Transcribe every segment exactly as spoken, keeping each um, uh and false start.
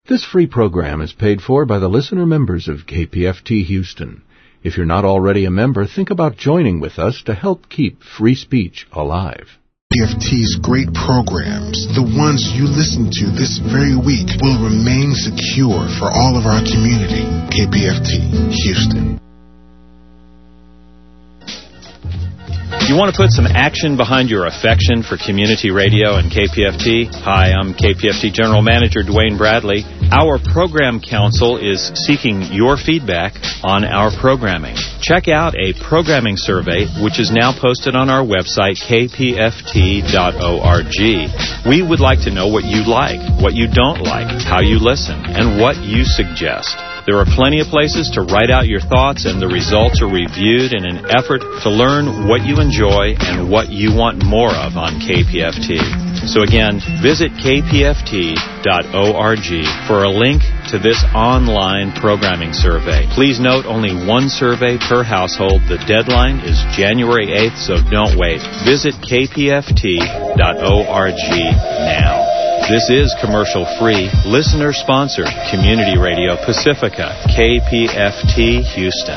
This free program is paid for by the listener members of K P F T Houston. If you're not already a member, think about joining with us to help keep free speech alive. K P F T's great programs, the ones you listen to this very week, will remain secure for all of our community. K P F T Houston. You want to put some action behind your affection for community radio and K P F T? Hi, I'm K P F T General Manager Dwayne Bradley. Our Program Council is seeking your feedback on our programming. Check out a programming survey, which is now posted on our website, k p f t dot org. We would like to know what you like, what you don't like, how you listen, and what you suggest. There are plenty of places to write out your thoughts, and the results are reviewed in an effort to learn what you enjoy and what you want more of on K P F T. So again, visit k p f t dot org for a link to this online programming survey. Please note, only one survey per household. The deadline is January eighth, so don't wait. Visit k p f t dot org now. This is commercial-free, listener-sponsored Community Radio Pacifica, K P F T Houston.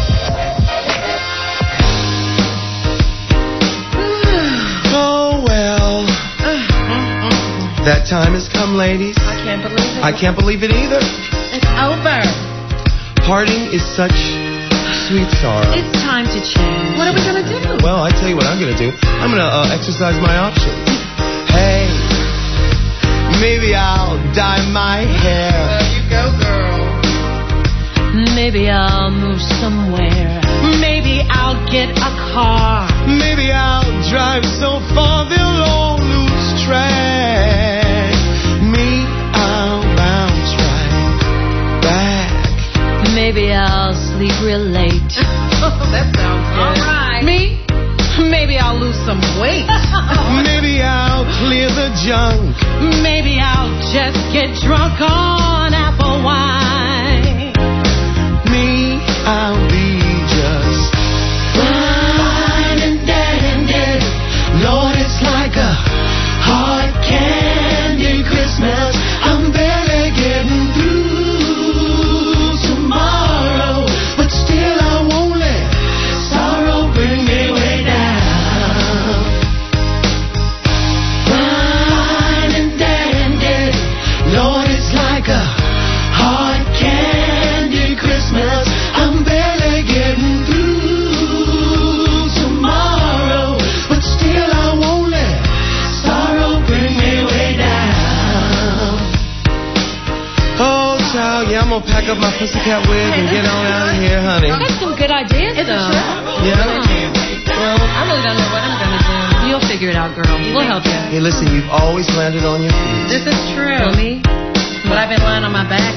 Oh, well. That time has come, ladies. I can't believe it. I can't believe it either. It's over. Parting is such sweet sorrow. It's time to change. What are we going to do? Well, I tell you what I'm going to do. I'm going to uh, exercise my options. Hey. Maybe I'll dye my hair. There you go, girl. Maybe I'll move somewhere. Maybe I'll get a car. Maybe I'll drive so far they'll all lose track. Me, I'll bounce right back. Maybe I'll sleep real late. That sounds good. All right. Me? Maybe I'll lose some weight. Maybe I'll clear the junk. Maybe I'll just get drunk on apple wine. Me, I'll be just fine and dead and dead. Lord, it's like a hard candy Christmas. I'm barely getting through tomorrow, but still I won't let sorrow bring me way down. Yeah, I'm gonna pack up my pussycat wig and get on out of here, honey. That's some good ideas, Is though. It Yeah? Well, I really don't know what I'm gonna do. You'll figure it out, girl. We'll help you. hey, listen, you've always landed on your feet. This is true. For me? But I've been lying on my back.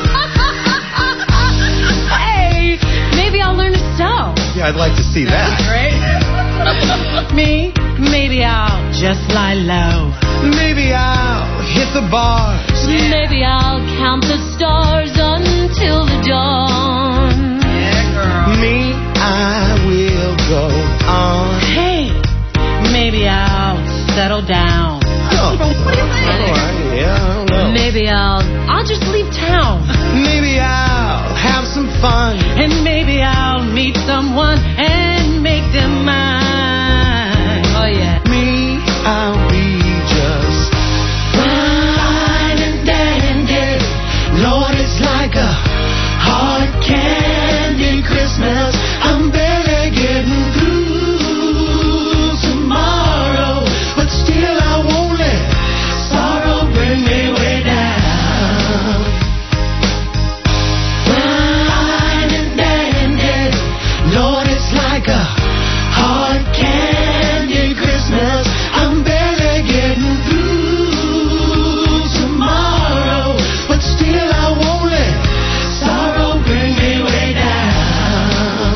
Hey, maybe I'll learn to sew. Yeah, I'd like to see that. Right? Me? Maybe I'll just lie low. Maybe I'll hit the bars. Maybe I'll count the stars until the dawn. Yeah, girl. Me, I will go on. Hey, maybe I'll settle down. Oh, What do you think? all right, yeah, I don't know. Maybe I'll I'll just leave town. Maybe I'll have some fun. And maybe I'll meet someone and make them mine. Oh yeah. Me, I'll be just fine and dead and dead. Lord, it's like a hard candy Christmas. I'm barely getting through tomorrow, but still I won't let sorrow bring me way down. Fine and dead and dead. Lord, it's like a hard candy Christmas. I'm barely getting through tomorrow, but still I won't let sorrow bring me way down.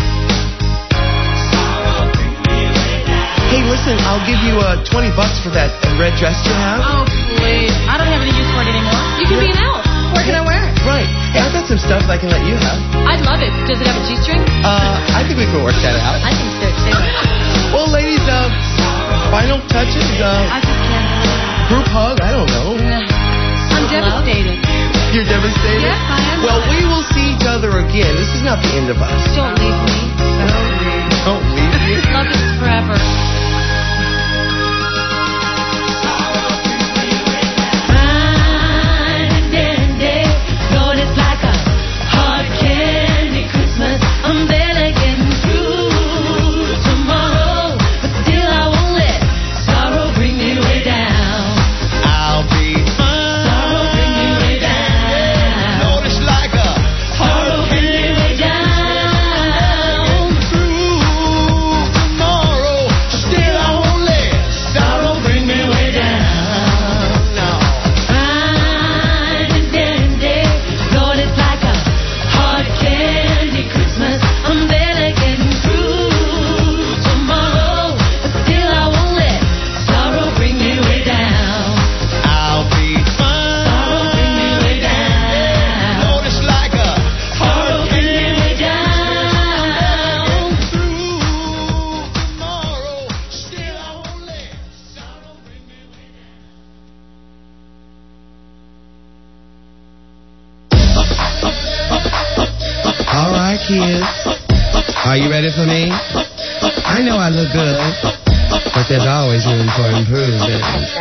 Sorrow bring me way down. Hey, listen, I'll give you uh, twenty bucks for that red dress you have. Oh, please. I don't have any use for it anymore. You can be an elf. Where can I wear it? Right. Hey, I've got some stuff I can let you have. I'd love it. Does it have a G-string? Uh, I think we can work that out. I think so too. Well, ladies, uh, final touches, uh, I just can't. group hug, I don't know. I'm devastated. You're devastated? Yes, I am. Well, we will see each other again. This is not the end of us. Don't leave me. Don't leave, don't leave me. Love is forever. Are you ready for me? I know I look good, but there's always room for improvement.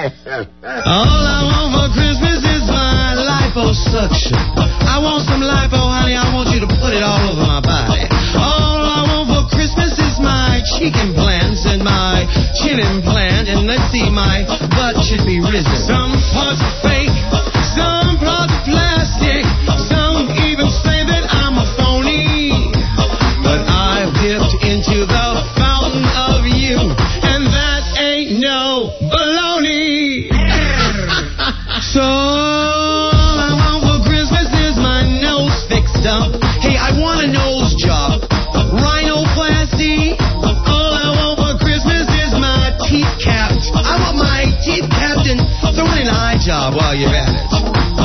All I want for Christmas is my liposuction. I want some lipo, honey. I want you to put it all over my body. All I want for Christmas is my cheek implants and my chin implant. And let's see, my butt should be risen. Some parts are fake, some parts are plastic. Some even say that I'm a phony. But I've dipped into the fountain of you, and that ain't no baloney. So all I want for Christmas is my nose fixed up. Hey, I want a nose job, rhinoplasty. All I want for Christmas is my teeth capped. I want my teeth capped and throw in an eye job while you're at it.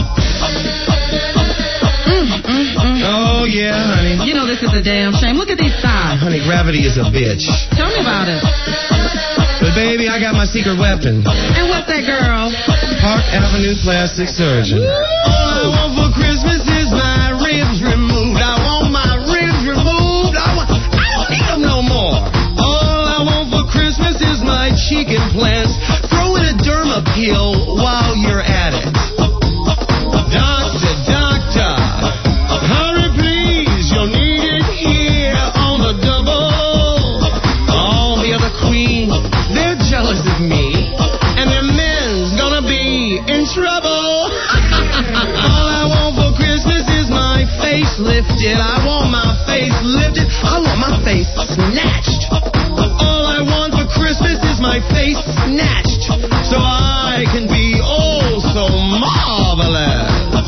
Oh, yeah, honey. You know this is a damn shame. Look at these thighs. Honey, gravity is a bitch. Tell me about it. But, baby, I got my secret weapon. And what's that, girl? Park Avenue Plastic Surgeon. All I want for Christmas is my ribs removed. I want my ribs removed. I want, I don't need them no more. All I want for Christmas is my cheek implants. Throw in a derma peel while you're at it. Doctor, doctor, hurry please, you'll need it here on the double. All the other queens, they're jealous of me, and their men's gonna be in trouble. All I want for Christmas is my face lifted. I want my face lifted. I want my face snatched. All I want for Christmas is my face snatched, so I can be oh so marvelous.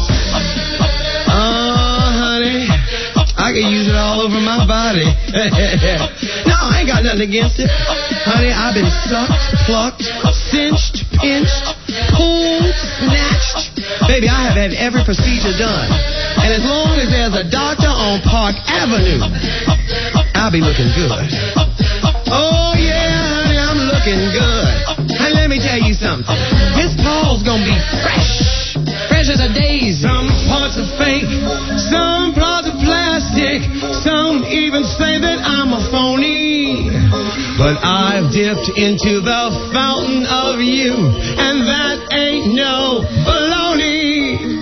I can use it all over my body. No, I ain't got nothing against it. Honey, I've been sucked, plucked, cinched, pinched, pulled, snatched. Baby, I have had every procedure done. And as long as there's a doctor on Park Avenue, I'll be looking good. Oh, yeah, honey, I'm looking good. Hey, let me tell you something. This Paul's gonna be fresh. Fresh as a daisy. Some parts are fake, some parts are plastic. Some even say that I'm a phony. But I've dipped into the fountain of you, and that ain't no baloney.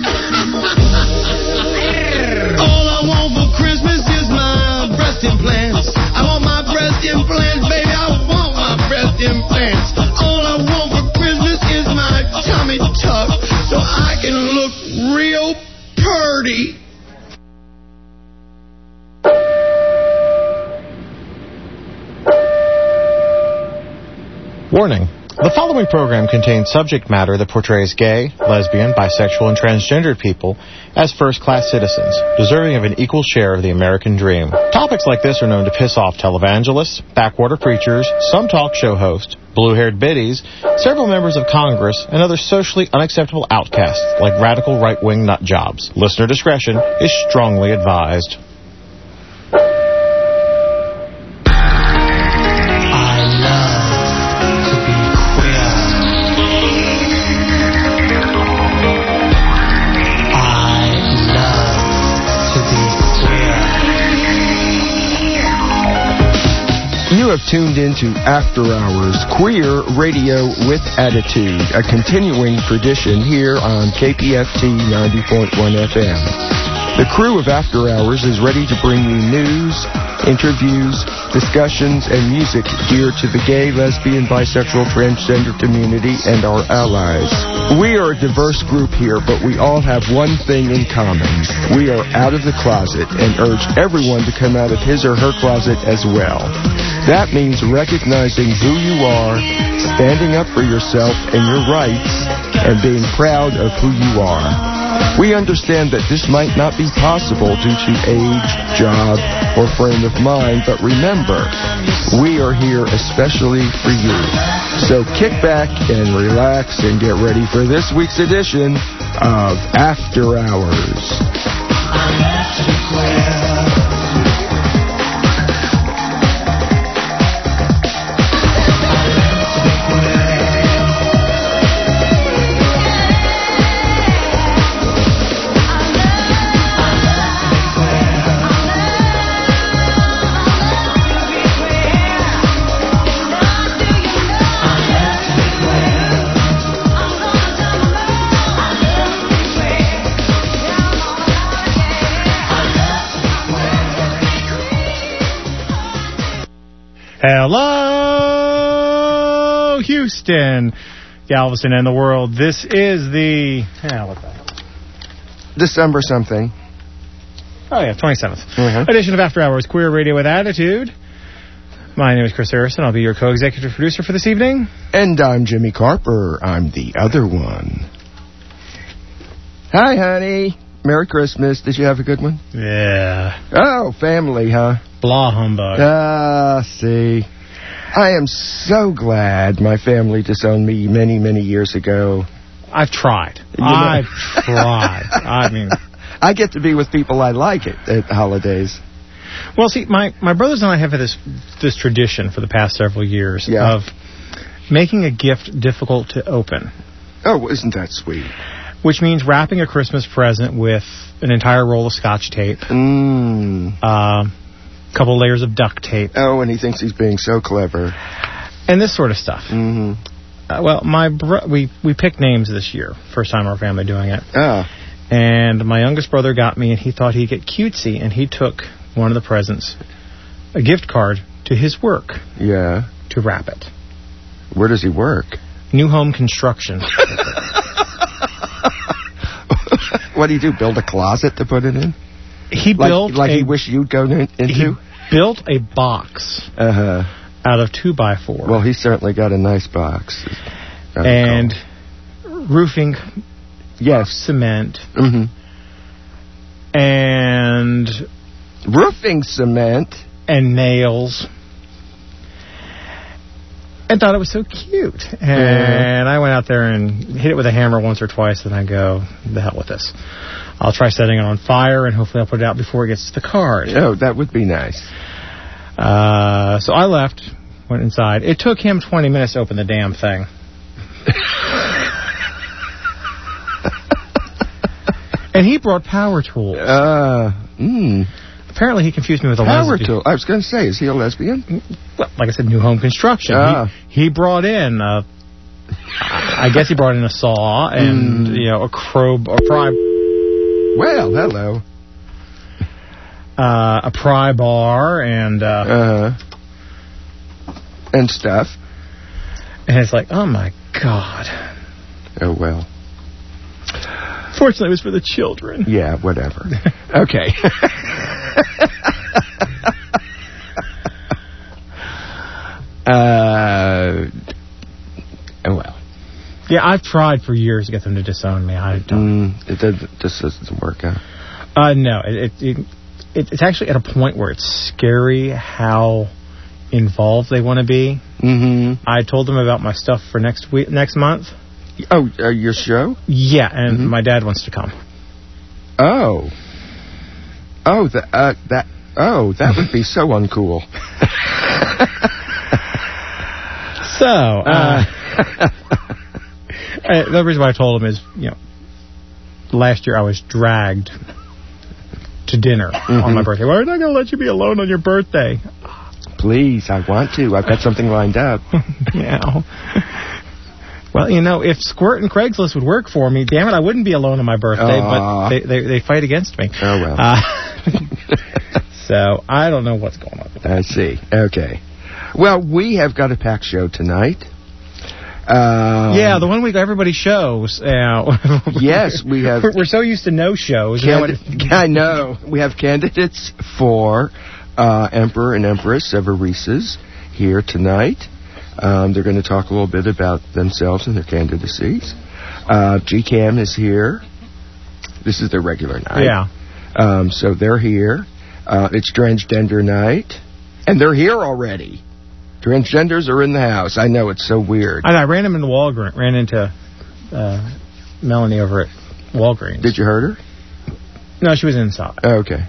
All I want for Christmas is my breast implants. I want my breast implants, baby. I want my breast implants. All I want for Christmas is my tummy tuck, so I can look real purty. Warning. The following program contains subject matter that portrays gay, lesbian, bisexual, and transgendered people as first-class citizens, deserving of an equal share of the American dream. Topics like this are known to piss off televangelists, backwater preachers, some talk show hosts, blue-haired biddies, several members of Congress, and other socially unacceptable outcasts like radical right-wing nut jobs. Listener discretion is strongly advised. I have tuned into After Hours Queer Radio with Attitude, a continuing tradition here on K P F T ninety point one F M. The crew of After Hours is ready to bring you news, interviews, discussions, and music geared to the gay, lesbian, bisexual, transgender community and our allies. We are a diverse group here, but we all have one thing in common. We are out of the closet and urge everyone to come out of his or her closet as well. That means recognizing who you are, standing up for yourself and your rights, and being proud of who you are. We understand that this might not be possible due to age, job, or frame of mind, but remember, we are here especially for you. So kick back and relax and get ready for this week's edition of After Hours. Hello, Houston, Galveston, and the world. This is the... Yeah, what the hell? December something. Oh, yeah, twenty-seventh. Uh-huh. Edition of After Hours Queer Radio with Attitude. My name is Chris Harrison. I'll be your co-executive producer for this evening. And I'm Jimmy Carper. I'm the other one. Hi, honey. Merry Christmas. Did you have a good one? Yeah. Oh, family, huh? Blah humbug. Ah, see. I am so glad my family disowned me many, many years ago. I've tried. You know? I've tried. I mean... I get to be with people I like at, at holidays. Well, see, my, my brothers and I have had this, this tradition for the past several years yeah. of making a gift difficult to open. Oh, isn't that sweet? Which means wrapping a Christmas present with an entire roll of Scotch tape. Mmm. Uh, couple layers of duct tape. Oh, and he thinks he's being so clever. And this sort of stuff. Mm-hmm. Uh, well, my bro- we, we picked names this year. First time our family doing it. Ah. And my youngest brother got me, and he thought he'd get cutesy, and he took one of the presents, a gift card, to his work. Yeah. To wrap it. Where does he work? New home construction. What do you do, build a closet to put it in? He like, built Like a, he wished you'd go in, into? He built a box uh-huh. out of two by four. Well, he certainly got a nice box. And roofing... Yes. Cement. Mm-hmm. And... Roofing cement. And nails. And thought it was so cute. And uh, I went out there and hit it with a hammer once or twice, and I go, the hell with this. I'll try setting it on fire, and hopefully I'll put it out before it gets to the card. Oh, that would be nice. Uh, so I left, went inside. It took him twenty minutes to open the damn thing. And he brought power tools. Uh, mm. Apparently he confused me with a power lesbian. tool. I was going to say, is he a lesbian? Well, like I said, new home construction. Ah. He, he brought in, uh, I guess he brought in a saw and, mm. you know, a crowbar, a pry... Well, hello. Uh, a pry bar and... Uh, uh-huh. And stuff. And it's like, oh, my God. Oh, well. Fortunately, it was for the children. Yeah, whatever. Okay. uh, oh, well. Yeah, I've tried for years to get them to disown me. I don't. Mm, it doesn't, this doesn't work out. Uh, no, it, it, it it's actually at a point where it's scary how involved they want to be. Mm-hmm. I told them about my stuff for next week, next month. Oh, uh, your show? Yeah, and mm-hmm. my dad wants to come. Oh. Oh, the, uh, that. Oh, that would be so uncool. So, uh, uh, the reason why I told him is, you know, last year I was dragged to dinner mm-hmm. on my birthday. Why are they going to let you be alone on your birthday? please. I want to. I've got something lined up. Yeah. Well, you know, if Squirt and Craigslist would work for me, damn it, I wouldn't be alone on my birthday, Aww. but they, they, they fight against me. Oh, well. Uh, so, I don't know what's going on with that. I see. Okay. Well, we have got a packed show tonight. Um, yeah, the one week everybody shows. Uh, yes, we have... We're so used to no shows. Candid- you know I know. We have candidates for uh, Emperor and Empress of Eresus here tonight. Um, they're going to talk a little bit about themselves and their candidacies. Uh, G CAM is here. This is their regular night. Yeah. Um, so they're here. Uh, it's Transgender Night. And they're here already. Transgenders are in the house. I know, it's so weird. I, I ran him into Walgreens. Ran into uh, Melanie over at Walgreens. Did you hurt her? No, she was inside. Oh, okay.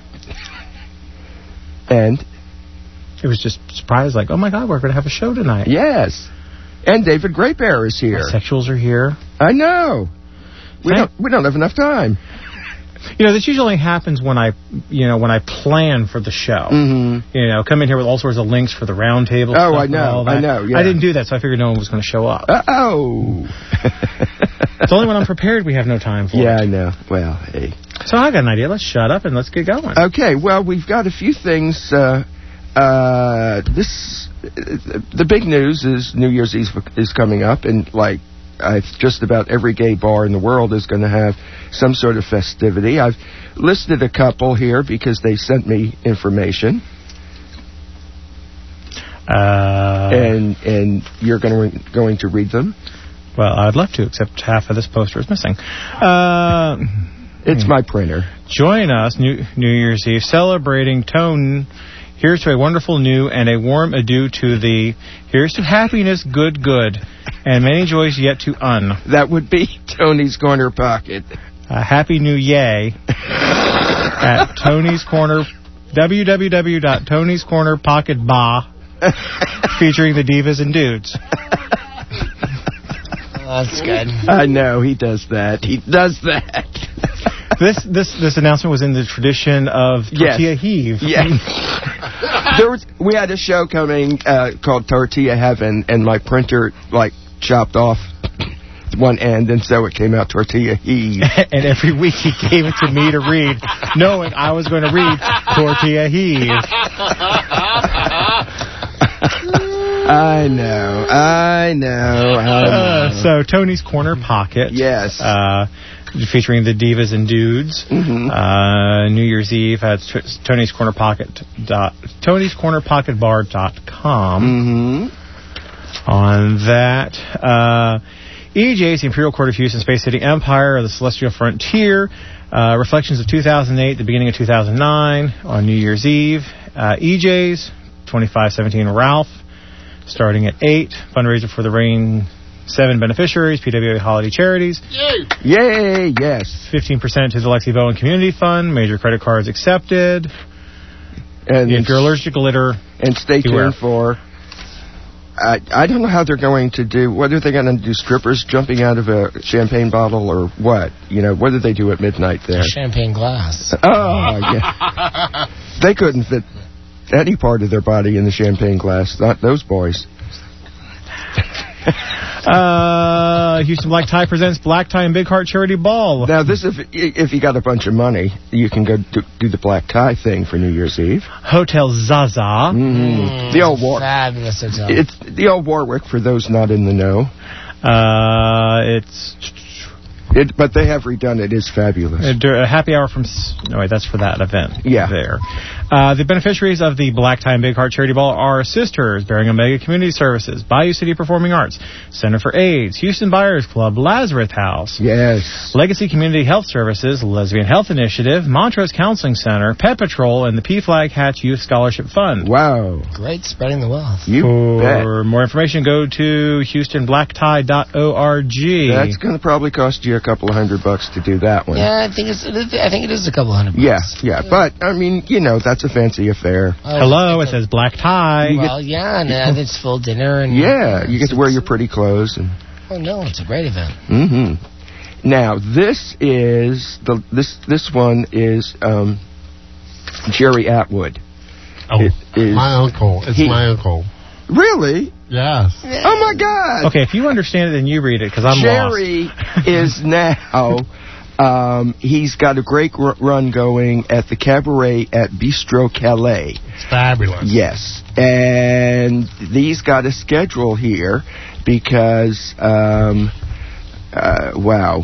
And? It was just surprised, like, oh my God, we're going to have a show tonight. Yes. And David Great Bear is here. Bisexuals are here. I know. We don't, we don't have enough time. You know, this usually happens when I, you know, when I plan for the show. Mm-hmm. You know, come in here with all sorts of links for the round table. Oh, stuff I know, and all that. I know, yeah. I didn't do that, so I figured no one was going to show up. Uh-oh. It's only when I'm prepared we have no time for yeah, it. I know. Well, hey. So I got an idea. Let's shut up and let's get going. Okay, well, we've got a few things. Uh, uh, this, uh, the big news is New Year's Eve is coming up, and, like, Uh, just about every gay bar in the world is going to have some sort of festivity. I've listed a couple here because they sent me information. Uh, and and you're going to going to read them? Well, I'd love to, except half of this poster is missing. Uh, it's my printer. Join us New, New Year's Eve celebrating Tone. Here's to a wonderful new and a warm adieu to the. Here's to happiness, good, good, and many joys yet to un. That would be Tony's Corner Pocket. Uh, happy New Yay at Tony's Corner, w w w dot tonys corner pocket ba, featuring the divas and dudes. Oh, that's good. I know, he does that. He does that. This this this announcement was in the tradition of Tortilla yes. Heave. Yes. There was, we had a show coming uh, called Tortilla Heaven, and my printer, like, chopped off one end, and so it came out Tortilla Heave. And every week he gave it to me to read, knowing I was going to read Tortilla Heave. I know, I know, I know. Uh, so, Tony's Corner Pocket. Yes. Uh, featuring the divas and dudes. Mm-hmm. Uh, New Year's Eve at Tony's Corner Pocket dot Tony's Corner Pocket Bar dot com. Mm-hmm. On that, uh, E J's, the Imperial Court of Houston, Space City Empire, the Celestial Frontier, uh, Reflections of two thousand eight, the beginning of two thousand nine, on New Year's Eve. Uh, E J's, twenty-five seventeen Ralph, starting at eight, fundraiser for the Rain seven beneficiaries, P W A Holiday Charities. Yay! Yay, yes. fifteen percent to the Lexi Bowen Community Fund, major credit cards accepted. And if you're allergic to glitter, and stay beware. tuned for... I, I don't know how they're going to do... Whether they're going to do strippers jumping out of a champagne bottle or what. You know, what did they do at midnight there? Champagne glass. Oh, yeah. They couldn't fit any part of their body in the champagne glass. Not those boys. Uh, Houston Black Tie presents Black Tie and Big Heart Charity Ball. Now, this if if you got a bunch of money, you can go do, do the black tie thing for New Year's Eve. Hotel Zaza. Mm-hmm. Mm, the old War. Fabulous hotel. It's the old Warwick for those not in the know. Uh, it's. It, but they have redone it. It's fabulous. A, a happy hour from... No, wait, that's for that event. Yeah. There. Uh, the beneficiaries of the Black Tie and Big Heart Charity Ball are Sisters, Bearing Omega Community Services, Bayou City Performing Arts, Center for AIDS, Houston Buyers Club, Lazarus House. Yes. Legacy Community Health Services, Lesbian Health Initiative, Montrose Counseling Center, Pet Patrol, and the P-Flag Hatch Youth Scholarship Fund. Wow. Great, spreading the wealth. You For bet. more information, go to houston black tie dot org. That's going to probably cost you a couple of hundred bucks to do that one. Yeah, I think it's. I think it is a couple hundred bucks. Yeah, yeah, but I mean, you know, that's a fancy affair. Oh, Hello, it says black tie. Well, yeah, and uh, it's full dinner and. Yeah, you get to wear your pretty clothes and. Oh no, it's a great event. Mm-hmm. Now this is the this this one is um, Jerry Atwood. Oh, It is, my uncle. It's he- my uncle. Really? Yes. Oh, my God. Okay, if you understand it, then you read it, because I'm Jerry is now, um, he's got a great r- run going at the cabaret at Bistro Calais. It's fabulous. Yes. And he's got a schedule here because, um, uh, wow.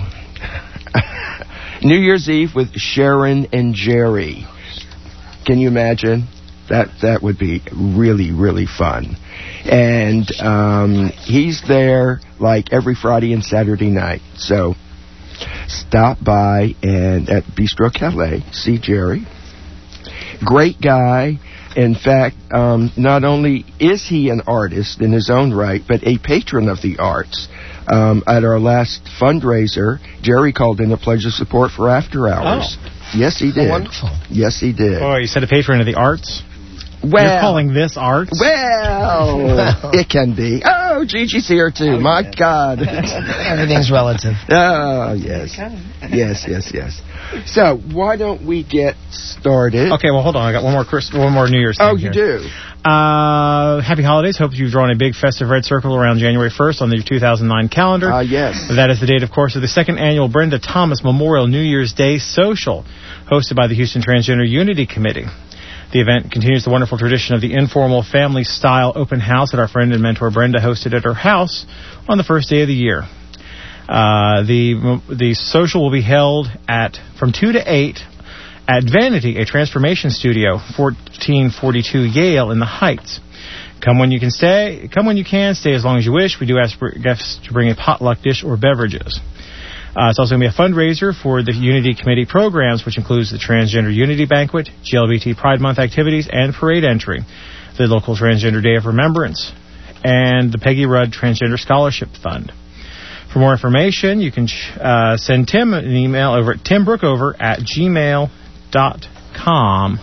New Year's Eve with Sharon and Jerry. Can you imagine? That that would be really, really fun. And um, he's there like every Friday and Saturday night. So stop by and at Bistro Calais, see Jerry. Great guy. In fact, um, not only is he an artist in his own right, but a patron of the arts. Um, at our last fundraiser, Jerry called in a pledge of support for After Hours. Oh. Yes, he did. Wonderful. Yes, he did. Oh, you said a patron of the arts? Well, You're calling this arts? Well, it can be. Oh, Gigi's here, too. Oh, My yes. God. Everything's relative. Oh, yes. Yes, yes, yes. So, why don't we get started? Okay, well, hold on. I got one more Chris, one more New Year's thing Oh, you here. do? Uh, happy holidays. Hope you've drawn a big festive red circle around January first on the two thousand nine calendar. Ah, uh, yes. That is the date, of course, of the second annual Brenda Thomas Memorial New Year's Day Social, hosted by the Houston Transgender Unity Committee. The event continues the wonderful tradition of the informal family-style open house that our friend and mentor Brenda hosted at her house on the first day of the year. Uh, the the social will be held at from two to eight at Vanity, a transformation studio, fourteen forty-two Yale in the Heights. Come when you can stay. Come when you can. Stay as long as you wish. We do ask for guests to bring a potluck dish or beverages. Uh, it's also going to be a fundraiser for the Unity Committee programs, which includes the Transgender Unity Banquet, G L B T Pride Month activities, and parade entry, the local Transgender Day of Remembrance, and the Peggy Rudd Transgender Scholarship Fund. For more information, you can uh, send Tim an email over at tim brookover at gmail dot com.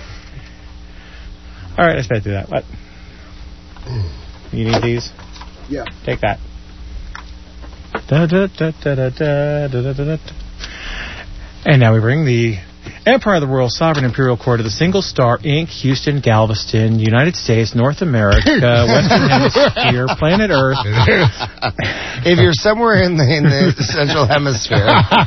All right, let's get through that. What? You need these? Yeah. Take that. Da, da, da, da, da, da, da, da, da. And now we bring the Empire of the World Sovereign Imperial Court of the Single Star, Incorporated, Houston, Galveston, United States, North America, Western Hemisphere, planet Earth. If you're somewhere in the, in the Central Hemisphere.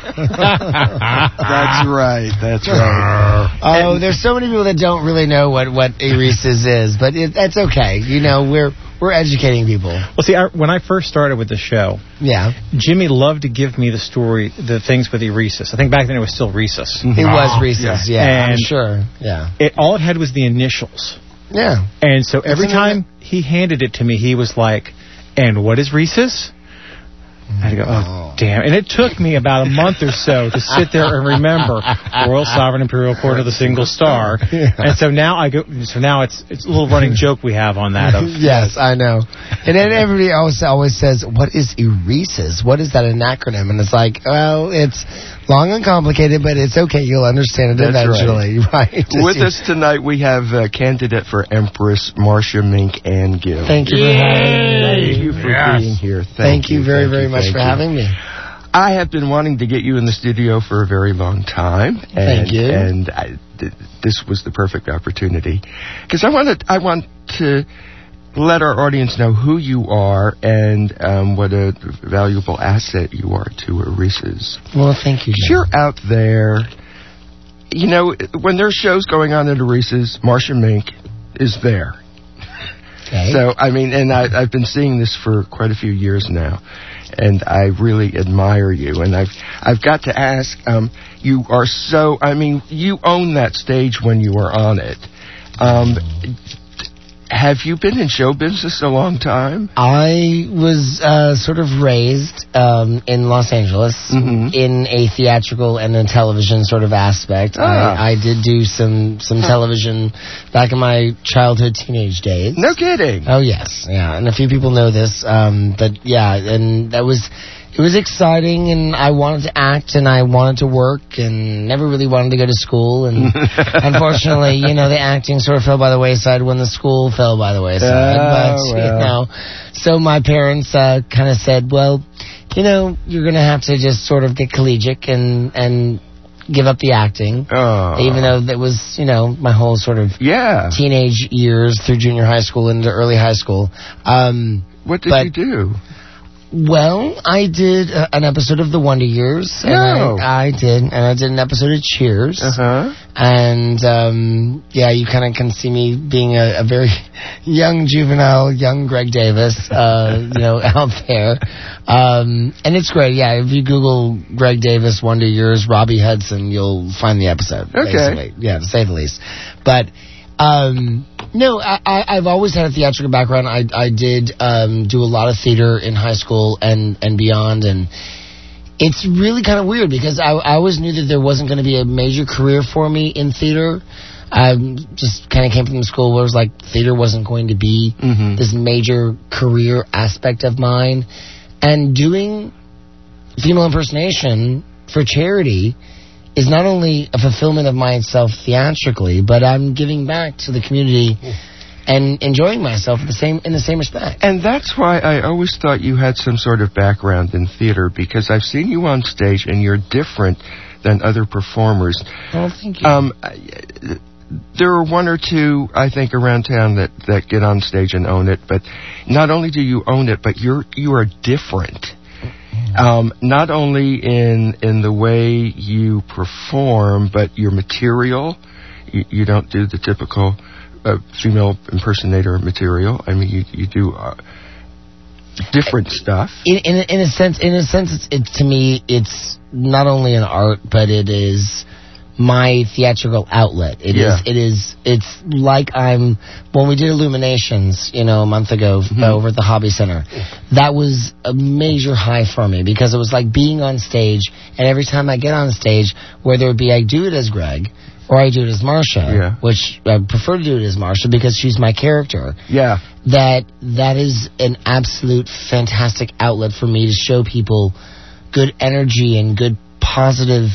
That's right. That's right. Oh, there's so many people that don't really know what, what Eresis is, but it, that's okay. You know, we're we're educating people. Well, see, I, when I first started with the show, yeah, Jimmy loved to give me the story, the things with Eresis. I think back then it was still Rhesus. It was Rhesus, yeah, yeah, and I'm sure, yeah. It, all it had was the initials. Yeah. And so every time he handed it to me, he was like, and what is Rhesus? I had to go, oh, damn. And it took me about a month or so to sit there and remember Royal Sovereign Imperial Court of the Single Star. Yeah. And so now I go. So now it's it's a little running joke we have on that. Of, yes, I know. And then everybody always always says, what is Eresis? What is that an acronym? And it's like, well, it's long and complicated, but it's okay. You'll understand it That's eventually, right? right? With us tonight, we have a candidate for Empress, Marcia Mink Ann Gill. Thank you for having me. Thank you for yes. being here. Thank, Thank you, you very, very much for you. having me. I have been wanting to get you in the studio for a very long time. And, Thank you. And I, th- this was the perfect opportunity. Because I, wanted, I want to let our audience know who you are and um, what a valuable asset you are to Eresis. Well, thank you. You're out there. You know, when there's shows going on at Eresis, Marcia Mink is there. Okay. So, I mean, and I, I've been seeing this for quite a few years now, and I really admire you. And I've I've got to ask, um, you are so, I mean, you own that stage when you are on it. Um, have you been in show business a long time? I was uh, sort of raised um, in Los Angeles mm-hmm. in a theatrical and a television sort of aspect. Ah. I, I did do some, some television back in my childhood, teenage days. No kidding. Oh, yes. Yeah, and a few people know this. Um, but, yeah, and that was... It was exciting, and I wanted to act, and I wanted to work, and never really wanted to go to school. And unfortunately, you know, the acting sort of fell by the wayside when the school fell by the wayside. Oh, but, well. you know, so my parents uh, kind of said, well, you know, you're going to have to just sort of get collegiate and, and give up the acting, Oh. even though that was, you know, my whole sort of Yeah. teenage years through junior high school into early high school. Um, What did but- you do? Well, I did uh, an episode of The Wonder Years. And No. I, I did, and I did an episode of Cheers. Uh-huh. And, um, yeah, you kind of can see me being a, a very young, juvenile, young Greg Davis, uh, you know, out there. Um, and it's great, yeah. If you Google Greg Davis, Wonder Years, Robbie Hudson, you'll find the episode. Okay. Basically. Yeah, to say the least. But, um... No, I, I, I've always had a theatrical background. I, I did um, do a lot of theater in high school and, and beyond, and it's really kind of weird because I, I always knew that there wasn't going to be a major career for me in theater. I just kind of came from the school where it was like theater wasn't going to be Mhm. this major career aspect of mine. And doing female impersonation for charity is not only a fulfillment of myself theatrically, but I'm giving back to the community and enjoying myself in the same in the same respect. And that's why I always thought you had some sort of background in theater, because I've seen you on stage and you're different than other performers. Oh, thank you. Um, I- there are one or two, I think, around town that, that get on stage and own it, but not only do you own it, but you're you are different. Um, not only in in the way you perform, but your material. You, you don't do the typical uh, female impersonator material. I mean, you you do uh, different stuff. In, in in a sense, in a sense, it's it, to me, it's not only an art, but it is my theatrical outlet. It Yeah. is. It is. It's like I'm. When we did Illuminations, you know, a month ago Mm-hmm. uh, over at the Hobby Center, that was a major high for me because it was like being on stage. And every time I get on stage, whether it be I do it as Greg or I do it as Marsha, Yeah. which I prefer to do it as Marsha because she's my character. Yeah. That that is an absolute fantastic outlet for me to show people good energy and good positive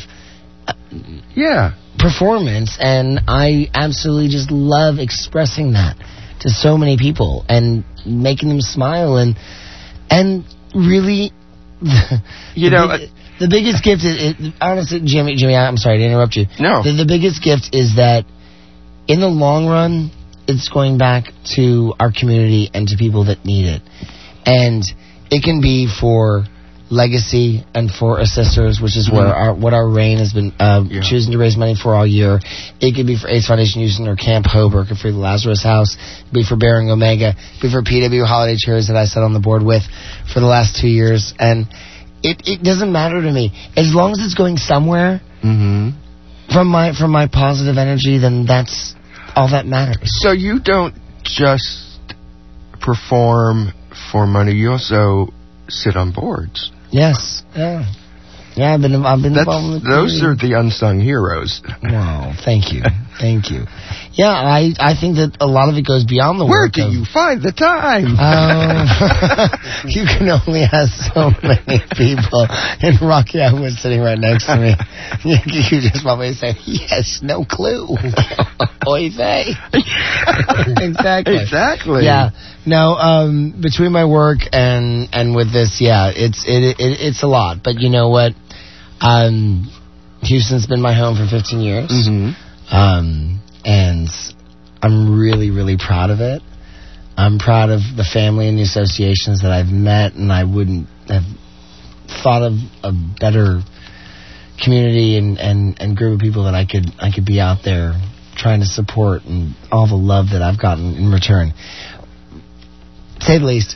Yeah. performance, and I absolutely just love expressing that to so many people and making them smile and and really You the know, big- the biggest gift is it, honestly, Jimmy Jimmy I'm sorry to interrupt you. No. The, the biggest gift is that in the long run it's going back to our community and to people that need it, and it can be for legacy and for our sisters, which is where our what our reign has been uh, Yeah. choosing to raise money for all year. It could be for AIDS Foundation using their Camp Hope, or it could be for the Lazarus House, it could be for Bearing Omega, it could be for P W Holiday Chairs that I sat on the board with for the last two years. And it, it doesn't matter to me. As long as it's going somewhere Mm-hmm. from my from my positive energy, then that's all that matters. So you don't just perform for money; you also sit on boards. Yes. Yeah. Yeah, I've been I've been That's, involved in the those are community. the unsung heroes. Wow, thank you. Thank you. Yeah, I I think that a lot of it goes beyond the Where work do of, you find the time? Um, you can only have so many people. And Rocky, I was sitting right next to me. You, you just probably say, he has no clue. Oy vey. Exactly. Exactly. Yeah. No, um, between my work and, and with this, yeah, it's it, it it's a lot. But you know what? Um, Houston's been my home for fifteen years. Mhm. Um, and I'm really, really proud of it. I'm proud of the family and the associations that I've met, and I wouldn't have thought of a better community and, and, and group of people that I could I could be out there trying to support, and all the love that I've gotten in return. To say the least,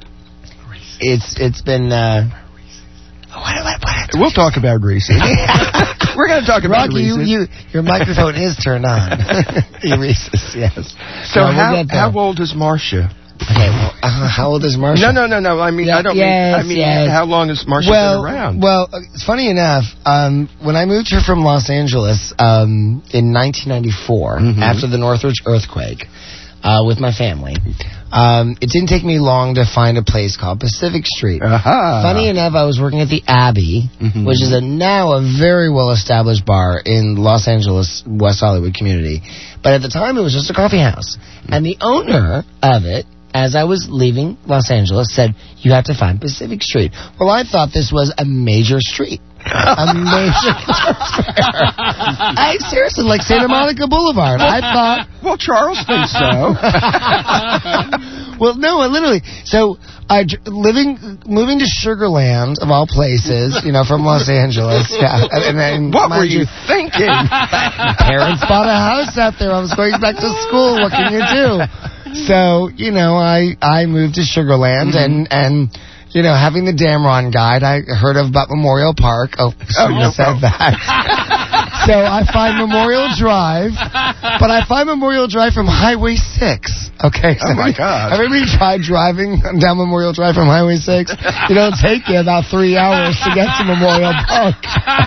it's it's been. Uh, what, what, what, We'll talk about Reese. We're going to talk about Rocky, you, Reese. you, your microphone is turned on. Reese's, yes. So No, we'll how get there. how old is Marcia? Okay, well, uh, how old is Marsha? No, no, no, no. I mean, Yeah, I don't yes, mean. I mean, yes. how long has Marcia well, been around? Well, uh, it's funny enough. Um, when I moved here from Los Angeles um, in nineteen ninety-four, Mhm. after the Northridge earthquake, uh, with my family, um, it didn't take me long to find a place called Pacific Street. Aha. Funny enough, I was working at the Abbey, Mhm. which is a now a very well-established bar in Los Angeles, West Hollywood community. But at the time, it was just a coffee house. And the owner of it, as I was leaving Los Angeles, said, you have to find Pacific Street. Well, I thought this was a major street. a major thoroughfare. I seriously, like Santa Monica Boulevard. I thought... Well, Charles thinks so. Well, no, I literally... So, I living, moving to Sugar Land, of all places, you know, from Los Angeles. Yeah, and, and what were you, you thinking? Parents bought a house out there. I was going back to school. What can you do? So, you know, I, I moved to Sugar Land, mm-hmm. and, and, you know, having the Damron guide, I heard of about Memorial Park. Oh, shouldn't have said that. So I find Memorial Drive, but I find Memorial Drive from Highway six. Okay. So oh, my God. Everybody tried driving down Memorial Drive from Highway six. It'll take you about three hours to get to Memorial Park.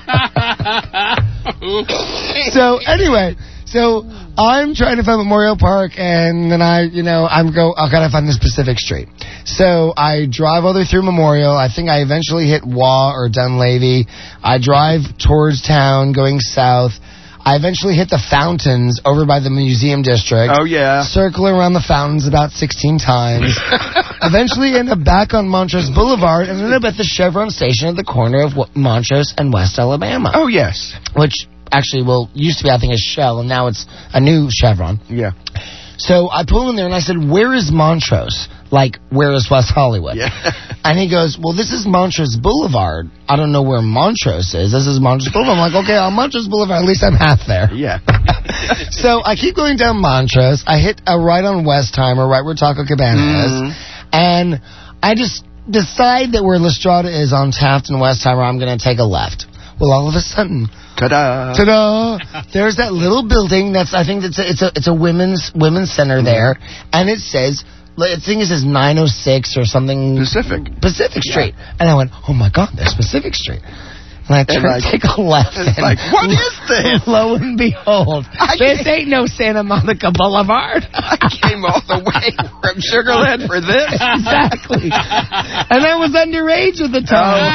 So, anyway, so I'm trying to find Memorial Park, and then I, you know, I'm go, I gotta find this Pacific Street. So I drive all the way through Memorial. I think I eventually hit Waugh or Dunleavy. I drive towards town, going south. I eventually hit the fountains over by the Museum District. Oh, yeah. Circle around the fountains about sixteen times. Eventually end up back on Montrose Boulevard and end up at the Chevron station at the corner of Montrose and West Alabama. Oh, yes. Which... Actually, well, used to be, I think, a Shell, and now it's a new Chevron. Yeah. So I pull in there, and I said, where is Montrose? Like, where is West Hollywood? Yeah. And he goes, well, this is Montrose Boulevard. I don't know where Montrose is. This is Montrose Boulevard. I'm like, okay, on Montrose Boulevard, at least I'm half there. Yeah. So I keep going down Montrose. I hit a right on Westheimer, right where Taco Cabana mm-hmm. is. And I just decide that where La Strada is on Taft and Westheimer, I'm going to take a left. Well, all of a sudden... Ta-da! Ta-da! There's that little building that's, I think, it's a, it's a, it's a women's women's center there, and it says, I think it says nine oh six or something. Pacific. Pacific Street. Yeah. And I went, oh my God, there's Pacific Street. And I tried like, to take a left. It's and like, what is this? Lo and behold, I this ain't no Santa Monica Boulevard. I came all the way from Sugar Land for this. Exactly. And I was underage at the time.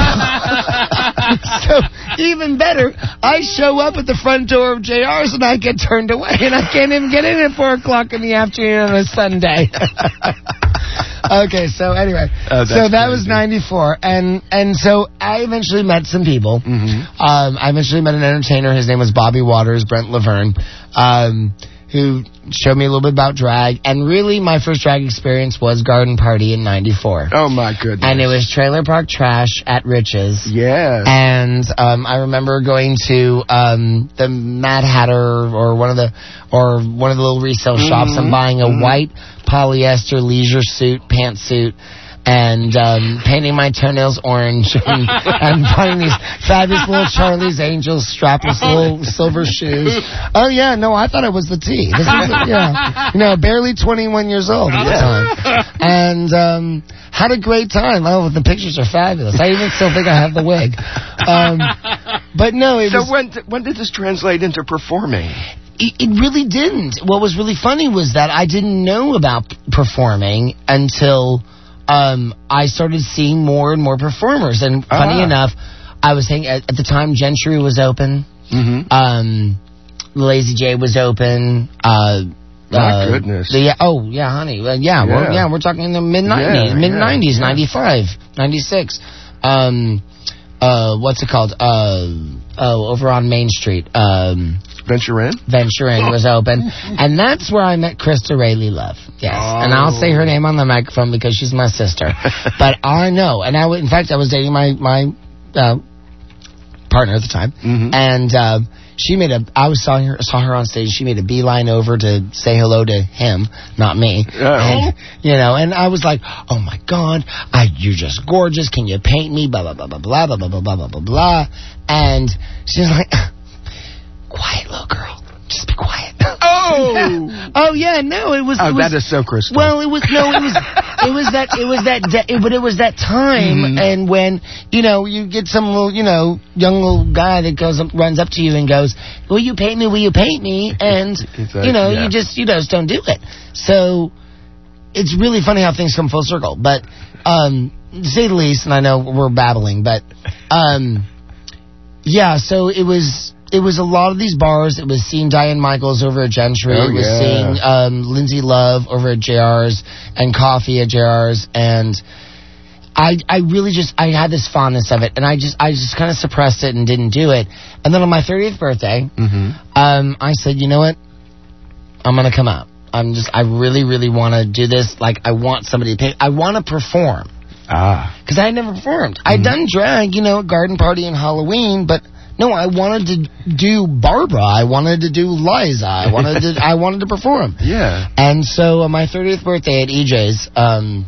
Oh. So, so, even better, I show up at the front door of J R's and I get turned away. And I can't even get in at four o'clock in the afternoon on a Sunday. Okay, so anyway, oh, so that crazy. was ninety-four, and and so I eventually met some people. Mm-hmm. Um, I eventually met an entertainer. His name was Bobby Waters, Brent Laverne, um, who showed me a little bit about drag. And really, my first drag experience was Garden Party in ninety-four. Oh, my goodness. And it was Trailer Park Trash at Rich's. Yeah. And um, I remember going to um, the Mad Hatter or one of the or one of the little resale mm-hmm. shops and buying a mm-hmm. white polyester leisure suit, pantsuit, and um, painting my toenails orange and, and buying these fabulous little Charlie's Angels strapless little silver shoes. Oh, yeah, no, I thought it was the T. This is, yeah, you know, barely twenty-one years old at the time. And um, had a great time. Oh, the pictures are fabulous. I even still think I have the wig. Um, but no, it so was... So when, when did this translate into performing? It, it really didn't. What was really funny was that I didn't know about performing until... Um, I started seeing more and more performers, and funny ah. enough, I was thinking at, at the time Gentry was open, mm-hmm. um, Lazy J was open. Uh, My uh, goodness! The, oh yeah, honey, uh, yeah, yeah. We're, yeah, we're talking in the mid nineties, yeah, mid nineties, yeah, ninety-five, ninety-six. Um, uh, what's it called? Uh, oh, over on Main Street. Um, Venture Inn? Venture Inn was open. And that's where I met Krista Rayleigh Love. Yes. Oh. And I'll say her name on the microphone because she's my sister. But I know. And I, w- in fact, I was dating my, my uh, partner at the time. Mm-hmm. And uh, she made a, I was saw her, saw her on stage. She made a beeline over to say hello to him, not me. Oh. And, you know, and I was like, oh, my God, I, you're just gorgeous. Can you paint me? Blah, blah, blah, blah, blah, blah, blah, blah, blah, blah, blah. And she's like... Quiet, little girl. Just be quiet. Oh, oh yeah. No, it was. Oh, it was, that is so Crystal. Well, it was no. It was. It was that. It was that. De- it, but it was that time, mm-hmm. and when you know you get some little, you know, young little guy that goes up, runs up to you and goes, "Will you paint me? Will you paint me?" And like, you know, yeah. you just you know just don't do it. So it's really funny how things come full circle. But um, to say the least, and I know we're babbling, but um, yeah. So it was. It was a lot of these bars. It was seeing Diane Michaels over at Gentry. Oh, it was yeah. seeing um, Lindsay Love over at J R's and Coffee at J R's. And I, I really just, I had this fondness of it, and I just I just kind of suppressed it and didn't do it. And then on my thirtieth birthday, Mm-hmm. um, I said, you know what? I'm going to come out. I'm just, I really, really want to do this. Like, I want somebody to pay. I want to perform. Ah. Because I had never performed. I'd done drag, you know, garden party and Halloween, but no, I wanted to do Barbara. I wanted to do Liza. I wanted to, I wanted to perform. Yeah. And so on my thirtieth birthday at E J's, um,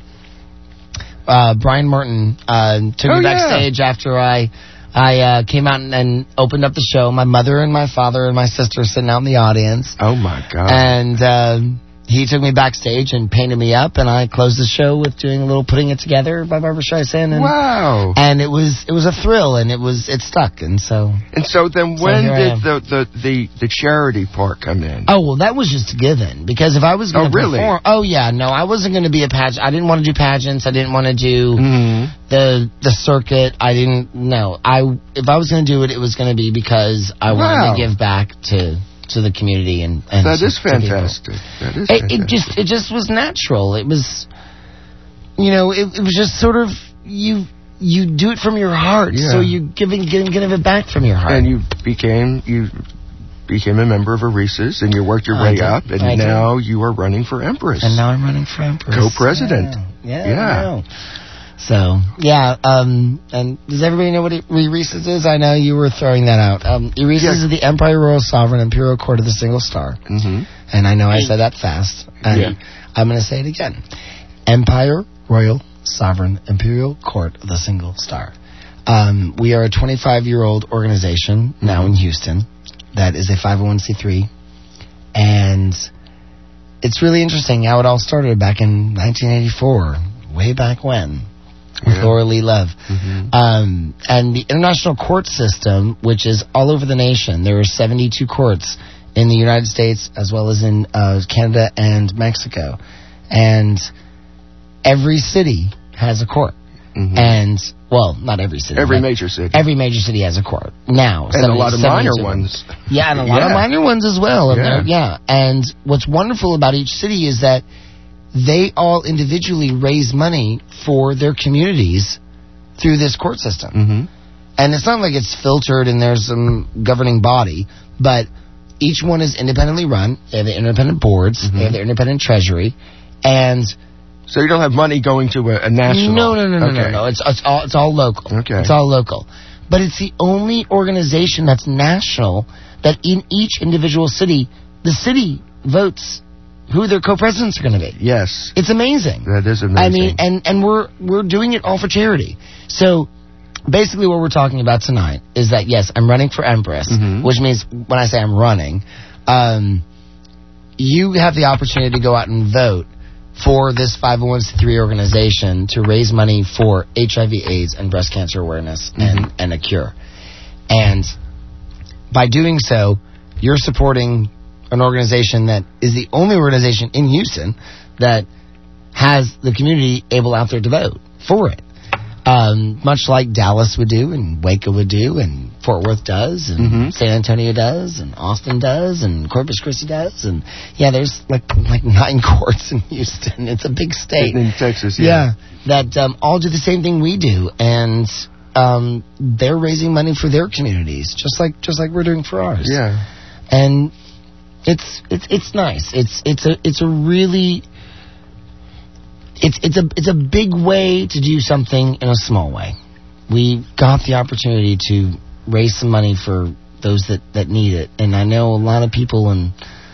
uh, Brian Martin uh, took Oh, me yeah. backstage after I I uh, came out and, and opened up the show. My mother and my father and my sister sitting out in the audience. Oh, my God. And um, he took me backstage and painted me up, and I closed the show with doing a little Putting It Together by Barbra Streisand. And, wow. And it was it was a thrill, and it was it stuck, and so. And so then So when here I did am. the, the, the, the charity part come in? Oh, well, that was just a given, because if I was going Oh, to really? perform... Oh, yeah, no, I wasn't going to be a pageant. I didn't want to do pageants. I didn't want to do Mm-hmm. the the circuit. I didn't... No, I if I was going to do it, it was going to be because I wanted Wow. to give back to to the community. and, and That to- is to people. fantastic. That is It, fantastic. it just it just was natural. It was, you know, it, it was just sort of, you you do it from your heart, Yeah. so you're giving, giving, giving it back from your heart. And you became you became a member of Oresis, and you worked your I way did. up, and I did. now you are running for Empress. And now I'm running for Empress. Co-president. Yeah. Yeah. I know. So, yeah, um, and does everybody know what Oresis is? I know you were throwing that out. Um, Oresis Yeah. is the Empire Royal Sovereign Imperial Court of the Single Star. Mm-hmm. And I know I said that fast. And Yeah. I'm going to say it again. Empire Royal Sovereign Imperial Court of the Single Star. Um, we are a twenty-five-year-old organization now in Houston that is a five oh one c three. And it's really interesting how it all started back in nineteen eighty-four, way back when, with Yeah. Laura Lee Love. Mm-hmm. Um, and the international court system, which is all over the nation, there are seventy-two courts in the United States as well as in uh, Canada and Mexico. And every city has a court. Mm-hmm. And, well, not every city. Every but major city. Every major city has a court. Now. And a seventy lot of minor seventy-two ones. Yeah, and a lot Yeah. of minor ones as well. And Yeah. they're- yeah. And what's wonderful about each city is that they all individually raise money for their communities through this court system. Mm-hmm. And it's not like it's filtered and there's some governing body, but each one is independently run. They have their independent boards. Mm-hmm. They have their independent treasury. And So you don't have money going to a, a national? no, no, no, no, no, Okay. no. It's it's all it's all local. Okay. It's all local. But it's the only organization that's national that in each individual city, the city votes who their co-presidents are going to be. Yes. It's amazing. That is amazing. I mean, and and we're we're doing it all for charity. So basically, what we're talking about tonight is that yes, I'm running for Empress, Mhm. which means when I say I'm running, um, you have the opportunity to go out and vote for this five oh one c three organization to raise money for H I V AIDS and breast cancer awareness and, and a cure. And by doing so, you're supporting an organization that is the only organization in Houston that has the community able out there to vote for it. Um, much like Dallas would do, and Waco would do, and Fort Worth does, and Mhm. San Antonio does, and Austin does, and Corpus Christi does, and yeah, there's like like nine courts in Houston. It's a big state. In Texas, Yeah, yeah. that um, all do the same thing we do, and um, they're raising money for their communities, just like just like we're doing for ours. Yeah. And it's it's it's nice. It's it's a it's a really it's it's a it's a big way to do something in a small way. We got the opportunity to raise some money for those that, that need it, and I know a lot of people and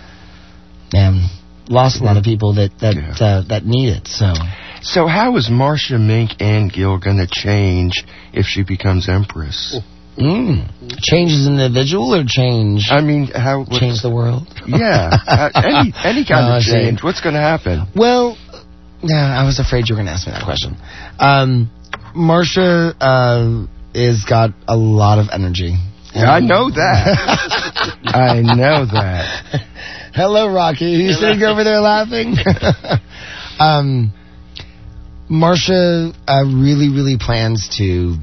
um, lost a lot of people that that Yeah. uh, that need it. So So how is Marcia Mink Angill going to change if she becomes Empress? mm, change as an individual or change I mean, how... what's- change the world? Yeah. uh, any any kind Oh, I of see. change. What's going to happen? Well, yeah, I was afraid you were going to ask me that question. Um, Marcia uh, is got a lot of energy. Yeah, I know that. I know that. Hello, Rocky. Are you sitting over there laughing? um, Marcia uh, really, really plans to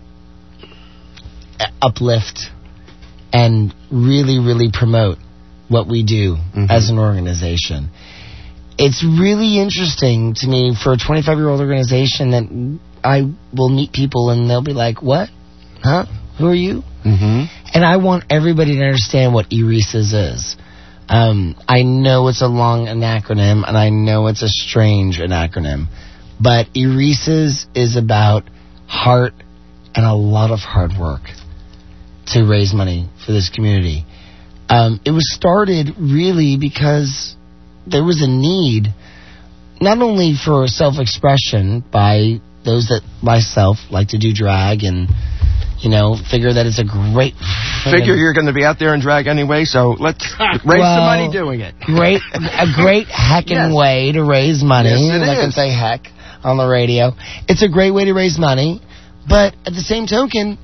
uplift and really, really promote what we do Mhm. as an organization. It's really interesting to me for a twenty-five-year-old organization that I will meet people and they'll be like, what? Huh? Who are you? Mm-hmm. And I want everybody to understand what E R I S A is. Um, I know it's a long an acronym, and I know it's a strange an acronym, but E R I S A is about heart and a lot of hard work to raise money for this community. Um, it was started really because there was a need not only for self-expression by those that, myself, like to do drag and, you know, figure that it's a great... Figure you're going to be out there in drag anyway, so let's raise well, some money doing it. Great, a great heckin' Yes. way to raise money. Yes, it and I can is. say heck on the radio. It's a great way to raise money, but at the same token,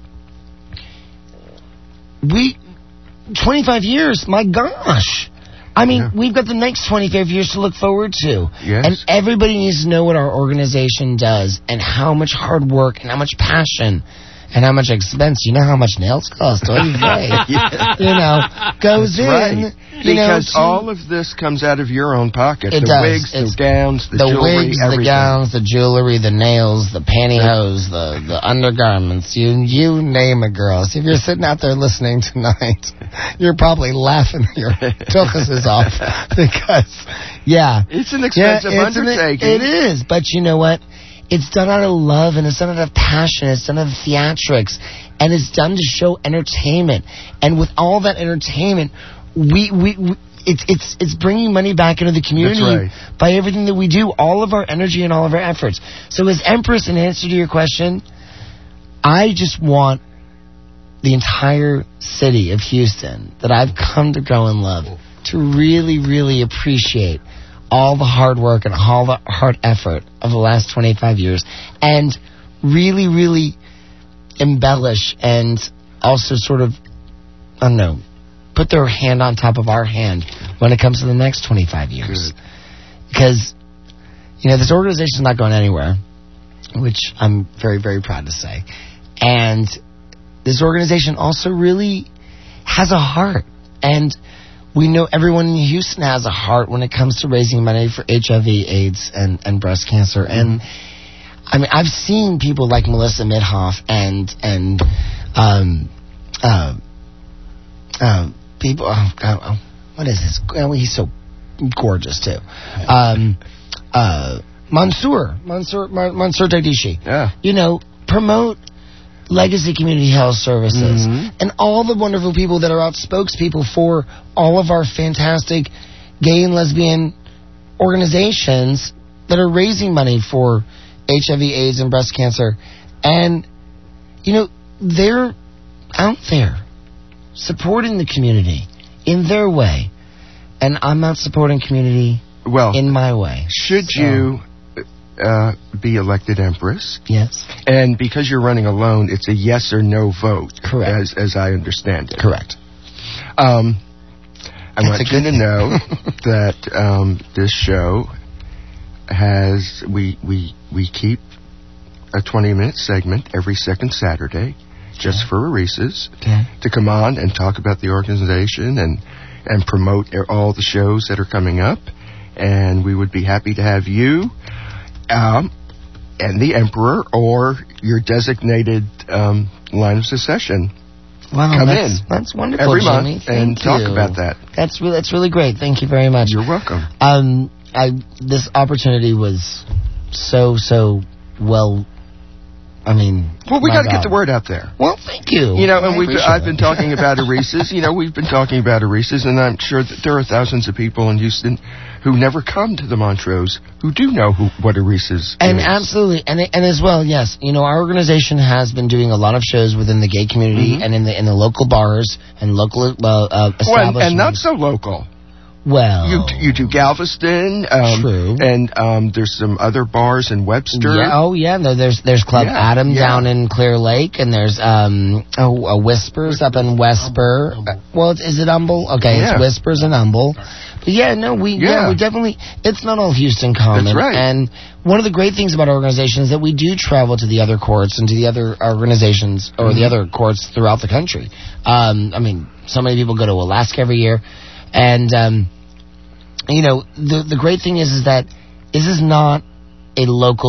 we... twenty-five years, my gosh. I mean, Yeah. we've got the next twenty-five years to look forward to. Yes. And everybody needs to know what our organization does and how much hard work and how much passion and how much expense. You know how much nails cost, don't you? Yeah. You know, goes That's in. right. You Because know, to- all of this comes out of your own pocket. It the does. wigs, It's the gowns, the, the jewelry, wigs, everything. the gowns, the jewelry, the nails, the pantyhose, the, the undergarments, you you name it, girls. If you're sitting out there listening tonight, you're probably laughing your tuchuses off because, yeah. It's an expensive yeah, it's an- undertaking. it is, but you know what? It's done out of love, and it's done out of passion, it's done out of theatrics, and it's done to show entertainment. And with all that entertainment, we... we, we It's it's it's bringing money back into the community That's right. by everything that we do, all of our energy and all of our efforts. So as Empress, in answer to your question, I just want the entire city of Houston that I've come to grow and love to really, really appreciate all the hard work and all the hard effort of the last twenty-five years and really, really embellish and also sort of, I don't know, put their hand on top of our hand when it comes to the next twenty-five years. Good. Because, you know, this organization is not going anywhere, which I'm very, very proud to say. And this organization also really has a heart. And we know everyone in Houston has a heart when it comes to raising money for H I V, AIDS, and, and breast cancer. And, I mean, I've seen people like Melissa Midhoff and, and, um, uh, um, people, oh, God, oh, what is this? Oh, he's so gorgeous too. Um, uh, Mansour, Mansour, Mansour Dagdishi. Yeah. You know, promote Legacy Community Health Services Mhm. and all the wonderful people that are out spokespeople for all of our fantastic gay and lesbian organizations that are raising money for H I V, AIDS, and breast cancer. And, you know, they're out there supporting the community in their way, and I'm not supporting community Well, in my way. should So- you uh, be elected Empress, Yes, and because you're running alone, it's a yes or no vote, Correct. as as I understand it. correct. Um, I That's want a you good to thing. know that um, this show has we we we keep a twenty minute segment every second Saturday, just for Reese's, Okay. to come on and talk about the organization and and promote all the shows that are coming up. And we would be happy to have you um, and the Emperor or your designated um, line of secession Wow, come that's, in that's wonderful, every Jimmy. month and Thank talk you. about that. That's really, that's really great. Thank you very much. You're welcome. Um, I this opportunity was so so well. I mean, Well, we my got to get God. the word out there. Well, thank you. You know, and I we've appreciate I've it. been talking about Reese's. You know, we've been talking about Reese's, and I'm sure that there are thousands of people in Houston who never come to the Montrose who do know who what a Reese's And is. absolutely, and and as well, yes. You know, our organization has been doing a lot of shows within the gay community Mhm. and in the in the local bars and local uh, uh, Well, and, establishments. and not so local. well. You you do Galveston, um, True. and um, there's some other bars in Webster. Yeah, oh yeah, no, there's there's Club Yeah, Adam yeah. down in Clear Lake, and there's um oh uh, Whispers up in Wesper. Uh, well, it's, is it Humble? Okay, Yeah. it's Whispers and Humble. But yeah, no, we yeah. Yeah. we definitely. It's not all Houston common. That's right. And one of the great things about our organization is that we do travel to the other courts and to the other organizations or Mm-hmm. the other courts throughout the country. Um, I mean, so many people go to Alaska every year, and um, you know, the the great thing is is that this is not a local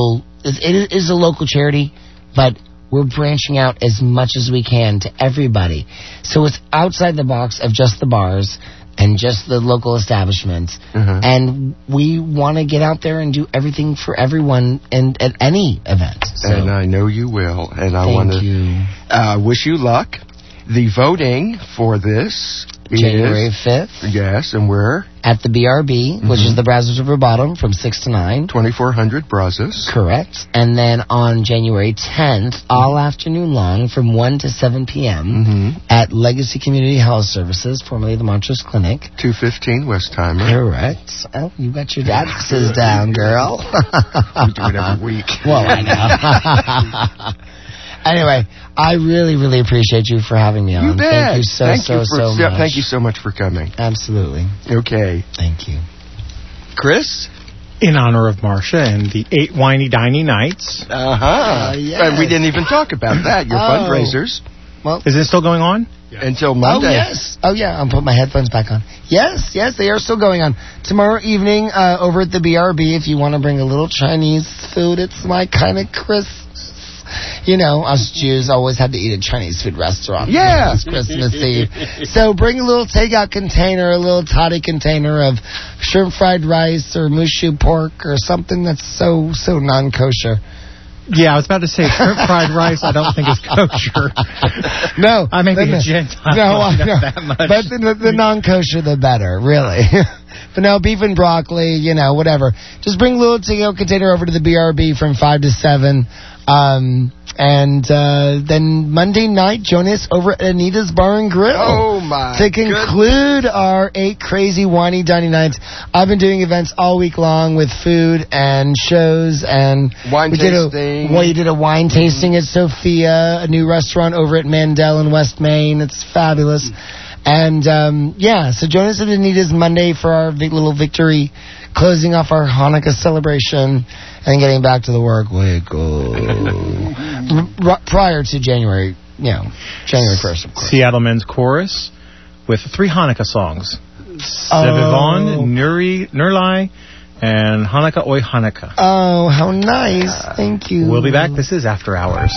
it is a local charity, but we're branching out as much as we can to everybody. So it's outside the box of just the bars and just the local establishments. Uh-huh. And we want to get out there and do everything for everyone and at any event. So And I know you will. And I thank want to you. uh, wish you luck. The voting for this January is... fifth. Yes, and where? At the B R B, Mm-hmm. which is the Brazos River Bottom, from six to nine. twenty-four hundred Brazos. Correct. And then on January tenth, all afternoon long, from one to seven p.m., Mm-hmm. at Legacy Community Health Services, formerly the Montrose Clinic. two fifteen Westheimer. Correct. Oh, you got your addresses down, girl. We do it every week. Well, I know. Anyway, I really, really appreciate you for having me on. You bet. Thank you so, thank so, you for, so yeah, much. Thank you so much for coming. Absolutely. Okay. Thank you. Chris? In honor of Marcia and the eight Winey Diney Nights. Uh-huh. Uh, yes. And we didn't even talk about that, your Oh. fundraisers. Well, Is it still going on? Until Monday. Oh, yes. Oh, yeah. I'm putting my headphones back on. Yes, yes, they are still going on. Tomorrow evening, uh, over at the B R B, if you want to bring a little Chinese food, it's my kind of Christmas. You know, us Jews always had to eat at Chinese food restaurant. Yeah. It's Christmas Eve. So bring a little takeout container, a little toddy container of shrimp fried rice or mushu pork or something that's so, so non-kosher. Yeah, I was about to say shrimp fried rice. I don't think is kosher. No. I may be no, a Gentile. No, I not know. that much. But the, the non-kosher, the better, really. But no, beef and broccoli, you know, whatever. Just bring a little takeout container over to the B R B from five to seven. Um, and uh, then Monday night, join us over at Anita's Bar and Grill. Oh, my To conclude our eight crazy whiny dining nights. I've been doing events all week long with food and shows and Wine we did tasting. a, well, you did a wine tasting at Sophia, a new restaurant over at Mandel in West Main. It's fabulous. And um, yeah, so join us at Anita's Monday for our big little victory, closing off our Hanukkah celebration and getting back to the work week. R- prior to January, you know, January first, of course. Seattle Men's Chorus with three Hanukkah songs. Oh. Sevivon, Nuri, Nurlai, and Hanukkah Oy Hanukkah. Oh, how nice. Thank you. We'll be back. This is After Hours.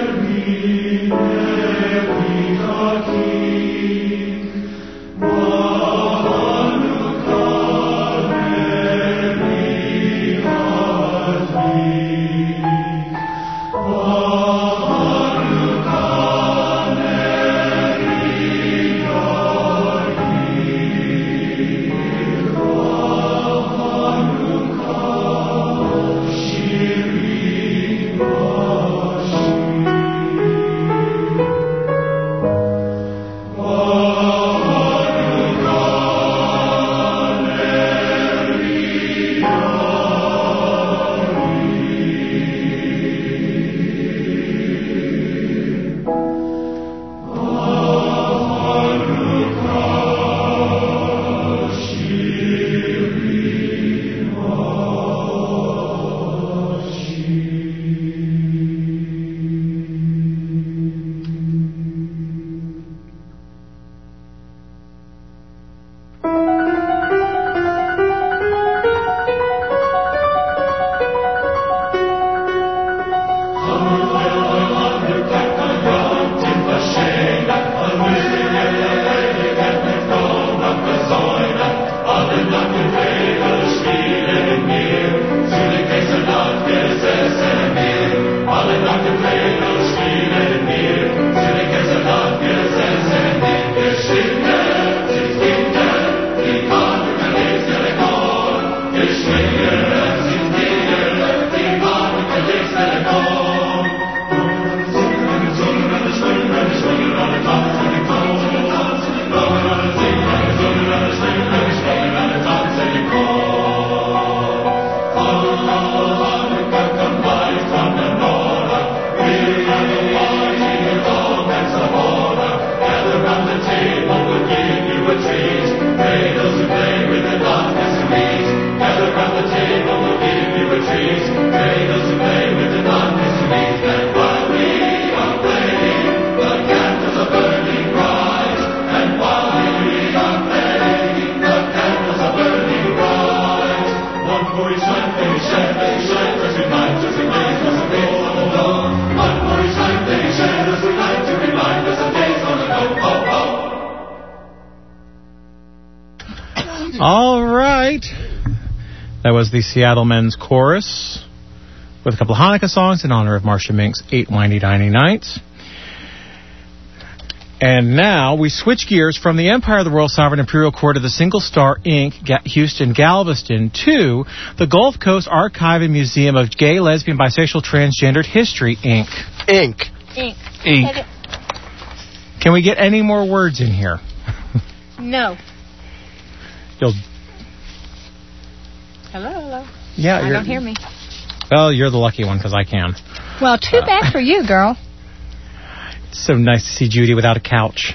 King, All right. That was the Seattle Men's Chorus with a couple of Hanukkah songs in honor of Marcia Mink's eight windy ninety nights. And now we switch gears from the Empire of the World Sovereign Imperial Court of the Single Star Incorporated. Ga- Houston Galveston to the Gulf Coast Archive and Museum of Gay, Lesbian, Bisexual, Transgendered History, Incorporated. Inc. Ink. Inc. Can we get any more words in here? No. You'll, Hello, hello. yeah, I you're, don't hear me. Well, you're the lucky one because I can. Well, too bad for you, girl. It's so nice to see Judy without a couch.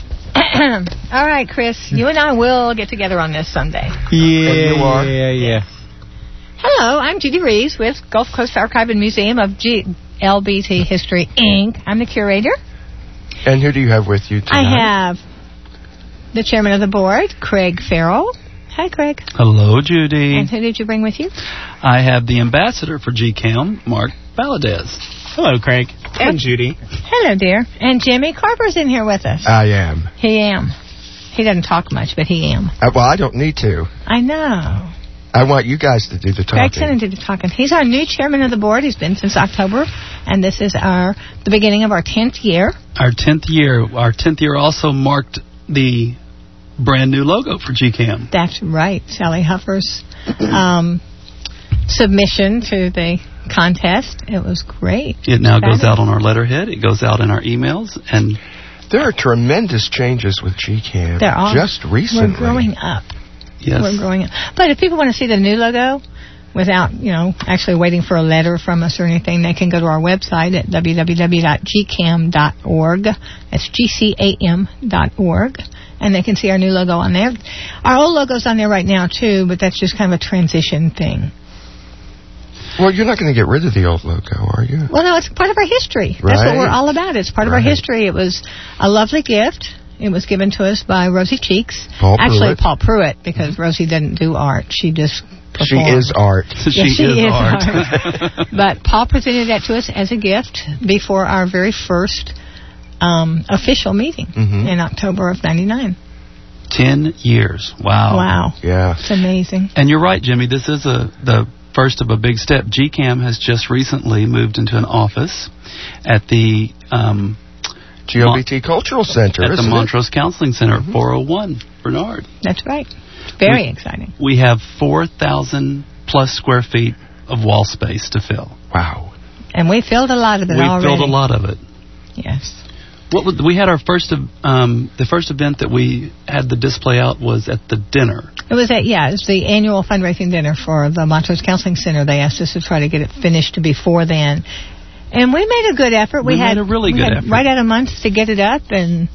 All right, Chris. You and I will get together on this Sunday. Yeah, And you are? yeah, yeah. Hello, I'm Judy Reeves with Gulf Coast Archive and Museum of G- L B T History, Incorporated. I'm the curator. And who do you have with you tonight? I have the chairman of the board, Craig Farrell. Hi, Craig. Hello, Judy. And who did you bring with you? I have the ambassador for G CAM, Mark Valadez. Hello, Craig. And Judy. Hello, dear. And Jimmy Carver's in here with us. I am. He am. He doesn't talk much, but he am. Uh, well, I don't need to. I know. I want you guys to do the talking. Greg's going to do the talking. He's our new chairman of the board. He's been since October, and this is our the beginning of our tenth year. Our tenth year. Our tenth year also marked the brand new logo for G CAM. That's right. Sally Huffer's um, submission to the contest. It was great. It now goes out on our letterhead. It goes out in our emails. And there are tremendous changes with G CAM. There are. Just recently. We're growing up. Yes. We're growing up. But if people want to see the new logo without, you know, actually waiting for a letter from us or anything, they can go to our website at w w w dot g cam dot org. That's G C A M dot org. And they can see our new logo on there. Our old logo's on there right now, too, but that's just kind of a transition thing. Well, you're not going to get rid of the old logo, are you? Well, no, it's part of our history. Right. That's what we're all about. It's part of Right. our history. It was a lovely gift. It was given to us by Rosie Cheeks. Paul Actually, Pruitt. Paul Pruitt, because Rosie doesn't do art. She just performs. She is art. she, Yes, she is, is art. art. But Paul presented that to us as a gift before our very first um, official meeting Mhm. in October of ninety-nine. Ten years. Wow. Wow. Yeah. It's amazing. And you're right, Jimmy. This is a the first of a big step. G CAM has just recently moved into an office at the um, G L B T Cultural Center, at the isn't it? Montrose Counseling Center, mm-hmm. four oh one Bernard. That's right. Very we, exciting. We have four thousand plus square feet of wall space to fill. Wow. And we filled a lot of it we already. filled a lot of it. Yes. What was, we had our first um, the first event that we had the display out was at the dinner. It was at, yeah, it was the annual fundraising dinner for the Montrose Counseling Center. They asked us to try to get it finished before then. And we made a good effort. We, We had made a really we good had effort. right at a month to get it up, and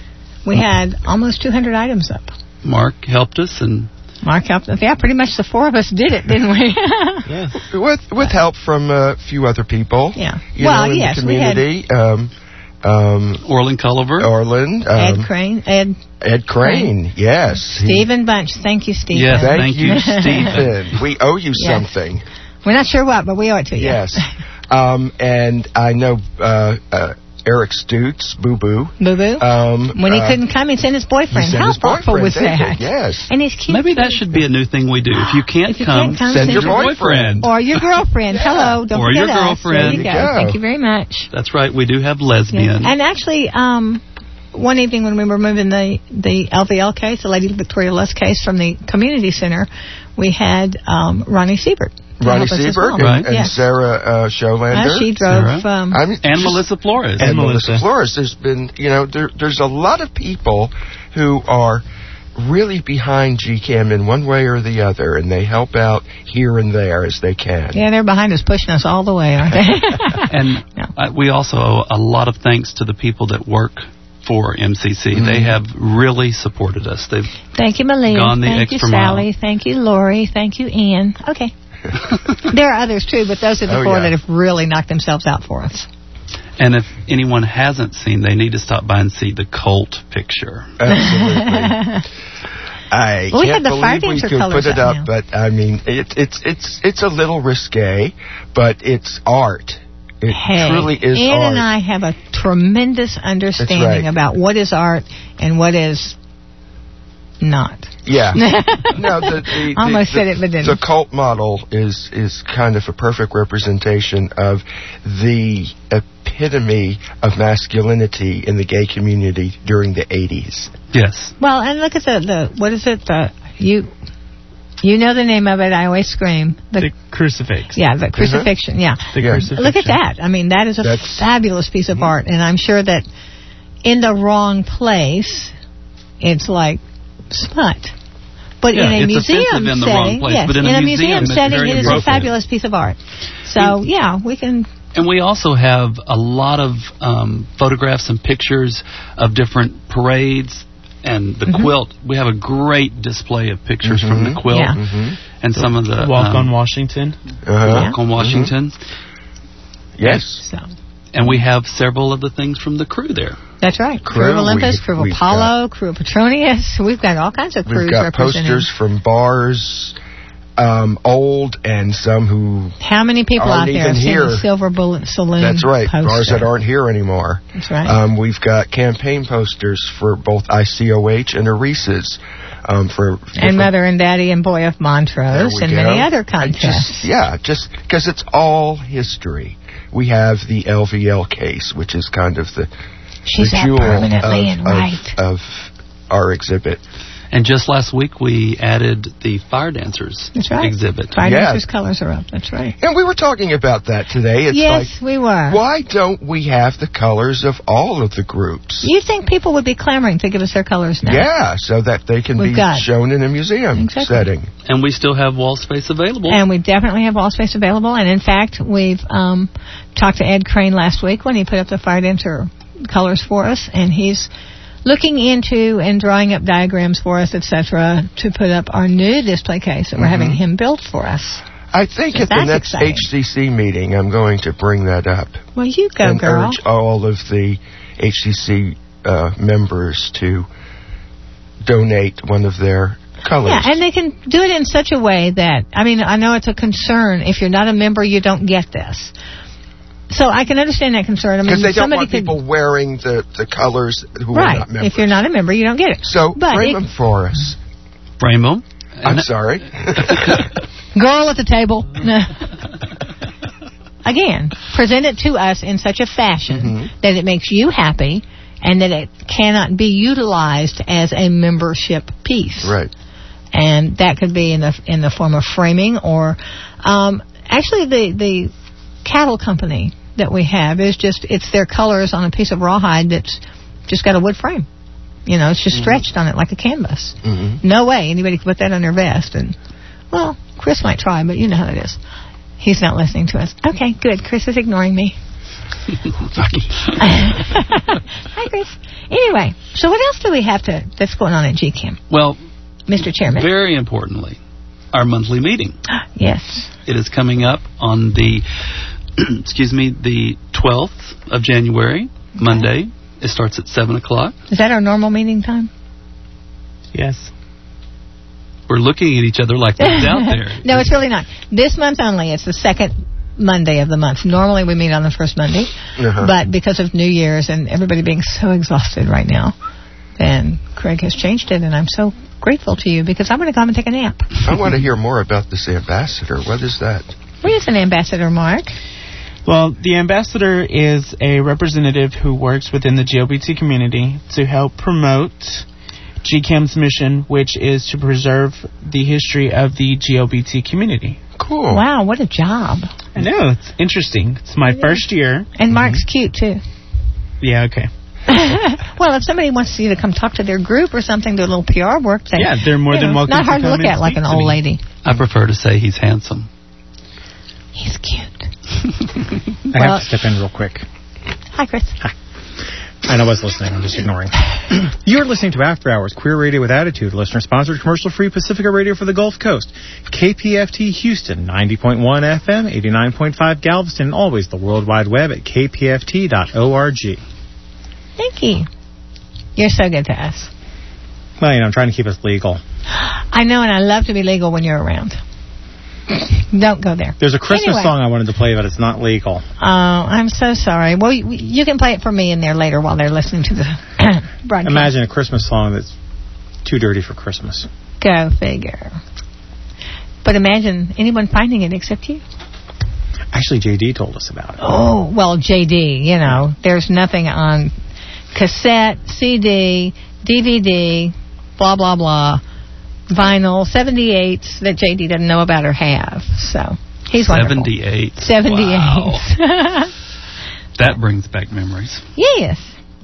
we had almost two hundred items up. Mark helped us, and Mark helped us. Yeah, pretty much the four of us did it, didn't we? Yeah. With with help from a few other people. Yeah. You Well, know, in yes, the we had- community. Um, um, Orland Culliver. Orland. Um, Ed Crane. Ed. Ed Crane. Yes. Stephen Bunch. Thank you, Stephen. Yes, Thank, Thank you, you, Stephen. We owe you Yes. something. We're not sure what, but we owe it to you. Yes. Um, and I know uh, uh, Eric Stutz, Boo Boo. Boo Boo. Um, When he uh, couldn't come, he sent his boyfriend. he sent How his thoughtful boyfriend, was David, that? yes. And he's cute. Maybe that should be a new thing we do. If you can't, If you come, can't come, Send send your your boyfriend. Or your girlfriend. Hello. Don't Or forget your us. There girlfriend. you go. There you go. Thank you very much. That's right. We do have lesbian. Yeah. And actually, um, one evening when we were moving the, the L V L case, the Lady Victoria Lust case from the community center, we had um, Ronnie Siebert. to Ronnie help us as Siebert well. and, and Yes. Sarah uh, Scholander. Uh, she drove. Sarah. Um, I mean, and just- Melissa Flores. And, And Melissa. Melissa. Flores. There's been, you know, there, there's a lot of people who are really behind G CAM in one way or the other, and they help out here and there as they can. yeah, they're behind us, pushing us all the way, aren't they? And No. uh, we also owe a lot of thanks to the people that work for M C C. Mm-hmm. They have really supported us. They've Thank you, Malia. Gone the Thank you, extra mile. Sally. Thank you, Lori. Thank you, Ian. Okay. There are others, too, but those are the Oh, four yeah. that have really knocked themselves out for us. And if anyone hasn't seen, they need to stop by and see the cult picture. Absolutely. I Well, we can't had the fire believe we dancer could colors put it up up, now. but I mean, it, it's it's it's a little risque, but it's art. It Hey, truly is Ian art. and I have a tremendous understanding right. about what is art and what is not. Yeah. No, the, the, Almost the, said it, but didn't. The cult model is is kind of a perfect representation of the epitome of masculinity in the gay community during the eighties. Yes. Well, and look at the, the what is it? The you you know the name of it. I always scream. The, the crucifix. Yeah, the crucifixion. Yeah. The yeah. crucifixion. Look at that. I mean, that is a That's, fabulous piece of art, and I'm sure that in the wrong place, it's like smut. But Yeah, in a it's museum offensive in the setting, wrong place, yes, but in in a a museum, museum it's setting, very it is a appropriate. fabulous piece of art. So, yeah, we can. And we also have a lot of um, photographs and pictures of different parades and the Mm-hmm. quilt. We have a great display of pictures Mhm. from the quilt Yeah. Mm-hmm. and some of the Walk um, on Washington. Uh-huh. Walk on Washington. Yes. So. And we have several of the things from the crew there. That's right. Crew, Crew, of Olympus, we- Crew of we've Apollo, Crew of Petronius. We've got all kinds of crews We've got represented. posters from bars, um, old and some who... How many people out aren't there even have seen here. the Silver Bullet Saloon That's right, poster? bars that aren't here anymore. That's right. Um, we've got campaign posters for both I C O H and Oresa's. Um, for and different- Mother and Daddy and Boy of There Montrose we and go. many other I contests. Just, yeah, just because it's all history. We have the L V L case, which is kind of the, She's the up jewel permanently of, and of, right. of our exhibit. And just last week we added the Fire Dancers That's right. exhibit. Fire Yeah. Dancers colors are up. That's right. And we were talking about that today. It's yes, like, we were. why don't we have the colors of all of the groups? You think people would be clamoring to give us their colors now? Yeah, so that they can We've be got- shown in a museum Exactly. setting. And we still have wall space available. And we definitely have wall space available. And in fact, we've um, talked to Ed Crane last week when he put up the Fire Dancer colors for us, and he's looking into and drawing up diagrams for us, et cetera, to put up our new display case that we're Mhm. having him build for us. I think So at the that's next exciting. H C C meeting, I'm going to bring that up. Well, you go, and girl. urge all of the H C C uh, members to donate one of their colors. Yeah, and they can do it in such a way that, I mean, I know it's a concern. If you're not a member, you don't get this. So I can understand that concern. I mean, Because they don't somebody want could, people wearing the, the colors who are right. not members. If you're not a member, you don't get it. So But frame it- them for us. Frame them. I'm sorry. Girl at the table. Again, present it to us in such a fashion Mhm. that it makes you happy and that it cannot be utilized as a membership piece. Right. And that could be in the in the form of framing or um, actually the the cattle company that we have is just it's their colors on a piece of rawhide that's just got a wood frame. You know, it's just Mhm. stretched on it like a canvas. Mm-hmm. No way anybody could put that on their vest. And, well, Chris might try, but you know how it is. He's not listening to us. Okay, good. Chris is ignoring me. Hi, Chris. Anyway, so what else do we have to that's going on at G CAM, Well, Mister Chairman? very importantly, our monthly meeting. Yes. It is coming up on the, excuse me, the twelfth of January, Monday. It starts at seven o'clock. Is that our normal meeting time? Yes. We're looking at each other like we're out there. No, it's really not. This month only. It's the second Monday of the month. Normally we meet on the first Monday, Uh-huh. but because of New Year's and everybody being so exhausted right now, then Craig has changed it, and I'm so grateful to you because I'm going to go home and take a nap. I want to hear more about this ambassador. What is that? What is an ambassador, Mark? Well, the ambassador is a representative who works within the G L B T community to help promote G CAM's mission, which is to preserve the history of the G L B T community. Cool. Wow, what a job. I know, it's interesting. It's my first year. And Mark's cute, too. Yeah, okay. Well, if somebody wants you to come talk to their group or something, do a little P R work, then, Yeah, they're more you than know, welcome not to hard to come look and at like speak an to old me. lady. I prefer to say he's handsome. He's cute. I Well- have to step in real quick. Hi, Chris. And I was listening, I'm just ignoring. You're listening to After Hours, Queer Radio with Attitude, listener-sponsored, commercial-free Pacifica Radio for the Gulf Coast. K P F T Houston, ninety point one F M, eighty-nine point five Galveston, and always the World Wide Web at k p f t dot org. Thank you. You're so good to us. Well, you know, I'm trying to keep us legal. I know, and I love to be legal when you're around. Don't go there. There's a Christmas Anyway. song I wanted to play, but it's not legal. Oh, I'm so sorry. Well, you, you can play it for me in there later while they're listening to the broadcast. Imagine a Christmas song that's too dirty for Christmas. Go figure. But imagine anyone finding it except you. Actually, J D told us about it. Oh, well, J D, you know, there's nothing on cassette, C D, D V D, blah, blah, blah, vinyl, seventy-eights that J D doesn't know about or have. So he's wonderful. seventy-eight. seventy-eight. Wow. That brings back memories. Yes.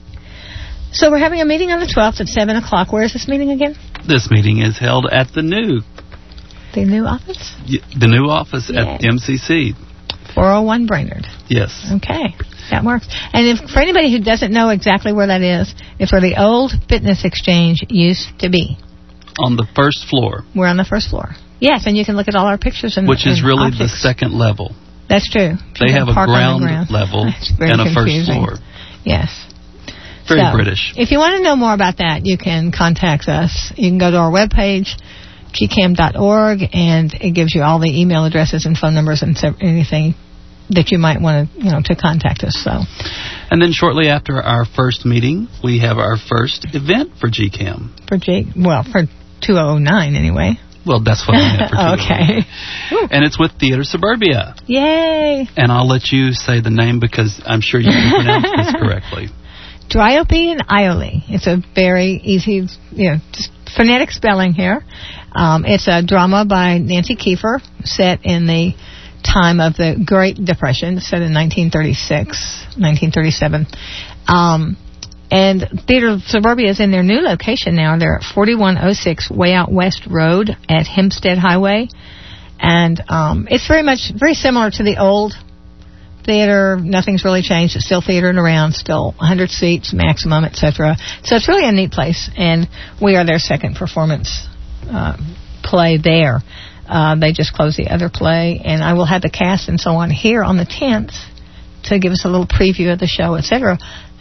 So we're having a meeting on the twelfth at seven o'clock. Where is this meeting again? This meeting is held at the new... The new office? The new office Yeah. at M C C. four oh one Brainerd. Yes. Okay. That works. And if for anybody who doesn't know exactly where that is, it's where the old fitness exchange used to be. On the first floor. We're on the first floor. Yes, and you can look at all our pictures and Which is and really objects. the second level. That's true. They You have can a park on the ground, ground. level It's very and a confusing. first floor. Yes. Very So, British. If you want to know more about that, you can contact us. You can go to our webpage, g cam dot org, and it gives you all the email addresses and phone numbers and so- anything that you might want to, you know, to contact us. So, And then shortly after our first meeting, we have our first event for G CAM. for Jake, well, for two thousand nine anyway. Well, that's what I meant for two oh nine. Okay. And it's with Theater Suburbia. Yay. And I'll let you say the name because I'm sure you can pronounce this correctly. Dryope and Iole. It's a very easy, you know, just phonetic spelling here. Um, it's a drama by Nancy Kiefer set in the time of the Great Depression, set in nineteen thirty-six, nineteen thirty-seven. Um, and Theater Suburbia is in their new location now. They're at forty-one oh six Way Out West Road at Hempstead Highway. And um, it's very much, very similar to the old theater. Nothing's really changed. It's still theater and around, still one hundred seats maximum, et cetera. So it's really a neat place, and we are their second performance uh, play there. Uh, they just closed the other play, and I will have the cast and so on here on the tenth to give us a little preview of the show, et cetera.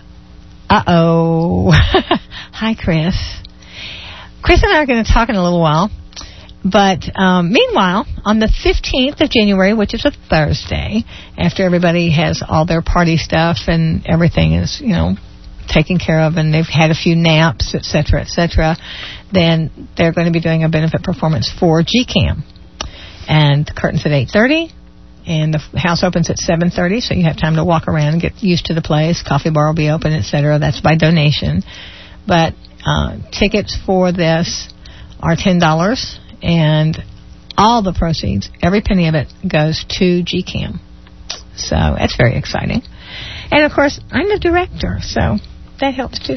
Uh-oh. Hi, Chris. Chris and I are going to talk in a little while. But um, meanwhile, on the fifteenth of January, which is a Thursday, after everybody has all their party stuff and everything is, you know, taken care of and they've had a few naps, et cetera, et cetera, then they're going to be doing a benefit performance for G CAM. And the curtain's at eight thirty, and the house opens at seven thirty, so you have time to walk around and get used to the place. Coffee bar will be open, et cetera. That's by donation. But uh, tickets for this are ten dollars. And all the proceeds, every penny of it, goes to G CAM. So it's very exciting. And, of course, I'm the director, so that helps, too.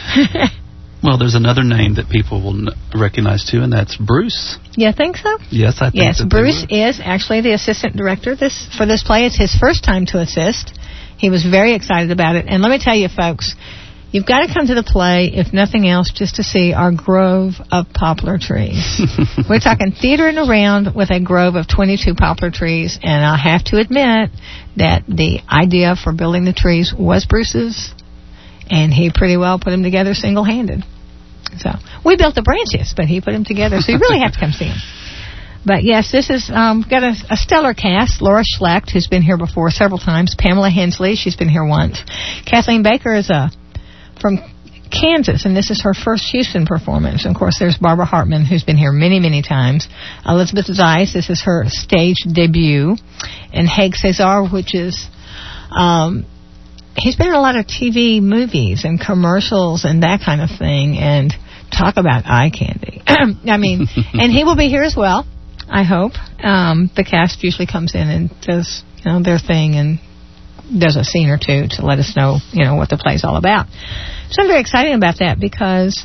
Well, there's another name that people will n- recognize, too, and that's Bruce. You think so? Yes, I think Yes, that Bruce is actually the assistant director this for this play. It's his first time to assist. He was very excited about it. And let me tell you, folks, you've got to come to the play, if nothing else, just to see our grove of poplar trees. We're talking theater and around with a grove of twenty-two poplar trees, and I have to admit that the idea for building the trees was Bruce's, and he pretty well put them together single-handed. So we built the branches, but he put them together, so you really have to come see him. But yes, this is um, got a, a stellar cast. Laura Schlecht, who's been here before several times. Pamela Hensley, she's been here once. Kathleen Baker is a from Kansas, and this is her first Houston performance. And of course, there's Barbara Hartman, who's been here many, many times. Elizabeth Zeiss, this is her stage debut. And Haig Cesar, which is, um, he's been in a lot of T V movies and commercials and that kind of thing. And talk about eye candy. I mean, and he will be here as well, I hope. Um, the cast usually comes in and does, you know, their thing and does a scene or two to let us know, you know, what the play's all about. So I'm very excited about that because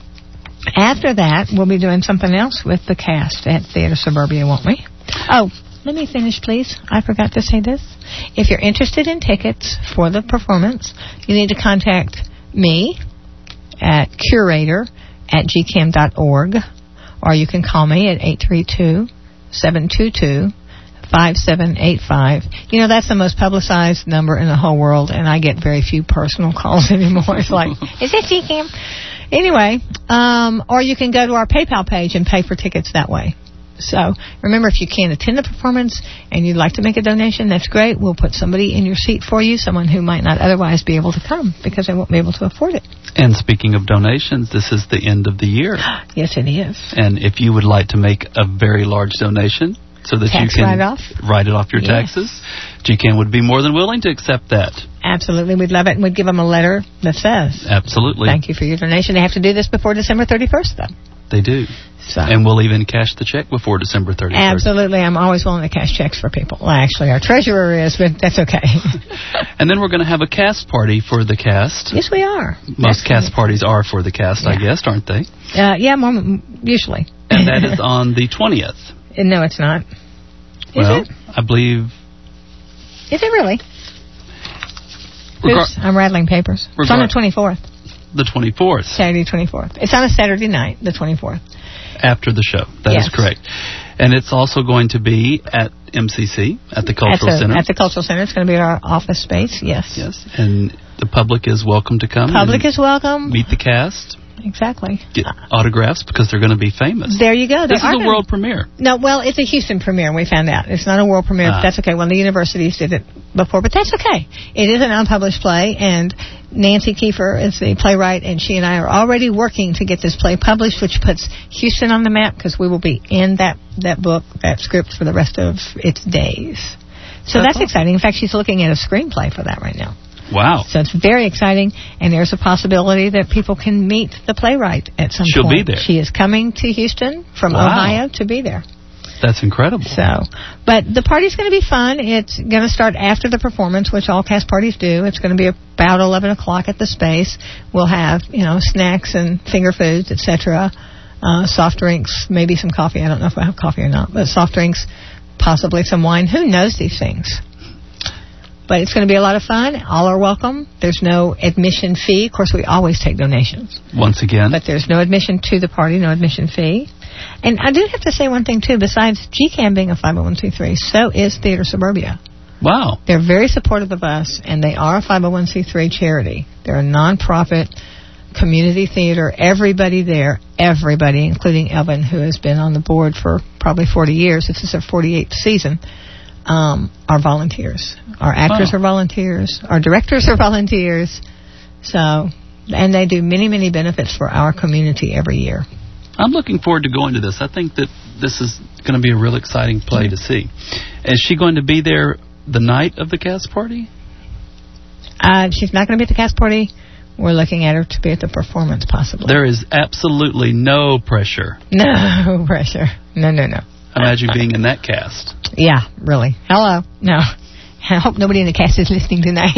after that, we'll be doing something else with the cast at Theater Suburbia, won't we? Oh, let me finish, please. I forgot to say this. If you're interested in tickets for the performance, you need to contact me at curator at g cam dot org, or you can call me at eight three two, seven two two, five seven eight five. You know, that's the most publicized number in the whole world, and I get very few personal calls anymore. It's like, is it G CAM? Anyway, um, or you can go to our PayPal page and pay for tickets that way. So remember, if you can't attend the performance and you'd like to make a donation, that's great. We'll put somebody in your seat for you, someone who might not otherwise be able to come because they won't be able to afford it. And speaking of donations, this is the end of the year. Yes, it is. And if you would like to make a very large donation so that Tax you can write-off. write it off your Yes. taxes, G CAM would be more than willing to accept that. Absolutely. We'd love it. And we'd give them a letter that says, Absolutely. thank you for your donation. They have to do this before December thirty-first, though. They do. So. And we'll even cash the check before December thirty-first. Absolutely. I'm always willing to cash checks for people. Well, actually, our treasurer is, but that's okay. And then we're going to have a cast party for the cast. Yes, we are. Most cast parties are for the cast, Yeah. I guess, aren't they? Uh, yeah, more, usually. And that is on the twentieth. No, it's not. Is Well, it? I believe... Is it really? Regar- Oops, I'm rattling papers. It's on the Regar- twenty-fourth. The twenty-fourth. Saturday twenty-fourth. It's on a Saturday night, the twenty-fourth. After the show. That is Yes. correct. And it's also going to be at M C C, at the Cultural at the, Center. At the Cultural Center. It's going to be at our office space, yes. Yes. And the public is welcome to come. Public and is welcome. Meet the cast. Exactly. Get autographs because they're going to be famous. There you go. This There is are a world premiere. No, well, it's a Houston premiere, we found out. It's not a world premiere, Ah. but that's okay. Well, the universities did it before, but that's okay. It is an unpublished play, and Nancy Kiefer is the playwright, and she and I are already working to get this play published, which puts Houston on the map, because we will be in that, that book, that script, for the rest of its days. So that's, That's awesome. exciting. In fact, she's looking at a screenplay for that right now. Wow. So it's very exciting, and there's a possibility that people can meet the playwright at some She'll point. be there. She is coming to Houston from Wow. Ohio to be there. That's incredible. So, but the party's going to be fun. It's going to start after the performance, which all cast parties do. It's going to be about eleven o'clock at the space. We'll have, you know, snacks and finger foods, et cetera, uh, soft drinks, maybe some coffee. I don't know if we'll have coffee or not, but soft drinks, possibly some wine. Who knows these things? But it's going to be a lot of fun. All are welcome. There's no admission fee. Of course, we always take donations. Once again. But there's no admission to the party, no admission fee. And I do have to say one thing, too. Besides G CAM being a five oh one c three, so is Theater Suburbia. Wow. They're very supportive of us, and they are a five oh one c three charity. They're a nonprofit community theater. Everybody there, everybody, including Evan, who has been on the board for probably forty years. This is their forty-eighth season. Um, are volunteers. Our actors Wow. are volunteers. Our directors are volunteers. So, and they do many, many benefits for our community every year. I'm looking forward to going to this. I think that this is going to be a real exciting play to see. Is she going to be there the night of the cast party? Uh, she's not going to be at the cast party. We're looking at her to be at the performance, possibly. There is absolutely no pressure. No pressure. No, no, no. Imagine being in that cast. Yeah, really. Hello. No. I hope nobody in the cast is listening tonight.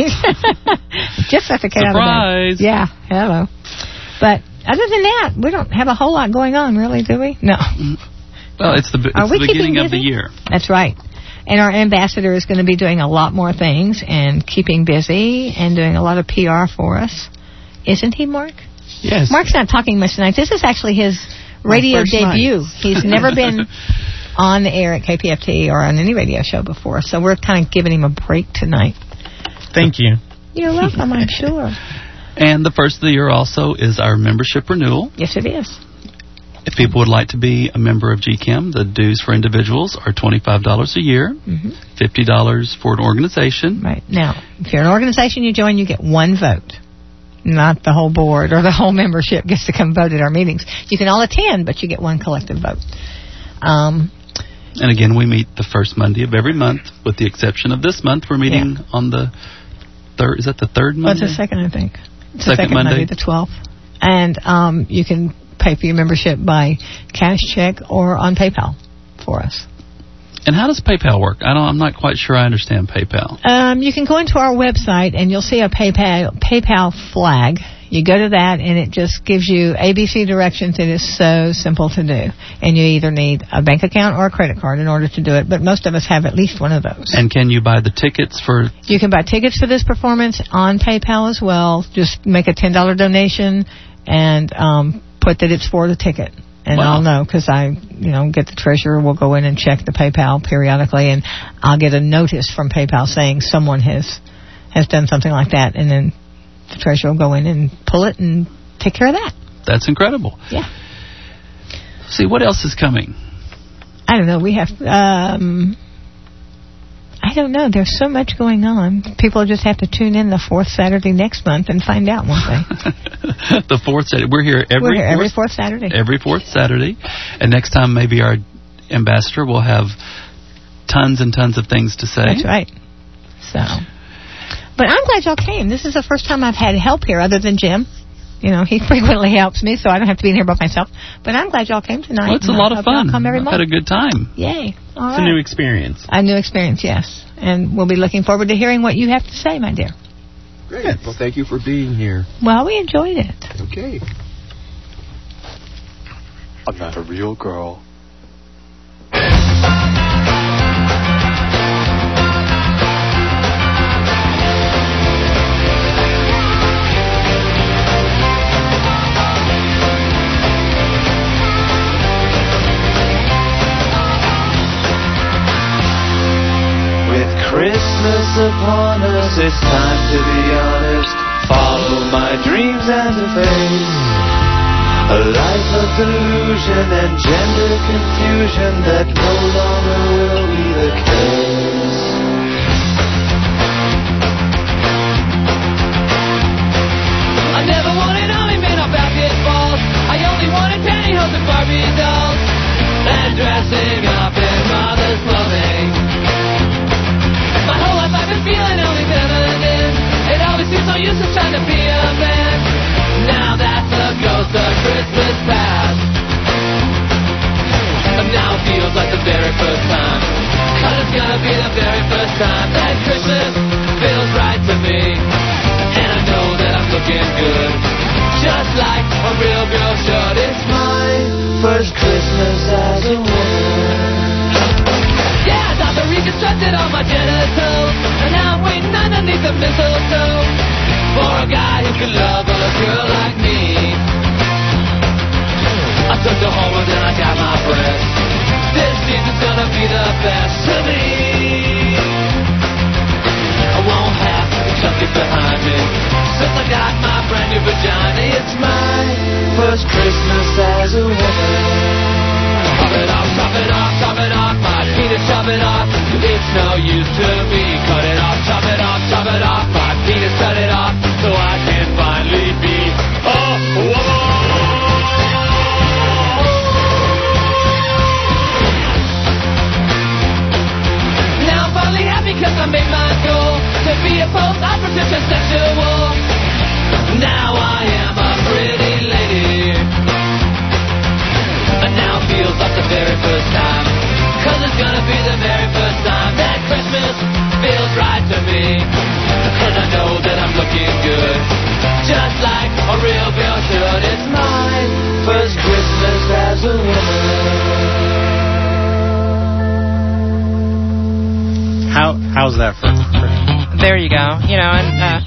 Just have to get out of Surprise. bed. Yeah, hello. But other than that, we don't have a whole lot going on, really, do we? No. Well, it's the, it's Are we the beginning keeping of the busy? year. That's right. And our ambassador is going to be doing a lot more things and keeping busy and doing a lot of P R for us. Isn't he, Mark? Yes. Mark's not talking much tonight. This is actually his radio first debut. night. He's never been on the air at K P F T or on any radio show before, so we're kind of giving him a break tonight. Thank you. You're welcome, I'm sure. And the first of the year also is our membership renewal. Yes, it is. If people would like to be a member of G CAM, the dues for individuals are twenty-five dollars a year, Mm-hmm. fifty dollars for an organization. Right. Now, if you're an organization you join, you get one vote. Not the whole board or the whole membership gets to come vote at our meetings. You can all attend, but you get one collective vote. Um, And again, we meet the first Monday of every month, with the exception of this month. We're meeting Yeah. on the third. Is that the third what's Monday? the second, I think? It's Second the second Monday? the twelfth. And um, you can pay for your membership by cash, check, or on PayPal for us. And how does PayPal work? I don't. I'm not quite sure I understand PayPal. Um, you can go into our website and you'll see a PayPal PayPal flag. You go to that and it just gives you A B C directions. It is so simple to do. And you either need a bank account or a credit card in order to do it, but most of us have at least one of those. And can you buy the tickets for? You can buy tickets for this performance on PayPal as well. Just make a ten dollars donation and um, put that it's for the ticket. And Wow. I'll know because I, you know, get the treasurer will go in and check the PayPal periodically, and I'll get a notice from PayPal saying someone has has done something like that, and then the treasurer will go in and pull it and take care of that. That's incredible. Yeah. See, what else is coming? I don't know. We have. Um, I don't know. There's so much going on. People just have to tune in the fourth Saturday next month and find out, won't they? The fourth Saturday. We're here every We're here fourth, every fourth Saturday. Every fourth Saturday, and next time maybe our ambassador will have tons and tons of things to say. That's right. So, but I'm glad y'all came. This is the first time I've had help here, other than Jim. You know, he frequently helps me, so I don't have to be in here by myself. But I'm glad y'all came tonight. Well, it's a lot of fun. Come every I've month. had a good time. Yay. All it's right. a new experience. A new experience, yes. And we'll be looking forward to hearing what you have to say, my dear. Great. Well, thank you for being here. Well, we enjoyed it. Okay. I'm not a real girl. Christmas upon us, it's time to be honest. Follow my dreams and to face a life of delusion and gender confusion that no longer will be the case. I never wanted only men or basketballs. I only wanted pantyhose and Barbie dolls and dressing up in mother's clothing. My whole life I've been feeling only feminine. It always seems so useless trying to be a man. Now that's the ghost of Christmas past. And now it feels like the very first time. Cause it's gonna be the very first time that Christmas feels right to me. And I know that I'm looking good, just like a real girl should. It's my first Christmas as a woman. Yeah, I thought the reconstructed all my genitals, and now I'm waiting underneath the mistletoe for a guy who can love a girl like me. I took the hormones and I got my breath. This season's gonna be the best to me. I won't have to chuck it behind me since I got my brand new vagina. It's my first Christmas as a woman. Chop it off, chop it off, chop it off, my penis, chop it off. It's no use to me. Cut it off, chop it off, chop it off, my penis, cut it off, so I can finally be a woman. Now I'm finally happy cause I made my goal to be a post-operative transsexual. Now I am a pretty lady. And now it feels like the very first time, cause it's gonna be the very first time that Christmas feels right to me. Cause I know that I'm looking good, just like a real girl should. It's my first Christmas as a woman. How how's that for? There you go. You know, and uh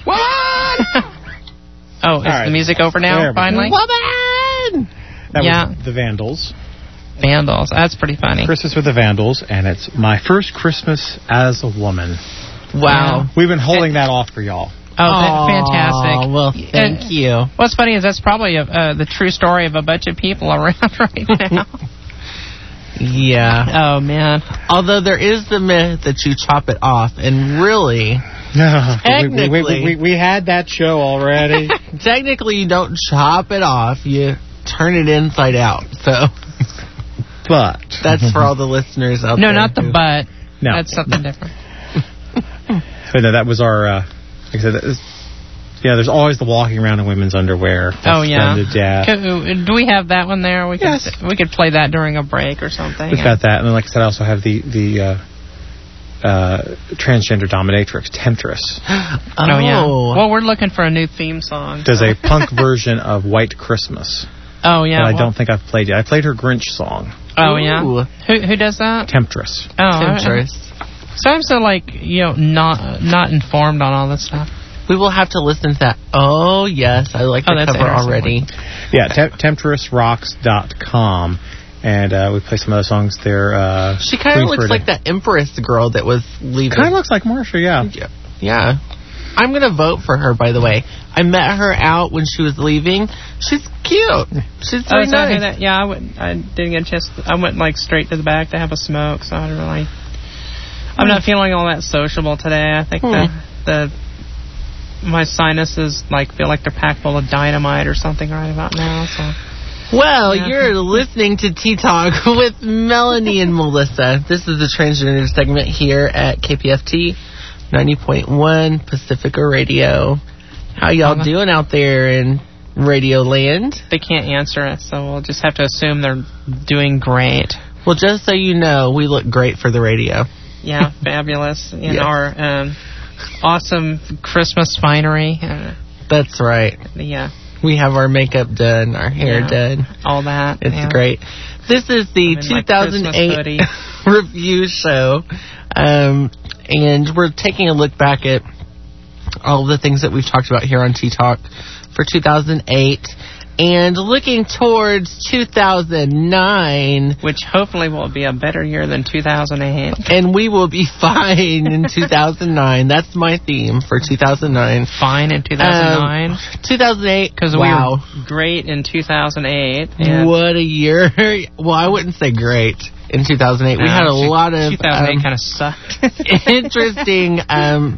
oh, is right. the music over now? There Finally. Woman! That Yeah. was the Vandals. Vandals. That's pretty funny. Christmas with the Vandals, and it's my first Christmas as a woman. Wow. We've been holding that off for y'all. Oh, that, fantastic. Well, thank And you. What's funny is that's probably a, uh, the true story of a bunch of people around right now. Yeah. Oh, man. Although there is the myth that you chop it off, and really, No, technically, we, we, we, we had that show already. technically you don't chop it off, you turn it inside out. So But that's for all the listeners out No, there. not the who- butt. No. That's something different. But no, that was our. Uh, like I said, that is, yeah. There's always the walking around in women's underwear. That's Oh, yeah. done to death. Could- Do we have that one there? We could, Yes. We could play that during a break or something. We've got that, and then, like I said, I also have the the uh, uh, transgender dominatrix, Temptress. Oh, yeah. Well, we're looking for a new theme song. Does a punk version of White Christmas. Oh, yeah. That I well- don't think I've played yet. I played her Grinch song. Oh, yeah. Who who does that? Temptress. Oh, I- Temptress. So I'm so, like, you know, not not informed on all this stuff. We will have to listen to that. Oh, yes. I like Oh, the that's cover interesting. already. Yeah, te- temptress rocks dot com. And uh, we play some other songs there. Uh, She kind of looks like that Empress girl that was leaving. Kind of looks like Marsha, yeah. Yeah. I'm going to vote for her, by the way. I met her out when she was leaving. She's cute. She's very oh, so nice. That, yeah, I, went, I didn't get a chance. To, I went like straight to the back to have a smoke, so I don't really. I'm not feeling all that sociable today. I think Hmm. the the my sinuses like feel like they're packed full of dynamite or something right about now. So. Well, Yeah. you're listening to Tea Talk with Melanie and Melissa. This is the transgender segment here at K P F T ninety point one Pacifica Radio. How y'all Uh-huh. doing out there in Radio Land? They can't answer us, so we'll just have to assume they're doing great. Well, just so you know, we look great for the radio. Yeah, fabulous in Yes. our um, awesome Christmas finery. Uh, That's right. yeah, We have our makeup done, our hair Yeah. done. all that. It's yeah. great. This is the I'm in my two thousand eight Christmas review show, um, and we're taking a look back at all the things that we've talked about here on Tea Talk for two thousand eight, and looking towards two thousand nine. Which hopefully will be a better year than two thousand eight. And we will be fine in two thousand nine. That's my theme for two thousand nine. Fine in two thousand nine? Um, two thousand eight. Because wow. we were great in two thousand eight. And What a year. Well, I wouldn't say great in two thousand eight. We No, had a two- lot of two thousand eight um, kind of sucked. interesting um,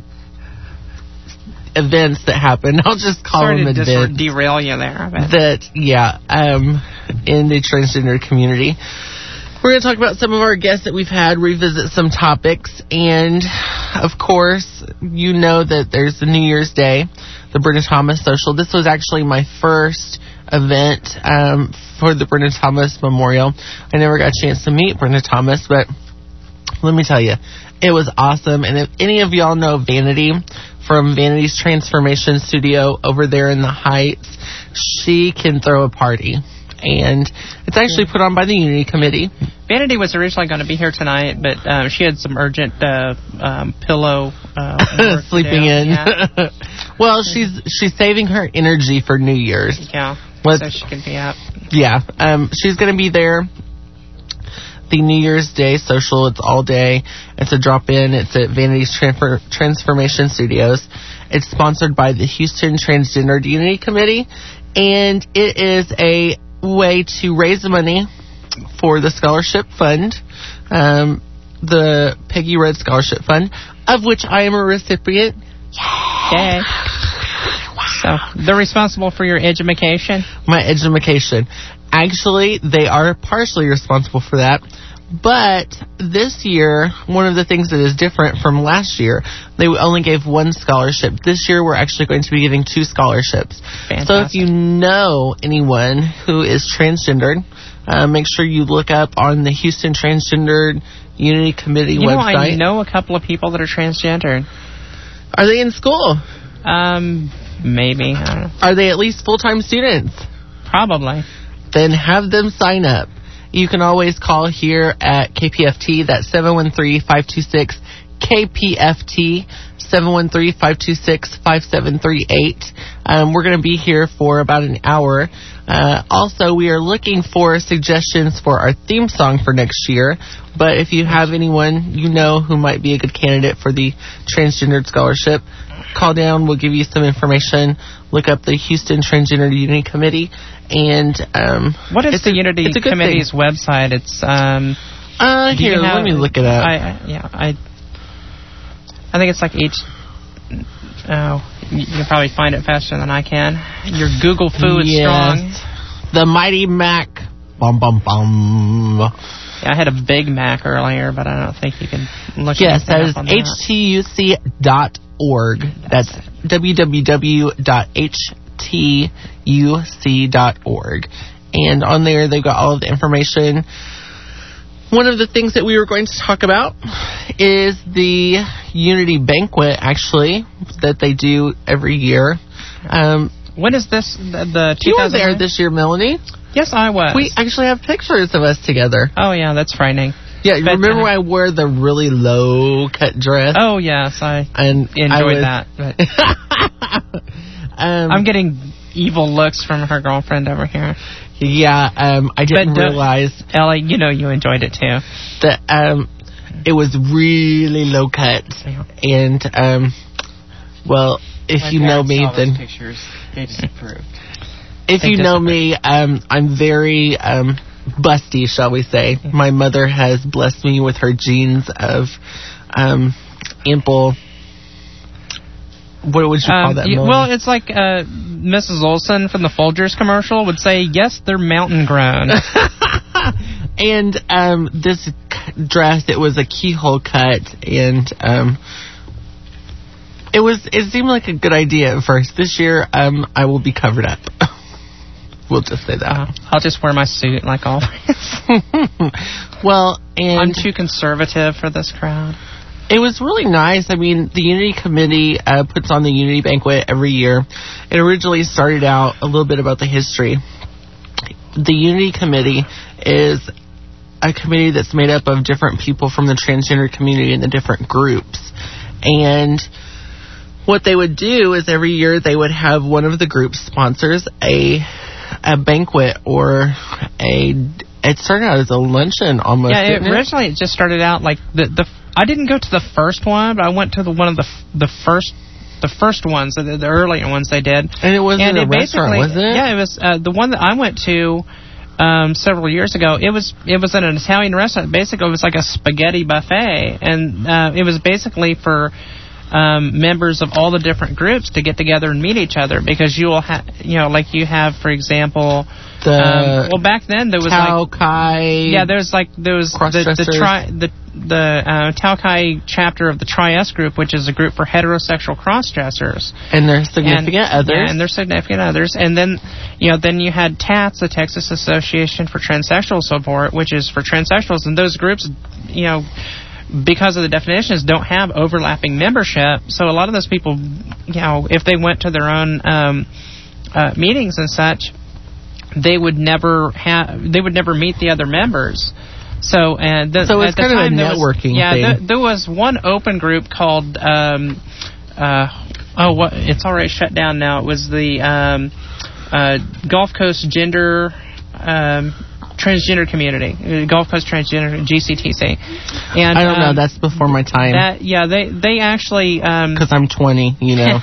events that happened. I'll just call Sorry them to events. dis- derail you there. But That, yeah, um, in the transgender community. We're going to talk about some of our guests that we've had, revisit some topics, and, of course, you know that there's the New Year's Day, the Brenda Thomas Social. This was actually my first event um, for the Brenda Thomas Memorial. I never got a chance to meet Brenda Thomas, but let me tell you, it was awesome. And if any of y'all know Vanity from Vanity's Transformation Studio over there in the Heights, she can throw a party. And it's actually put on by the Unity Committee. Vanity was originally going to be here tonight, but um, she had some urgent uh, um, pillow uh, work to Sleeping do. in. Yeah. Well, she's she's saving her energy for New Year's. Yeah, Let's- so she can be up. Yeah, um, she's going to be there. The New Year's Day social, it's all day. It's a drop-in. It's at Vanity's Transfer- Transformation Studios. It's sponsored by the Houston Transgender Unity Committee, and it is a way to raise money for the scholarship fund, um, the Peggy Red Scholarship Fund, of which I am a recipient. Yay. So they're responsible for your education? My education. Actually, they are partially responsible for that. But this year, one of the things that is different from last year, they only gave one scholarship. This year, we're actually going to be giving two scholarships. Fantastic. So if you know anyone who is transgendered, uh, make sure you look up on the Houston Transgender Unity Committee You know, website. I know a couple of people that are transgendered. Are they in school? Um, maybe. I don't know. Are they at least full-time students? Probably. Then have them sign up. You can always call here at K P F T. That's seven one three, five two six, K P F T, seven one three, five two six, five seven three eight. Um, we're going to be here for about an hour. Uh, also, we are looking for suggestions for our theme song for next year. But if you have anyone you know who might be a good candidate for the Transgendered Scholarship, call down. We'll give you some information. Look up the Houston Transgender Unity Committee. And um, What is it's the a- Unity it's a good Committee's thing. website? It's um. Uh, do you here, have- let me look it up. I, I yeah I. I think it's like H. Oh, you you can probably find it faster than I can. Your Google Foo is Yes. strong. The Mighty Mac. Bum bum bum. Yeah, I had a Big Mac earlier, but I don't think you can look. Yes, that anything is up on H T U C dot org. That's w w w dot h t u c dot org. And on there, they've got all of the information. One of the things that we were going to talk about is the Unity Banquet, actually, that they do every year. Um, when is this? The, the you were two thousand there this year, Melanie. Yes, I was. We actually have pictures of us together. Oh, yeah, that's frightening. Yeah, you But, remember uh, when I wore the really low cut dress? Oh, yes, I and enjoyed I was, that. But um, I'm getting evil looks from her girlfriend over here. Yeah, um, I didn't But, uh, realize, Ellie, you know you enjoyed it too. that um, it was really low cut, and um, Well, if My you know parents me, saw those then pictures. They disapproved. if They you know disapproved. me, um, I'm very um, busty, shall we say. My mother has blessed me with her genes of um, ample. What would you call Um, that? you- Melanie? well, it's like uh, Missus Olson from the Folgers commercial would say, yes, they're mountain grown. And um, this c- dress, it was a keyhole cut, and um, it was. It seemed like a good idea at first. This year, um, I will be covered up. We'll just say that. Uh, I'll just wear my suit like always. Well, and I'm too conservative for this crowd. it was really nice. I mean, the Unity Committee uh, puts on the Unity Banquet every year. It originally started out a little bit about the history. The Unity Committee is a committee that's made up of different people from the transgender community and the different groups. And what they would do is every year they would have one of the groups sponsors a a banquet or a. It started out as a luncheon almost. Yeah, it, didn't it? originally it just started out like the the. I didn't go to the first one, but I went to the one of the f- the first the first ones, the, the earlier ones they did. And it wasn't and a it restaurant, basically- wasn't it? Yeah, it was uh, the one that I went to. Um, several years ago, it was it was in an Italian restaurant. Basically, it was like a spaghetti buffet, and uh, it was basically for um, members of all the different groups to get together and meet each other. Because you will have, you know, like you have, for example, The um, well back then there was Tau like Kai. yeah, there's like there was the the cross-dressers. tri the the uh, Tau Kai chapter of the Tri-S group, which is a group for heterosexual cross-dressers. And their significant and, others. Yeah, and their significant others. And then, you know, then you had T A T S, the Texas Association for Transsexual Support, which is for transsexuals. And those groups, you know, because of the definitions, don't have overlapping membership. So a lot of those people, you know, if they went to their own um, uh, meetings and such, they would never have, they would never meet the other members. So and the, So it's at the kind of a time, there was- networking yeah, thing. there, there was one open group called. Um, uh, oh, what? It's already shut down now. It was the um, uh, Gulf Coast Gender um, Transgender Community, uh, Gulf Coast Transgender G C T C. And I don't know. um, That's before my time. that. Yeah, they they actually. Because I'm twenty, you know.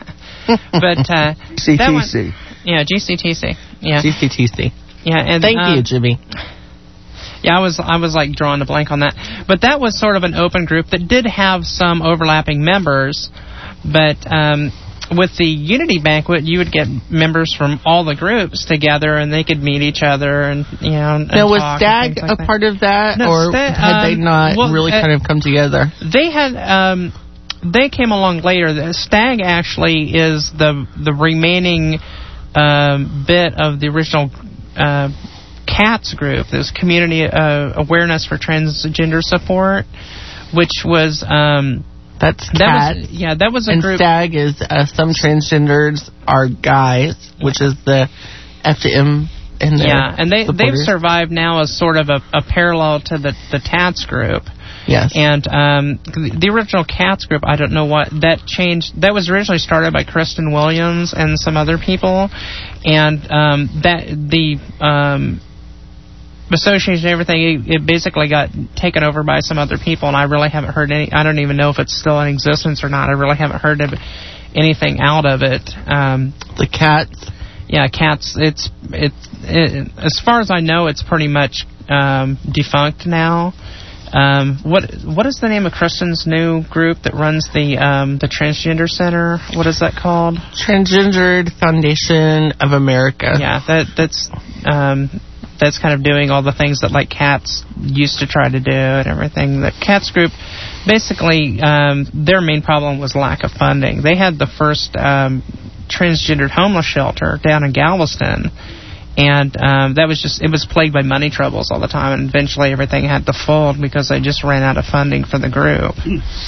but uh, C that T one- C. yeah, G C T C. Yeah, G C T C. yeah. And Thank uh, you, Jimmy. Yeah, I was I was like drawing a blank on that, but that was sort of an open group that did have some overlapping members, but um, with the Unity Banquet, you would get members from all the groups together, and they could meet each other, and you know. And Now, was talk and STAG things like a that. part of that, No, or Sta- had they um, not well, really uh, kind of come together? They had. Um, they came along later. The STAG actually is the the remaining um, bit of the original. Uh, C A T S group, this Community uh, Awareness for Transgender Support, which was um, that's that C A T was, yeah, that was a and group. STAG is uh, some transgenders are guys, which is the F to M. In their Yeah, and they they've supporters. survived now as sort of a, a parallel to the the T A T S group. Yes. And um, the, the original C A T S group, I don't know what that changed. That was originally started by Kristen Williams and some other people, and um, that the um, association and everything, it, it basically got taken over by some other people, and I really haven't heard any. I don't even know if it's still in existence or not. I really haven't heard of anything out of it. Um, the C A T S. Yeah, C A T S. It's it's it, as far as I know, it's pretty much um, defunct now. Um, what what is the name of Kristen's new group that runs the um, the Transgender Center? What is that called? Transgendered Foundation of America. Yeah, that that's um, that's kind of doing all the things that like C A T S used to try to do and everything. The C A T S group, basically, um, their main problem was lack of funding. They had the first um, transgendered homeless shelter down in Galveston. And um, that was just, it was plagued by money troubles all the time, and eventually everything had to fold because they just ran out of funding for the group.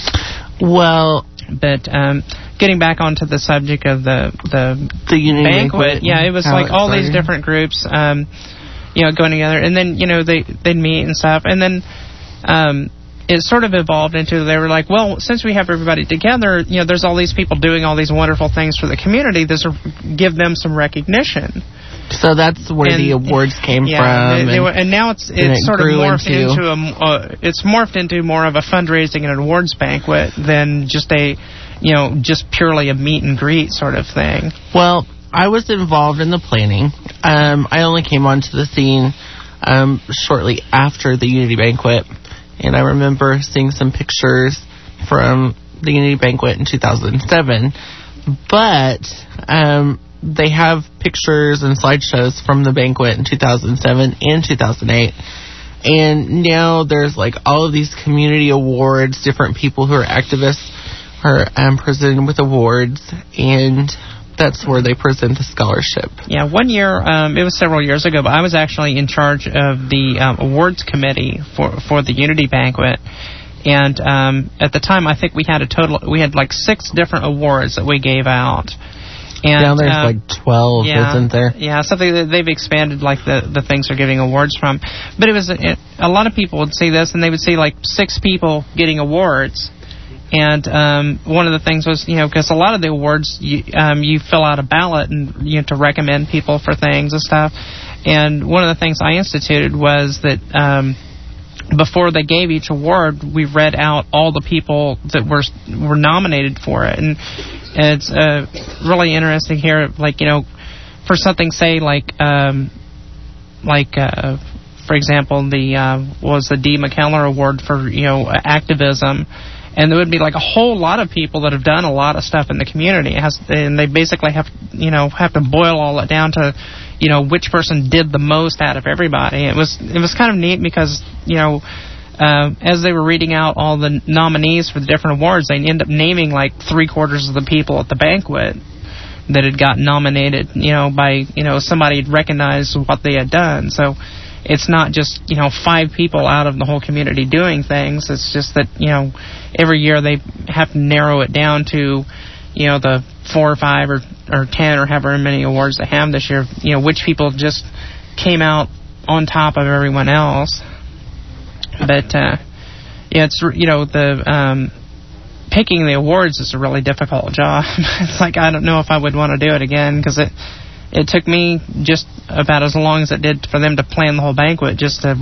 Well, but um, getting back onto the subject of the the, the Unity banquet, Banquet, yeah, it was how like it all these started. different groups, um, you know, going together, and then you know they they'd meet and stuff, and then um, it sort of evolved into they were like, well, since we have everybody together, you know, there's all these people doing all these wonderful things for the community. This will give them some recognition. So that's where And- the awards came yeah, from. they- they and, were- and now it's and it's it sort of grew morphed into, into, a uh, it's morphed into more of a fundraising and an awards banquet than just a you know, just purely a meet and greet sort of thing. Well, I was involved in the planning. Um, I only came onto the scene um, shortly after the Unity Banquet, and I remember seeing some pictures from the Unity Banquet in two thousand seven, but um, they have pictures and slideshows from the banquet in two thousand seven and two thousand eight, and now there's like all of these community awards. Different people who are activists are um, presented with awards, and that's where they present the scholarship. Yeah, one year, um, it was several years ago, but I was actually in charge of the um, awards committee for for the Unity Banquet. And um, at the time, I think we had a total, we had like six different awards that we gave out. And now there's uh, like twelve, yeah, isn't there? Yeah, something that they've expanded, like the, the things they're giving awards from. But it was, it, a lot of people would see this, and they would see like six people getting awards. And um, one of the things was, you know, because a lot of the awards, you, um, you fill out a ballot and you have to recommend people for things and stuff. And one of the things I instituted was that um, before they gave each award, we read out all the people that were were nominated for it. And it's uh, really interesting here, like, you know, for something, say, like, um, like uh, for example, the uh, was the D. McKellar Award for, you know, activism. And there would be like a whole lot of people that have done a lot of stuff in the community. It has, and they basically have, you know, have to boil all it down to, you know, which person did the most out of everybody. It was it was kind of neat because, you know, uh, as they were reading out all the nominees for the different awards, they end up naming like three quarters of the people at the banquet that had gotten nominated, you know, by, you know, somebody had recognized what they had done. So it's not just, you know, five people out of the whole community doing things. It's just that, you know, every year they have to narrow it down to, you know, the four or five or, or ten or however many awards they have this year, you know, which people just came out on top of everyone else. But, uh, yeah, it's, you know, the um, picking the awards is a really difficult job. It's like, I don't know if I would want to do it again, because it, it took me just about as long as it did for them to plan the whole banquet, just to,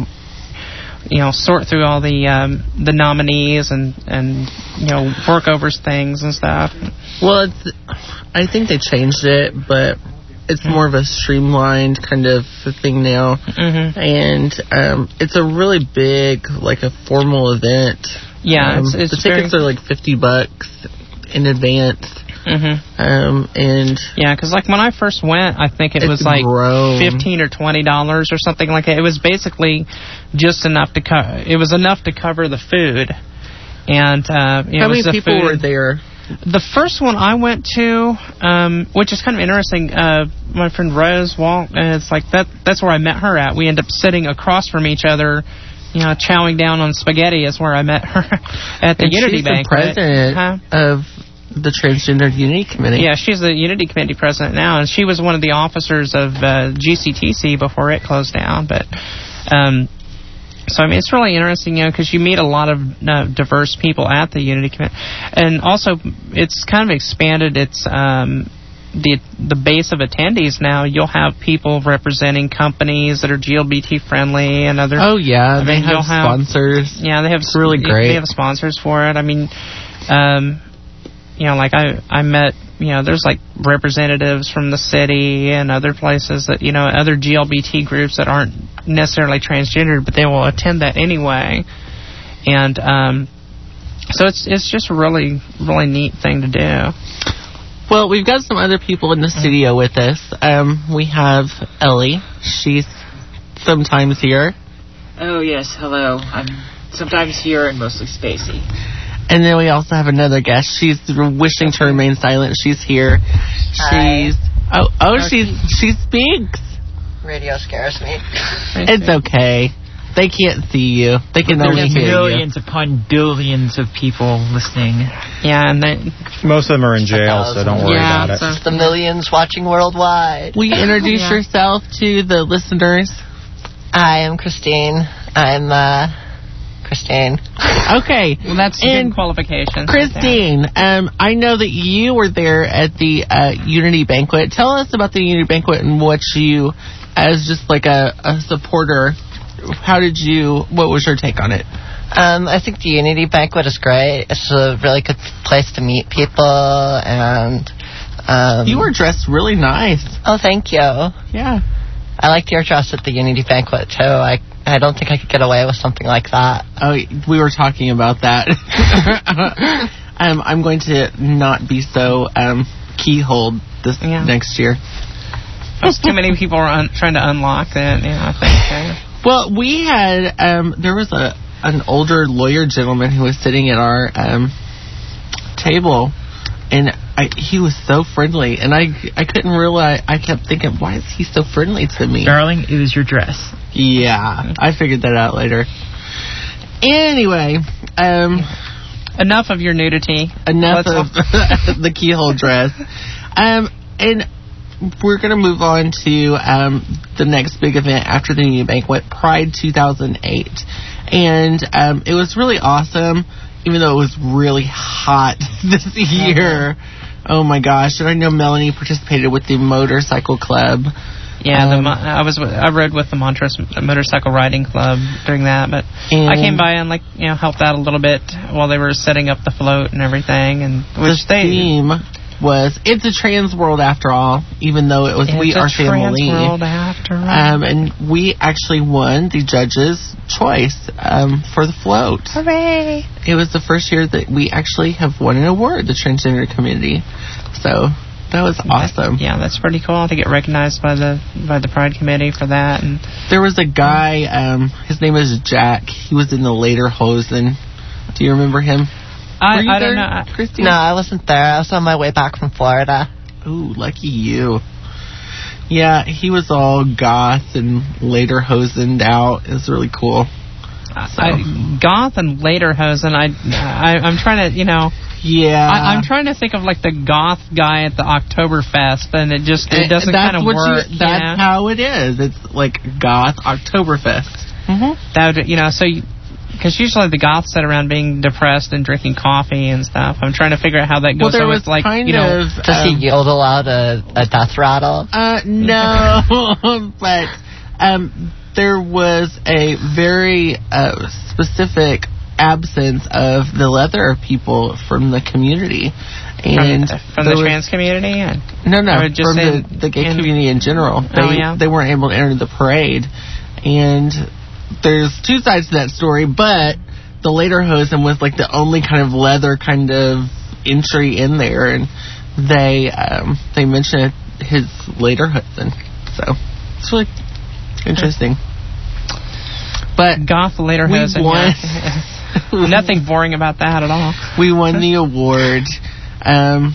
you know, sort through all the um, the nominees and, and, you know, work over things and stuff. Well, it's, I think they changed it, but it's mm-hmm. more of a streamlined kind of thing now. Mm-hmm. And um, it's a really big, like a formal event. Yeah, um, it's, it's the tickets very... are like fifty bucks in advance. Mm-hmm. Um, and yeah, because like when I first went, I think it was like grown. fifteen or twenty dollars or something like that. It was basically just enough to co- it was enough to cover the food. And uh, you how know, many people food. were there? The first one I went to, um, which is kind of interesting, uh, my friend Rose Walt, and it's like that. That's where I met her at. We ended up sitting across from each other, you know, chowing down on spaghetti. Is where I met her at the and Unity she's Banquet. The president huh? of the Transgender Unity Committee. Yeah, she's the Unity Committee president now, and she was one of the officers of uh, G C T C before it closed down. But um, so I mean, it's really interesting, you know, because you meet a lot of uh, diverse people at the Unity Committee, and also it's kind of expanded its um, the the base of attendees now. You'll have people representing companies that are G L B T friendly and other. Oh yeah, I they mean, have sponsors. Have, yeah, they have it's really great. They have sponsors for it. I mean. Um, You know, like I, I met, you know, there's like representatives from the city and other places that, you know, other G L B T groups that aren't necessarily transgender, but they will attend that anyway. And um, so it's it's just a really, really neat thing to do. Well, we've got some other people in the studio with us. Um, we have Ellie. She's sometimes here. Oh, yes. Hello. I'm sometimes here and mostly spacey. And then we also have another guest. She's wishing to remain silent. She's here. She's Hi. oh oh she's she speaks. Radio scares me. It's okay. They can't see you. They can There's only hear millions you. upon billions of people listening. Yeah, and they, most of them are in jail, so don't worry yeah, about it. The millions watching worldwide. Will you introduce yeah. yourself to the listeners? I am Christine. I'm uh. Christine. Okay. Well, that's a good qualification. Christine, um, I know that you were there at the uh, Unity Banquet. Tell us about the Unity Banquet and what you, as just like a, a supporter, how did you, what was your take on it? Um, I think the Unity Banquet is great. It's a really good place to meet people, and um, you were dressed really nice. Oh, thank you. Yeah, I liked your dress at the Unity Banquet too. I I don't think I could get away with something like that. Oh, we were talking about that. um, I'm going to not be so um, keyholed this yeah. next year. There's too many people are un- trying to unlock that. Yeah, I think. Yeah. Well, we had um, there was a an older lawyer gentleman who was sitting at our um, table, and I, he was so friendly, and I I couldn't realize. I kept thinking, why is he so friendly to me? Darling, it was your dress. Yeah, I figured that out later. Anyway, um, enough of your nudity. Enough Let's of the keyhole dress. Um, and we're going to move on to um, the next big event after the Unity Banquet, Pride two thousand eight. And um, it was really awesome, even though it was really hot this year. Oh my gosh! And I know Melanie participated with the motorcycle club. Yeah, um, the, I was I rode with the Montrose Motorcycle Riding Club during that, but I came by and like you know helped out a little bit while they were setting up the float and everything. And which the they theme was it's a trans world after all, even though it was it's We a Are trans Family. World after all. Um, and we actually won the judges' choice um, for the float. Hooray! It was the first year that we actually have won an award, the transgender community. So that was awesome. Yeah, that's pretty cool to get recognized by the by the Pride Committee for that. And there was a guy, um, his name is Jack. He was in the Lederhosen. Do you remember him? I, I there, don't know. Christy? No, I wasn't there. I was on my way back from Florida. Ooh, lucky you. Yeah, he was all goth and Lederhosened out. It was really cool. So. I, goth and Lederhosen. I, I, I'm trying to, you know. Yeah. I, I'm trying to think of like the goth guy at the Oktoberfest, and it just it doesn't kind of work. You, that's yeah. how it is. It's like goth Oktoberfest. Mm-hmm. That would, you know, so. You, Because usually the goths sit around being depressed and drinking coffee and stuff. I'm trying to figure out how that goes. Well, there so was it's like, kind you know, of... Does um, he yodel out a, a death rattle? Uh, no. But um, there was a very uh, specific absence of the leather people from the community. And from, from the was, trans community? And, no, no, just from the, the gay in, community in general. They, oh, yeah? They weren't able to enter the parade. And... there's two sides to that story, but the Lederhosen was like the only kind of leather kind of entry in there, and they um, they mentioned his Lederhosen, so it's really interesting. But goth Lederhosen, we won. Yeah. Nothing boring about that at all. We won the award. Um,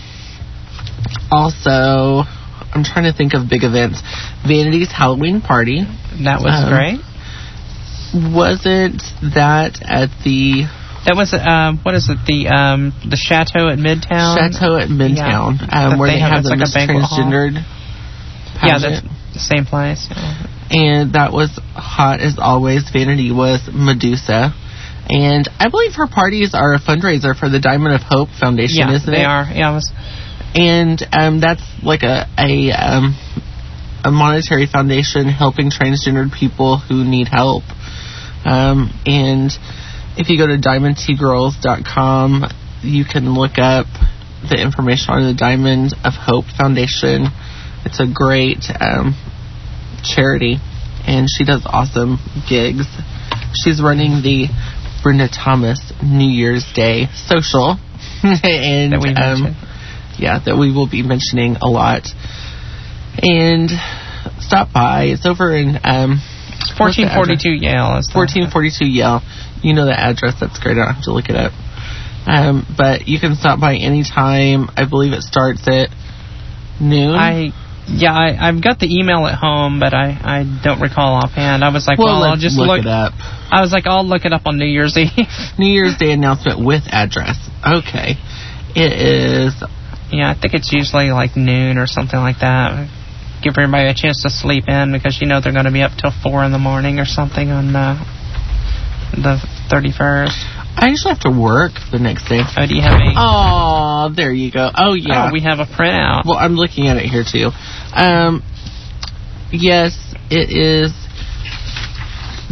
also, I'm trying to think of big events. Vanity's Halloween party. That was um, great. Wasn't that at the... That was, um, what is it, the um, the Chateau at Midtown? Chateau at Midtown, yeah. um, where they, they have, have the like Miss Transgendered pageant. Yeah, that's the same place. Yeah. And that was hot as always. Vanity was Medusa. And I believe her parties are a fundraiser for the Diamond of Hope Foundation, yeah, isn't they it? are. Yeah, it was... And um, that's like a... a um, a monetary foundation helping transgendered people who need help. Um, and if you go to diamond t girls dot com, you can look up the information on the Diamond of Hope Foundation. It's a great um, charity, and she does awesome gigs. She's running the Brenda Thomas New Year's Day social. and that we mentioned. Um, yeah, that we will be mentioning a lot. And stop by. It's over in um, fourteen forty-two Yale. fourteen forty-two Yale. You know the address. That's great. I don't have to look it up. Um, but you can stop by anytime. I believe it starts at noon. I yeah, I, I've got the email at home, but I, I don't recall offhand. I was like, well, well I'll just look, look it up. I was like, I'll look it up on New Year's Eve. New Year's Day announcement with address. Okay, it is. Yeah, I think it's usually like noon or something like that. Give everybody a chance to sleep in because you know they're going to be up till four in the morning or something on uh, the thirty-first. I usually have to work the next day. Oh, do you have a... Oh, there you go. Oh, yeah. Oh, we have a printout. Well, I'm looking at it here, too. Um, yes, it is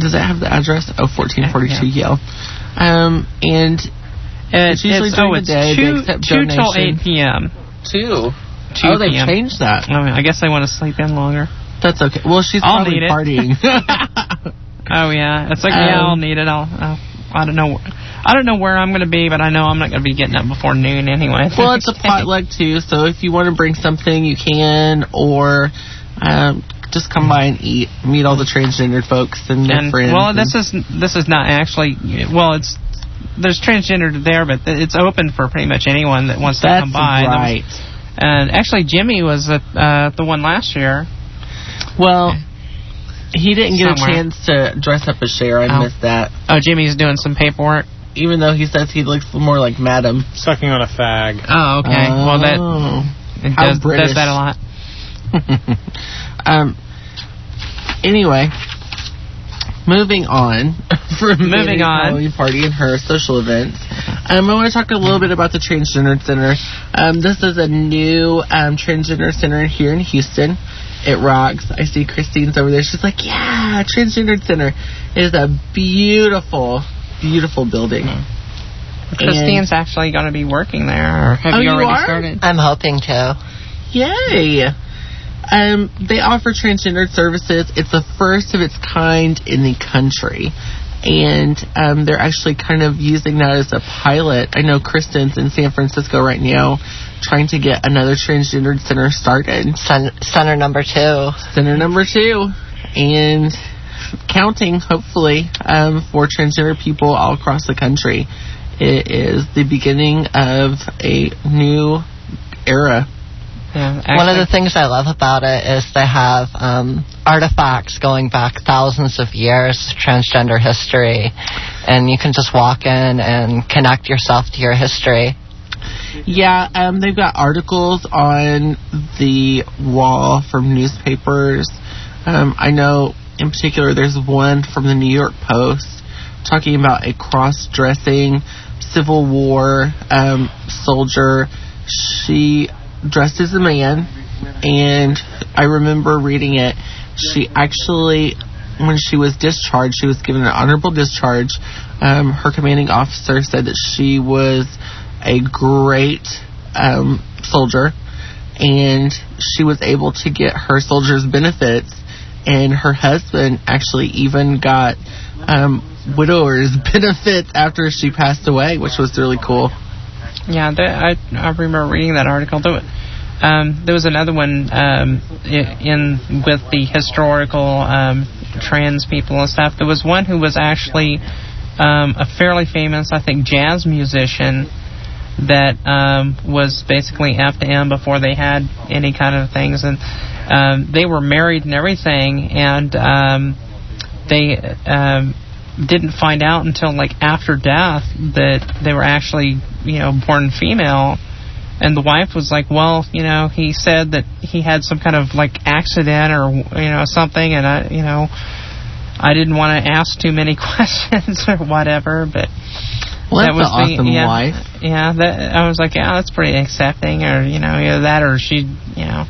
does it have the address? Oh, fourteen forty-two Yale. Um, and It, it's usually it's, during oh, the it's day. two, they accept two till donation. eight p.m. Two. two Oh, they've p.m. changed that. I, mean, I guess they want to sleep in longer. That's okay. Well, she's I'll probably need it. partying. Oh yeah, it's like Um, yeah, I'll need it. I'll, I'll I don't know. I don't know where I'm going to be, but I know I'm not going to be getting up before noon anyway. Well, it's a potluck too, so if you want to bring something, you can, or um, just come by and eat, meet all the transgendered folks and their And, friends. well, and- this is this is not actually. Well, it's there's transgender there, but it's open for pretty much anyone that wants to That's come by. right. And actually, Jimmy was at, uh, the one last year. Well, he didn't get Somewhere. a chance to dress up as Cher. I Oh. missed that. Oh, Jimmy's doing some paperwork. Even though he says he looks more like Madam. Sucking on a fag. Oh, okay. Oh. Well, that it How does, British. does that a lot. um. Anyway, moving on from Moving Manny's on. Halloween party and her social events. Um, I want to talk a little bit about the Transgender Center. Um, this is a new um, Transgender Center here in Houston. It rocks. I see Christine's over there. She's like, yeah, Transgender Center. It is a beautiful, beautiful building. Christine's actually going to be working there. Or have Oh, you you already are? started? I'm hoping to. Yay! Um, they offer transgender services. It's the first of its kind in the country. And um, they're actually kind of using that as a pilot. I know Kristen's in San Francisco right now trying to get another transgendered center started. Cen- center number two. Center number two. And counting, hopefully, um, for transgender people all across the country. It is the beginning of a new era. Yeah, One of the things I love about it is they have um, artifacts going back thousands of years, transgender history, and you can just walk in and connect yourself to your history. Yeah, um, they've got articles on the wall from newspapers. Um, I know, in particular, there's one from the New York Post talking about a cross-dressing Civil War um, soldier. She dressed as a man, and I remember reading it. She actually, when she was discharged, she was given an honorable discharge. Um, her commanding officer said that she was a great um, soldier, and she was able to get her soldier's benefits, and her husband actually even got um, widower's benefits after she passed away, which was really cool. Yeah, that, I I remember reading that article. There, um, there was another one um, in with the historical um, trans people and stuff. There was one who was actually um, a fairly famous, I think, jazz musician that um, was basically F to M before they had any kind of things, and um, they were married and everything, and um, they um, didn't find out until like after death that they were actually, you know, born female. And the wife was like, well, you know, he said that he had some kind of like accident or, you know, something, and I, you know, I didn't want to ask too many questions or whatever, but well, that that's was an awesome the, yeah, wife. Yeah, that I was like, yeah, that's pretty accepting, or you know, either that or she, you know,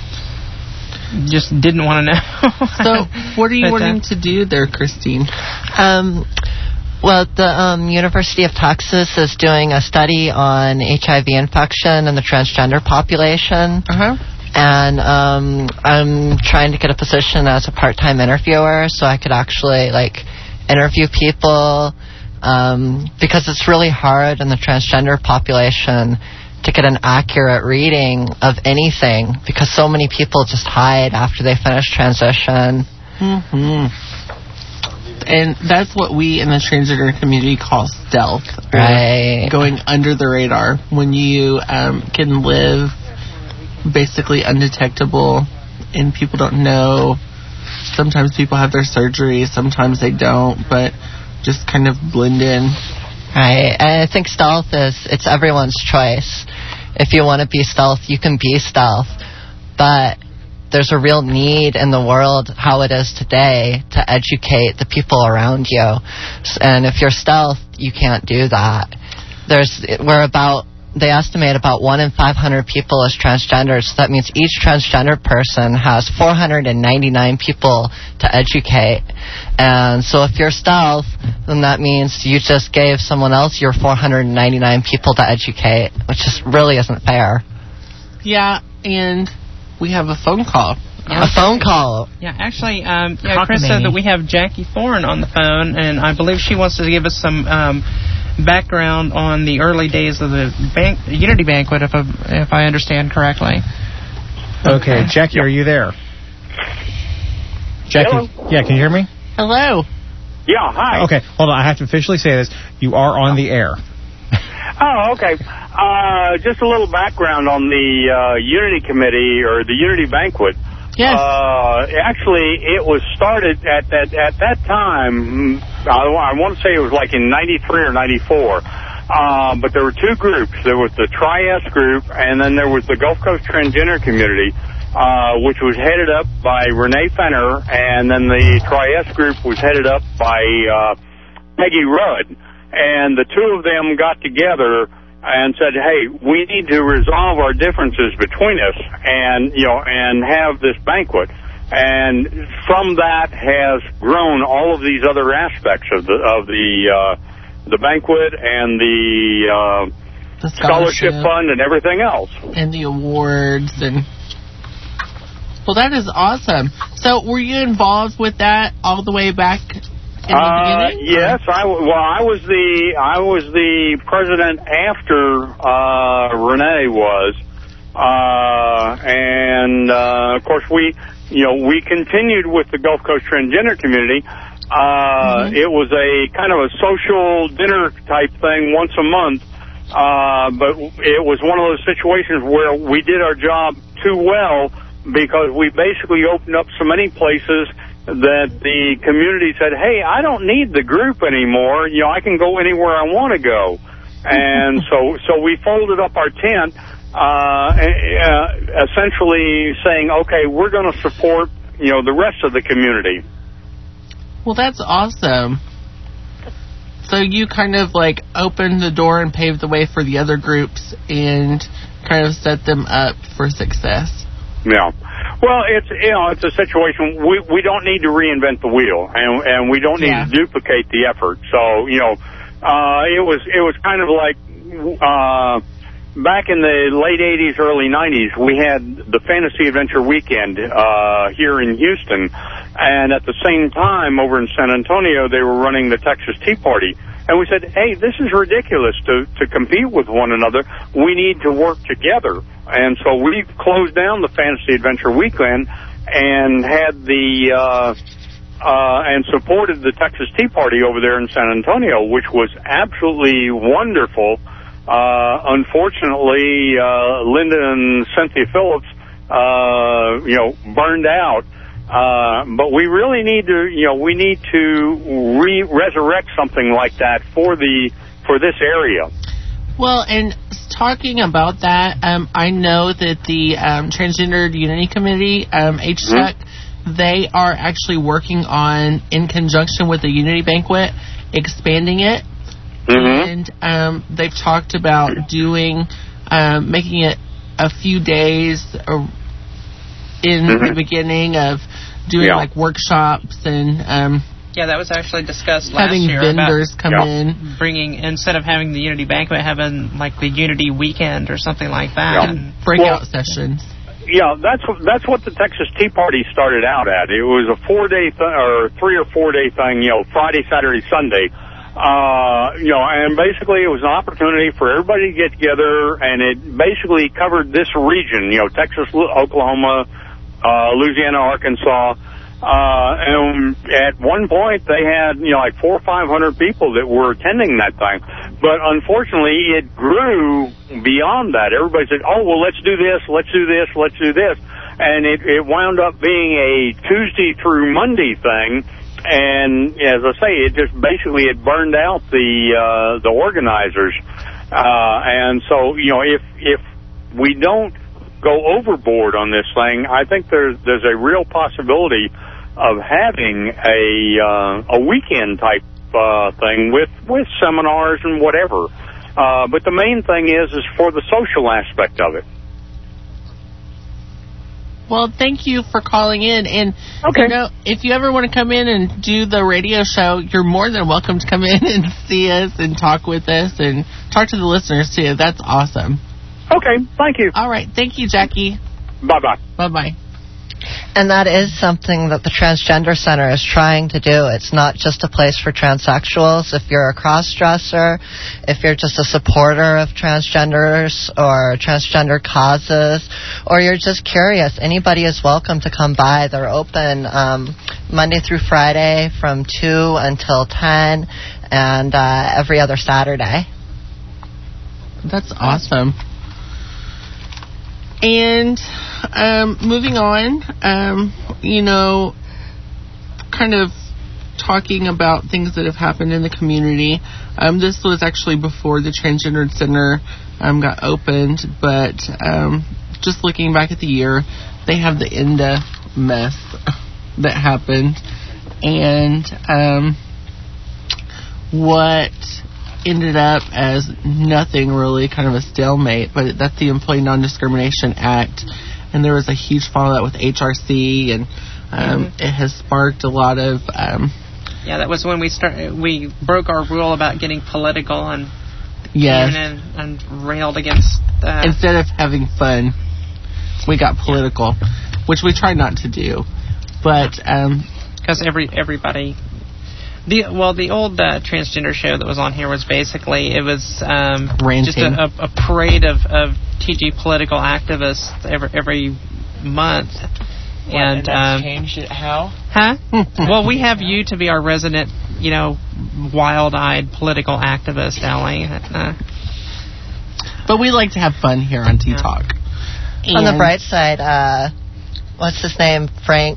just didn't want to know. So, what are you But, uh, wanting to do there, Christine? Um, well, the um, University of Texas is doing a study on H I V infection in the transgender population. Uh-huh. And um, I'm trying to get a position as a part-time interviewer so I could actually, like, interview people um, because it's really hard in the transgender population to get an accurate reading of anything because so many people just hide after they finish transition. Mm-hmm. And that's what we in the transgender community call stealth. or Right. Going under the radar. When you um, can live basically undetectable and people don't know. Sometimes people have their surgery, sometimes they don't, but just kind of blend in. Right, and I think stealth is, it's everyone's choice. If you want to be stealth, you can be stealth. But there's a real need in the world, how it is today, to educate the people around you. And if you're stealth, you can't do that. There's, we're about they estimate about one in five hundred people as transgender. So that means each transgender person has four hundred ninety-nine people to educate. And so if you're stealth, then that means you just gave someone else your four hundred ninety-nine people to educate, which just really isn't fair. Yeah, and we have a phone call. Yeah. A phone call. Yeah, actually, um, yeah, Chris said that we have Jackie Thorne on the phone, and I believe she wants to give us some um, background on the early days of the bank, Unity Banquet, if I, if I understand correctly. Okay, Jackie, are you there? Jackie, Hello? yeah, can you hear me? Hello. Yeah, hi. Okay, hold on. I have to officially say this. You are on the air. Oh, okay. Uh, just a little background on the uh, Unity Committee or the Unity Banquet. Yes. Uh, actually, it was started at that at that time. I, I want to say it was like in ninety-three or ninety-four. Uh, but there were two groups. There was the Tri-S group, and then there was the Gulf Coast Transgender Community, uh, which was headed up by Renee Fenner, and then the Tri-S group was headed up by uh, Peggy Rudd. And the two of them got together and said, hey, we need to resolve our differences between us and, you know, and have this banquet. And from that has grown all of these other aspects of the, of the, uh, the banquet and the, uh, the scholarship. scholarship fund and everything else. And the awards and, well, that is awesome. So were you involved with that all the way back in the Uh, beginning? yes, I w- well, I was the I was the president after uh, Renee was, uh, and uh, of course we, you know, we continued with the Gulf Coast Transgender Community. Uh, mm-hmm. It was a kind of a social dinner type thing once a month, uh, but it was one of those situations where we did our job too well because we basically opened up so many places that the community said, hey, I don't need the group anymore. You know, I can go anywhere I want to go. And so so we folded up our tent, uh, uh, essentially saying, okay, we're going to support, you know, the rest of the community. Well, that's awesome. So you kind of, like, opened the door and paved the way for the other groups and kind of set them up for success. Yeah. Well, it's, you know, it's a situation, we, we don't need to reinvent the wheel, and, and we don't need yeah. to duplicate the effort. So, you know, uh, it was, it was kind of like, uh, back in the late eighties, early nineties, we had the Fantasy Adventure Weekend, uh, here in Houston, and at the same time, over in San Antonio, they were running the Texas Tea Party. And we said, hey, this is ridiculous to, to compete with one another. We need to work together. And so we closed down the Fantasy Adventure Weekend and had the, uh, uh, and supported the Texas Tea Party over there in San Antonio, which was absolutely wonderful. Uh, unfortunately, uh, Linda and Cynthia Phillips, uh, you know, burned out. Uh, but we really need to, you know, we need to re- resurrect something like that for the for this area. Well, and talking about that, um, I know that the um, Transgender Unity Committee, um, H T E C, mm-hmm. they are actually working on, in conjunction with the Unity Banquet, expanding it. Mm-hmm. And um, they've talked about doing, um, making it a few days uh, in mm-hmm. the beginning of doing yeah. like workshops and um yeah that was actually discussed last having year vendors about come yeah. in, bringing, instead of having the Unity Banquet, having like the Unity Weekend or something like that. Yeah. And breakout well, sessions. Yeah, that's that's what the Texas Tea Party started out at. It was a four day th- or three or four day thing, you know, Friday, Saturday, Sunday. Uh, you know, and basically it was an opportunity for everybody to get together, and it basically covered this region, you know, Texas, Oklahoma, Uh, Louisiana, Arkansas, uh, and at one point they had, you know, like four or five hundred people that were attending that thing. But unfortunately, it grew beyond that. Everybody said, oh, well, let's do this, let's do this, let's do this. And it, it wound up being a Tuesday through Monday thing. And as I say, it just basically it burned out the, uh, the organizers. Uh, and so, you know, if, if we don't go overboard on this thing, I think there's there's a real possibility of having a uh, a weekend type uh, thing with with seminars and whatever. Uh, but the main thing is, is for the social aspect of it. Well, thank you for calling in. And okay. you know, if you ever want to come in and do the radio show, you're more than welcome to come in and see us and talk with us and talk to the listeners, too. That's awesome. Okay, thank you. All right, thank you, Jackie. Bye-bye. Bye-bye. And that is something that the Transgender Center is trying to do. It's not just a place for transsexuals. If you're a cross-dresser, if you're just a supporter of transgenders or transgender causes, or you're just curious, anybody is welcome to come by. They're open um, Monday through Friday from two until ten, and uh, every other Saturday. That's awesome. And um, moving on, um, you know, kind of talking about things that have happened in the community. Um, this was actually before the Transgender Center um, got opened, but um, just looking back at the year, they have the I N D A mess that happened, and um, what ended up as nothing really, kind of a stalemate, but that's the Employee Non-Discrimination Act, and there was a huge fallout with H R C, and um, mm-hmm. it has sparked a lot of um, yeah, that was when we started. We broke our rule about getting political and yes. and, and railed against uh, instead of having fun, we got political, yeah. which we try not to do, but because um, every everybody. The well, the old uh, transgender show that was on here was basically it was um, just a, a, a parade of, of T G political activists every every month, what, and, and that's um, changed it how? Huh? Well, we have you to be our resident, you know, wild-eyed political activist, Ellie. Uh, but we like to have fun here on T Talk. Yeah. On the bright side, uh, what's his name? Frank.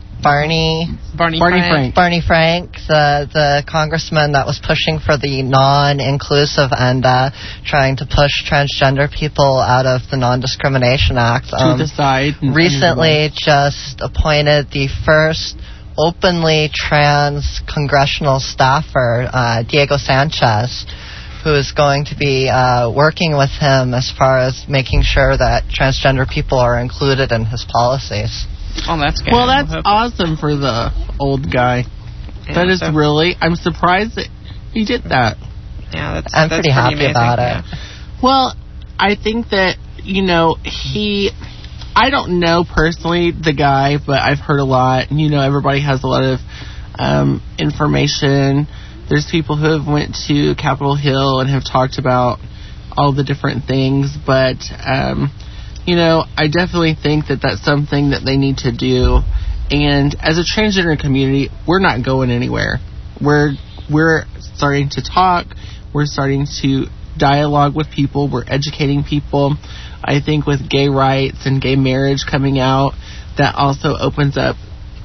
Barney Barney, Barney Frank. Frank. Barney Frank, the the congressman that was pushing for the non-inclusive and uh, trying to push transgender people out of the Non-Discrimination Act. To um, the side. Recently just appointed the first openly trans congressional staffer, uh, Diego Sanchez, who is going to be uh, working with him as far as making sure that transgender people are included in his policies. Oh, that's good. Well, that's awesome for the old guy. Yeah, that is so really. I'm surprised that he did that. Yeah, that's. I'm that's pretty, pretty happy amazing. about yeah. it. Well, I think that you know he. I don't know personally the guy, but I've heard a lot. You know, everybody has a lot of um, information. There's people who have went to Capitol Hill and have talked about all the different things, but. Um, You know, I definitely think that that's something that they need to do. And as a transgender community, we're not going anywhere. We're we're starting to talk. We're starting to dialogue with people. We're educating people. I think with gay rights and gay marriage coming out, that also opens up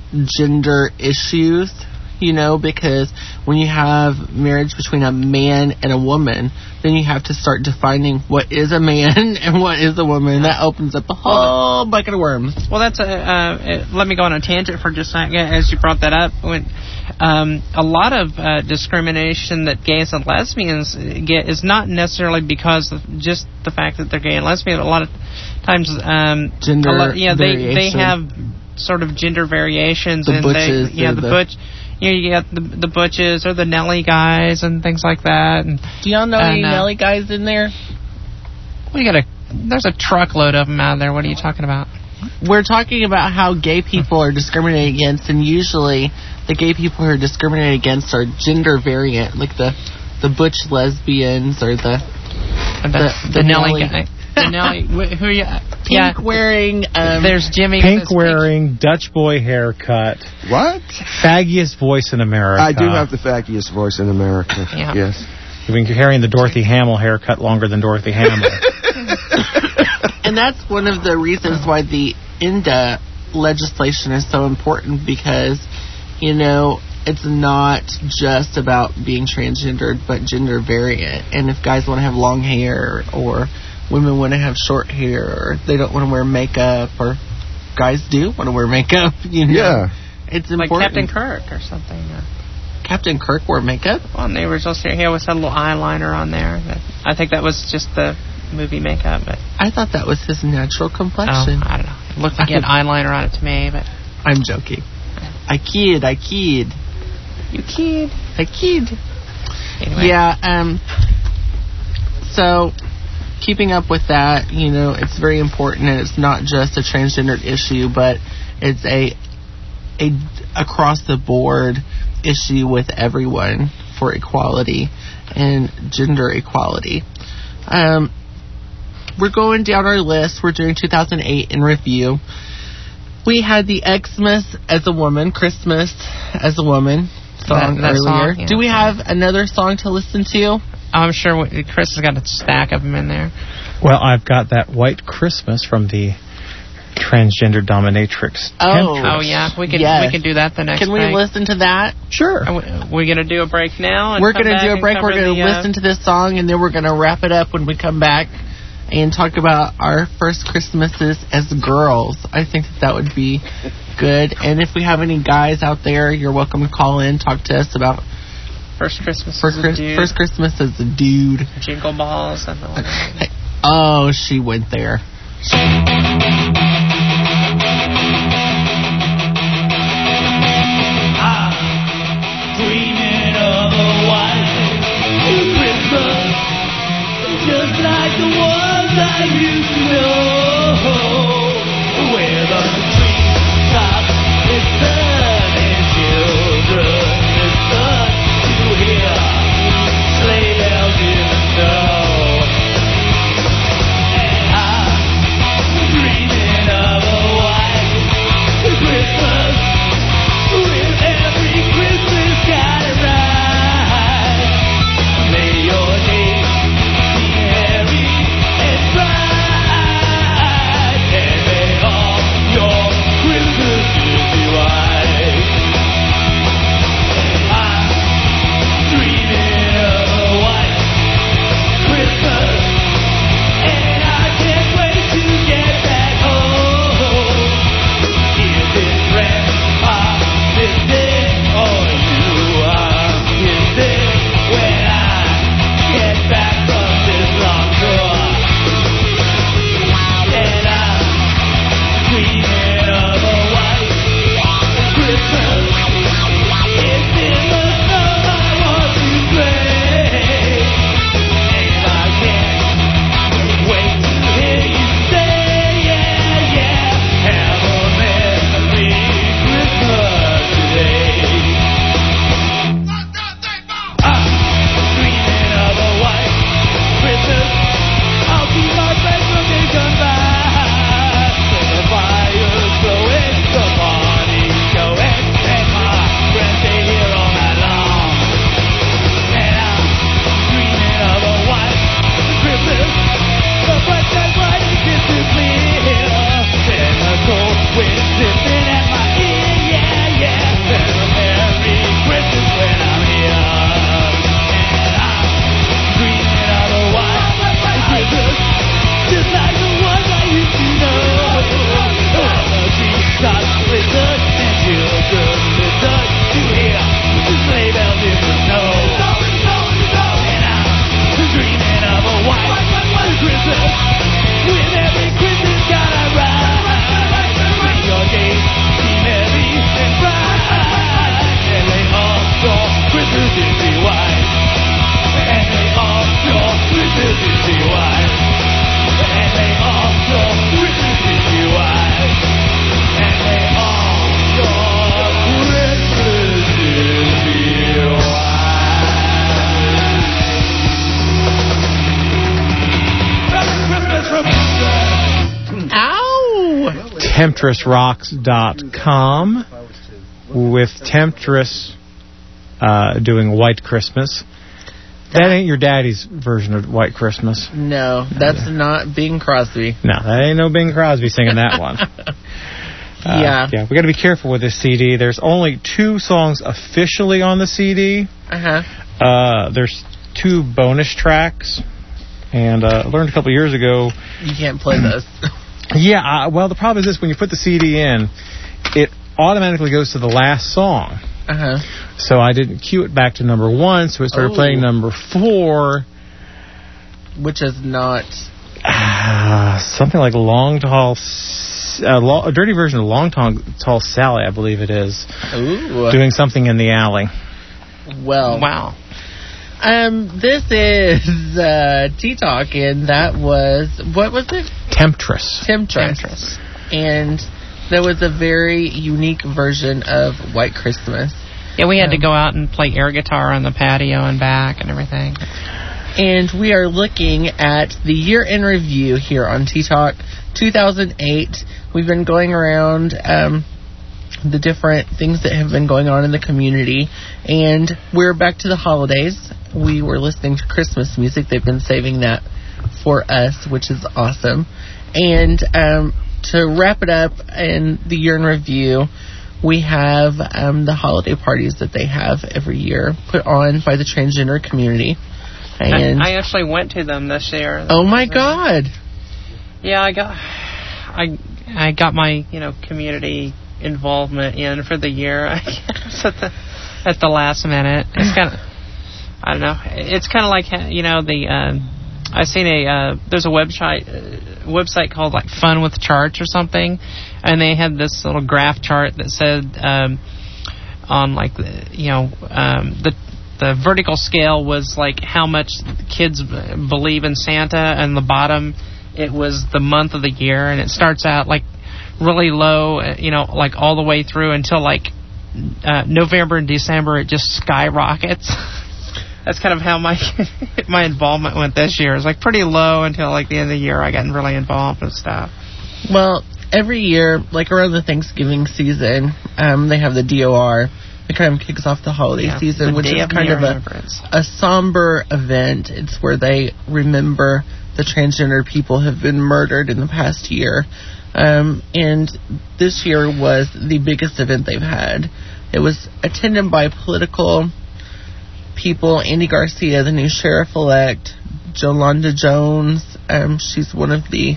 gender issues, you know, because when you have marriage between a man and a woman, then you have to start defining what is a man and what is a woman. That opens up a whole bucket of worms. Well, that's a, uh, let me go on a tangent for just a second as you brought that up. When um, a lot of uh, discrimination that gays and lesbians get is not necessarily because of just the fact that they're gay and lesbian. A lot of times, um, gender a lot, yeah, they variation. they have sort of gender variations. The and butches, they, yeah, the, the butch. You know, you got the the butches or the Nelly guys and things like that. And, do y'all know and, any uh, Nelly guys in there? We got a there's a truckload of them out there. What are you talking about? We're talking about how gay people are discriminated against, and usually the gay people who are discriminated against are gender variant, like the the butch lesbians or the the, the, the, the Nelly, Nelly guy. The Nelly, who are you? Pink yeah. wearing. Um, There's Jimmy. Pink wearing, Dutch boy haircut. What? Faggiest voice in America. I do have the faggiest voice in America. Yeah. Yes. You've been carrying the Dorothy Hamill haircut longer than Dorothy Hamill. And that's one of the reasons why the I N D A legislation is so important, because, you know, it's not just about being transgendered, but gender variant. And if guys want to have long hair, or women want to have short hair, or they don't want to wear makeup, or guys do want to wear makeup, you know. Yeah. It's like important. Captain Kirk or something. Uh, Captain Kirk wore makeup? On the original series, he always had a little eyeliner on there. I think that was just the movie makeup. But I thought that was his natural complexion. Oh, I don't know. It looked like he had eyeliner on it to me, but I'm joking. I kid, I kid. You kid. I kid. Anyway. Yeah, um, so keeping up with that, you know, it's very important, and it's not just a transgendered issue, but it's a a across the board issue with everyone for equality and gender equality. Um, we're going down our list. We're doing two thousand eight in review. We had the Xmas as a woman, Christmas as a woman song that, that earlier. Song, yeah. Do we have another song to listen to? I'm sure we, Chris has got a stack of them in there. Well, I've got that White Christmas from the transgender dominatrix. Oh, Temptress. Oh yeah, we can Yes. we can do that the next. Can we break. listen to that? Sure. Are we, we gonna do a break now? And We're come going to back do a and break. cover We're going to the, uh, listen to this song, and then we're going to wrap it up when we come back and talk about our first Christmases as girls. I think that that would be good. And if we have any guys out there, you're welcome to call in, talk to us about First Christmas first, as a Chris- dude. first Christmas as a dude. Jingle balls and all that. Oh, she went there. Dreaming of a white Christmas, just like the ones I used to know, where the treetops listen and children listen to hear sleigh bells in the snow. And I'm dreaming of a white Christmas, with every Christmas got it right. May your days be merry and bright, and may all your Christmases be white. I'm dreaming of a white Christmas, and I can't wait to get back home. Is it Grandpa visiting, or you are visiting when I get back from this long tour? And I'm dreaming of a white Christmas. It's in the snow I want to play, and I can't wait to hear you say, yeah, yeah, have a merry Christmas today. I'm dreaming of a white Christmas. I'll keep my friends from being done by. When the fire's glowing, the party's going, and my friends stay here all night long. And I'm dreaming of a white Christmas. The bright side bright and crystal clear. And the cold wind sniffing at my ear, yeah, yeah. And a merry Christmas when I'm here. And I'm dreaming of a white Christmas, just like the ones I used to know. Where the treetops listen and children listen to hear the sleigh bells in the snow. And I'm dreaming of a white Christmas, with every Christmas got a right. May your days be merry and bright, and may all your Christmases be white. And may all your Christmases be white. And may all your Christmases be white. And may all your Christmases be white. Merry Christmas from Easter. Ow! Temptress Rocks dot com, with Temptress uh, doing White Christmas. That ain't your daddy's version of White Christmas. No, that's not Bing Crosby. No, that ain't no Bing Crosby singing that one. Uh, Yeah. Yeah, we got to be careful with this C D. There's only two songs officially on the C D. Uh-huh. Uh, there's two bonus tracks. And uh, I learned a couple years ago. You can't play those. Yeah, uh, well, the problem is this. When you put the C D in, it automatically goes to the last song. Uh-huh. So I didn't cue it back to number one, so it started Oh. playing number four. Which is not... Uh, something like Long Tall... S- uh, lo- a dirty version of Long Tall, Tall Sally, I believe it is. Ooh. Doing something in the alley. Well. Wow. Um, this is uh, T-Talk, and that was... What was it? Temptress. Temptress. Temptress. And that was a very unique version of White Christmas. Yeah, we had Um, to go out and play air guitar on the patio and back and everything. And we are looking at the year in review here on T-Talk two thousand eight. We've been going around um, the different things that have been going on in the community. And we're back to the holidays. We were listening to Christmas music. They've been saving that for us, which is awesome. And um, to wrap it up in the year in review, we have um, the holiday parties that they have every year put on by the transgender community. And I, I actually went to them this year. oh my God! Yeah, I got I I got my you know community involvement in for the year. I guess at the at the last minute. It's kind of I don't know. It's kind of like you know the um, I seen a uh, there's a website uh, website called like Fun with Charts or something, and they had this little graph chart that said um, on like the you know um, the the vertical scale was like how much kids believe in Santa, and the bottom it was the month of the year, and it starts out like really low, you know, like all the way through until like uh, November and December it just skyrockets. That's kind of how my my involvement went this year. It was like pretty low until like the end of the year I got really involved with stuff. Well, every year, like around the Thanksgiving season, um, they have the D O R. It kind of kicks off the holiday Yeah, season, the which Day is of kind of a, Remembrance. a somber event. It's where they remember the transgender people have been murdered in the past year. Um, and this year was the biggest event they've had. It was attended by political people. Andy Garcia, the new sheriff-elect, Jolanda Jones. Um, she's one of the,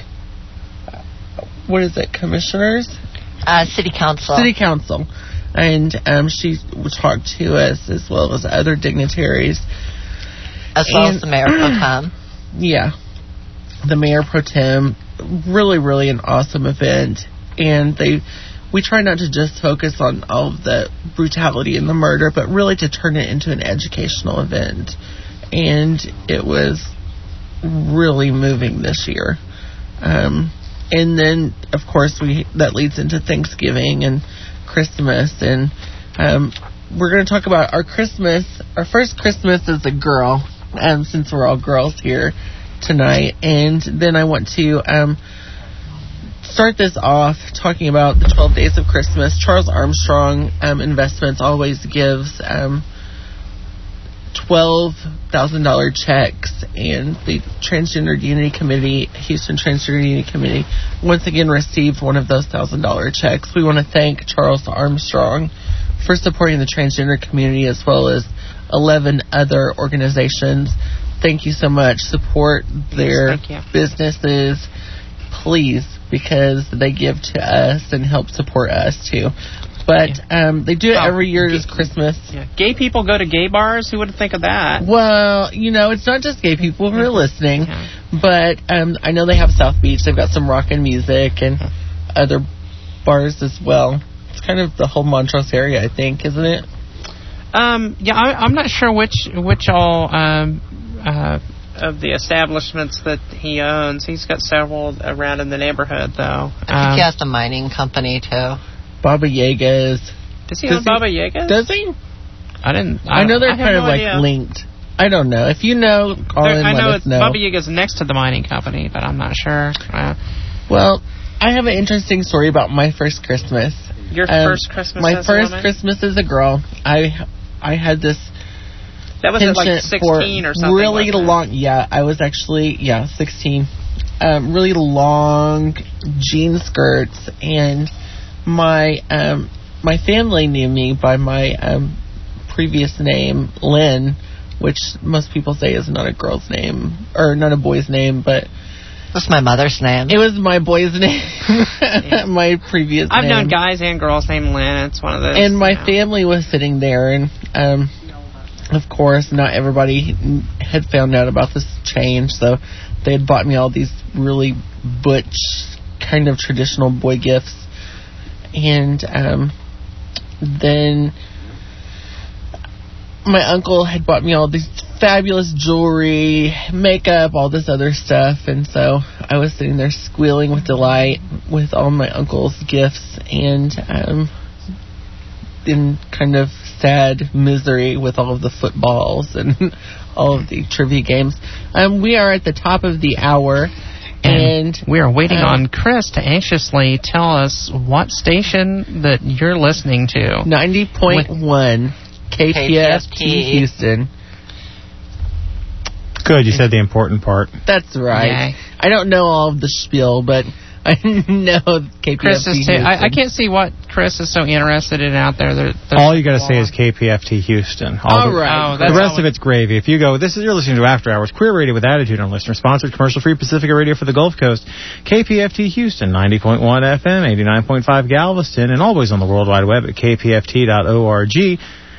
what is it, commissioners? Uh, City Council. City Council. And um, she talked to us as well as other dignitaries. As well And- as the Mayor Pro Tem. Yeah. The Mayor Pro Tem. Really, really an awesome event. And they, we try not to just focus on all of the brutality and the murder, but really to turn it into an educational event. And it was really moving this year. Um, and then, of course, we that leads into Thanksgiving and Christmas, and um, we're going to talk about our Christmas, our first Christmas as a girl, um, since we're all girls here tonight. And then I want to um, start this off talking about the twelve Days of Christmas. Charles Armstrong um, Investments always gives um, twelve thousand dollars checks, and the Transgender Unity Committee, Houston Transgender Unity Committee, once again received one of those one thousand dollars checks. We want to thank Charles Armstrong for supporting the transgender community as well as eleven other organizations. Thank you so much. Support their Thank you. businesses, please, because they give to us and help support us too. But um, they do it Oh, every year as Christmas. Yeah. Gay people go to gay bars? Who would think of that? Well, you know, it's not just gay people who are listening, but um, I know they have South Beach. They've got some rock and music and other bars as well. It's kind of the whole Montrose area, I think, isn't it? Um, yeah, I, I'm not sure which which all um, uh, of the establishments that he owns. He's got several around in the neighborhood, though. I think Um, he has a mining company, too. Baba Yaga's. Does he Does own he- Baba Yaga? Does he? I didn't. I, know they're I have kind of no like idea. linked. I don't know. If you know, call There- in, I let know us it's know. Baba Yaga's next to the mining company, but I'm not sure. Uh, Well, I have an interesting story about my first Christmas. Your Um, first Christmas My as a first woman? Christmas as a girl. I I had this that was at like penchant sixteen for or something. really wasn't it? long. Yeah, I was actually yeah sixteen. Um, really long jean skirts, and my um my family knew me by my um previous name, Lynn, which most people say is not a girl's name or not a boy's name, but That's my mother's name. It was my boy's name. My previous I've name. known guys and girls named Lynn. It's one of those. And my you know. family was sitting there, and um, of course, not everybody had found out about this change, so they had bought me all these really butch, kind of traditional boy gifts. And um, then my uncle had bought me all these fabulous jewelry, makeup, all this other stuff, and so I was sitting there squealing with delight with all my uncle's gifts, and um, in kind of sad misery with all of the footballs and all of the trivia games. Um, we are at the top of the hour, and, and we are waiting um, on Chris to anxiously tell us what station that you're listening to. ninety point one K P F T Houston. Good, you said the important part. That's right. Yeah. I don't know all of the spiel, but I know K P F T Chris is too, Houston. I, I can't see what Chris is so interested in out there. there all you got to say is K P F T Houston. All, all the, right. Oh, the rest of it's gravy. If you go, this is you're listening to After Hours, Queer Radio with Attitude on listener sponsored commercial free Pacifica Radio for the Gulf Coast. K P F T Houston, ninety point one F M, eighty-nine point five Galveston, and always on the World Wide Web at k p f t dot org. The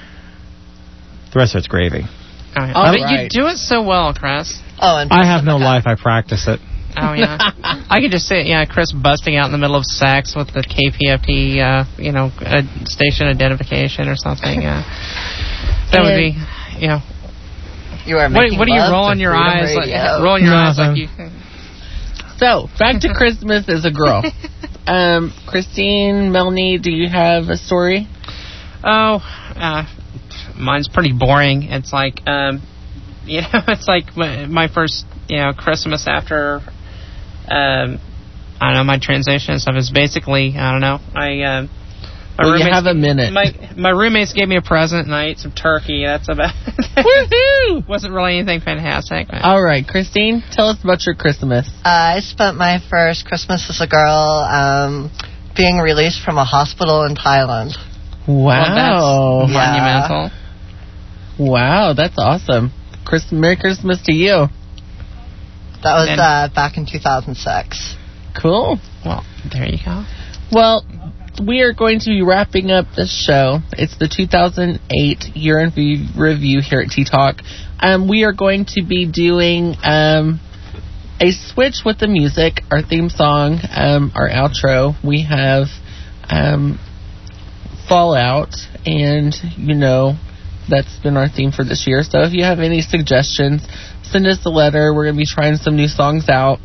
rest of it's gravy. Oh, yeah. All but right. you do it so well, Chris. Oh, and I have no life. I practice it. Oh, yeah. I could just see, yeah, Chris busting out in the middle of sex with the K P F T, uh, you know, uh, station identification or something. Yeah. That would be, you know. You are What, making what are you love rolling to your Freedom eyes like? Radio. Rolling your eyes like you. So, back to Christmas as a girl. um, Christine, Melanie, do you have a story? Oh, uh, mine's pretty boring. It's like, um, you know, it's like my, my first, you know, Christmas after, um, I don't know, my transition and stuff is basically, I don't know, I, um, my well, you roommates- have a minute. My my roommates gave me a present and I ate some turkey. That's about. Woohoo! Wasn't really anything fantastic. But. All right, Christine, tell us about your Christmas. Uh, I spent my first Christmas as a girl um, being released from a hospital in Thailand. Wow. Well, that's monumental. Wow, that's awesome. Chris- Merry Christmas to you. That was And- uh, back in two thousand six. Cool. Well, there you go. Well, we are going to be wrapping up this show. It's the two thousand eight year in v- review here at T-Talk. Um, we are going to be doing um, a switch with the music, our theme song, um, our outro. We have um, Fallout, and, you know, that's been our theme for this year. So if you have any suggestions, send us a letter. We're going to be trying some new songs out.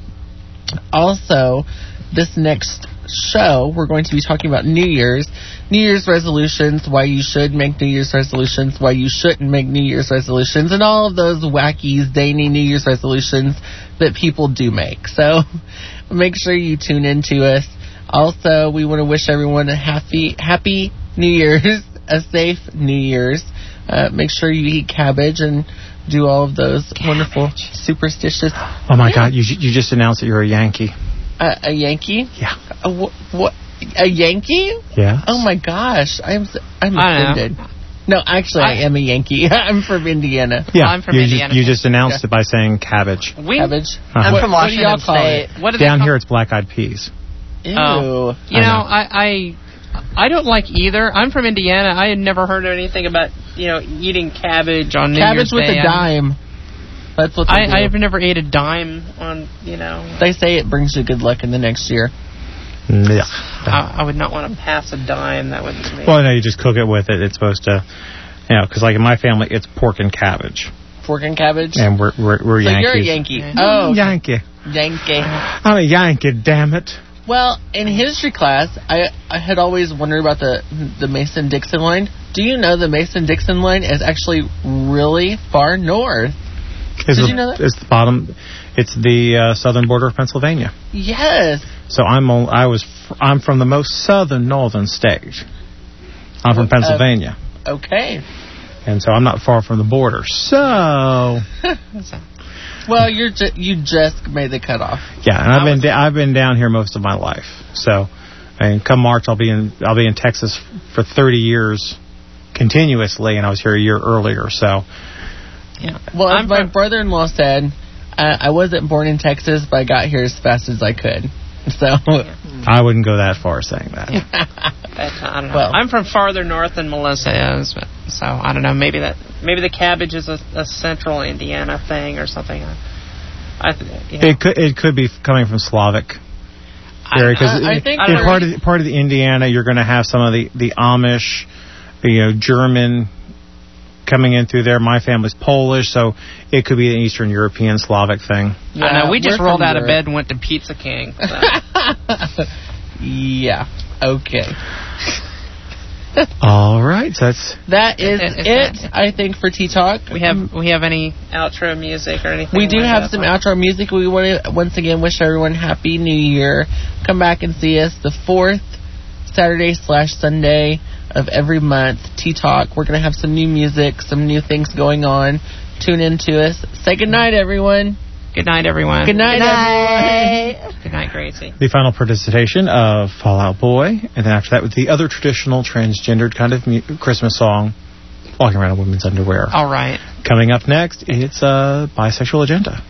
Also, this next show, we're going to be talking about New Year's, New Year's resolutions, why you should make New Year's resolutions, why you shouldn't make New Year's resolutions, and all of those wacky, zany New Year's resolutions that people do make. So make sure you tune in to us. Also, we want to wish everyone a happy, happy New Year's, a safe New Year's. Uh, make sure you eat cabbage and do all of those cabbage. Wonderful superstitious. Oh my yeah. God! You you just announced that you're a Yankee. Uh, a Yankee? Yeah. A, wh- what? A Yankee? Yeah. Oh my gosh! I'm I'm I offended. No, actually, I, I am a Yankee. I'm from Indiana. Yeah. I'm from you Indiana. Just, you just announced yeah. it by saying cabbage. We, cabbage. Uh-huh. I'm what, from Washington what do y'all call State. it? What do Down they call- here, it's black-eyed peas. Ew. Oh. You I know, know. I, I I don't like either. I'm from Indiana. I had never heard of anything about, you know, eating cabbage on New Cabbage Year's with Day. a dime. That's what they do. I, I've never ate a dime on, you know. They say it brings you good luck in the next year. Yeah. I, I would not want to pass a dime. That would be. Well, no, you just cook it with it. It's supposed to, you know, because like in my family, it's pork and cabbage. Pork and cabbage? And we're we're, we're so Yankees. you're a Yankee. Oh. Yankee. Yankee. I'm a Yankee, damn it. Well, in history class, I I had always wondered about the the Mason-Dixon line. Do you know the Mason-Dixon line is actually really far north? Is Did the, you know that? It's the bottom. It's the uh, southern border of Pennsylvania. Yes. So I'm on, I was fr- I'm from the most southern northern state. I'm from Pennsylvania. Uh, okay. And so I'm not far from the border. So. Well, you're ju- you just made the cutoff. Yeah, and I've been da- I've been down here most of my life. So, and come March I'll be in I'll be in Texas for thirty years continuously, and I was here a year earlier. So. Yeah. Well, as my brother-in-law said, uh, I wasn't born in Texas, but I got here as fast as I could. So I wouldn't go that far saying that. But, I don't know. Well- I'm from farther north than Melissa is, but, so I don't know. Maybe that maybe the cabbage is a, a central Indiana thing or something. I, th- you know. It could it could be coming from Slavic area because I- I think in I part of the, part of the Indiana you're going to have some of the the Amish, you know, German coming in through there. My family's Polish, so it could be an Eastern European Slavic thing. I don't know. We just we're rolled from out of Europe. bed and went to Pizza King. So. Yeah. Okay. All right, so that's That is it, I think, for Tea Talk. We have we have any outro music or anything? We do like have that? some outro music. We want to once again wish everyone Happy New Year. Come back and see us the fourth Saturday slash Sunday of every month. Tea Talk. We're going to have some new music, some new things going on. Tune in to us. Say good night, everyone. Good night, everyone. Good night, everyone. Good night, Gracie. the final participation of Fall Out Boy, and then after that with the other traditional transgendered kind of mu- Christmas song, Walking Around in Women's Underwear. All right. Coming up next, it's uh, Bisexual Agenda.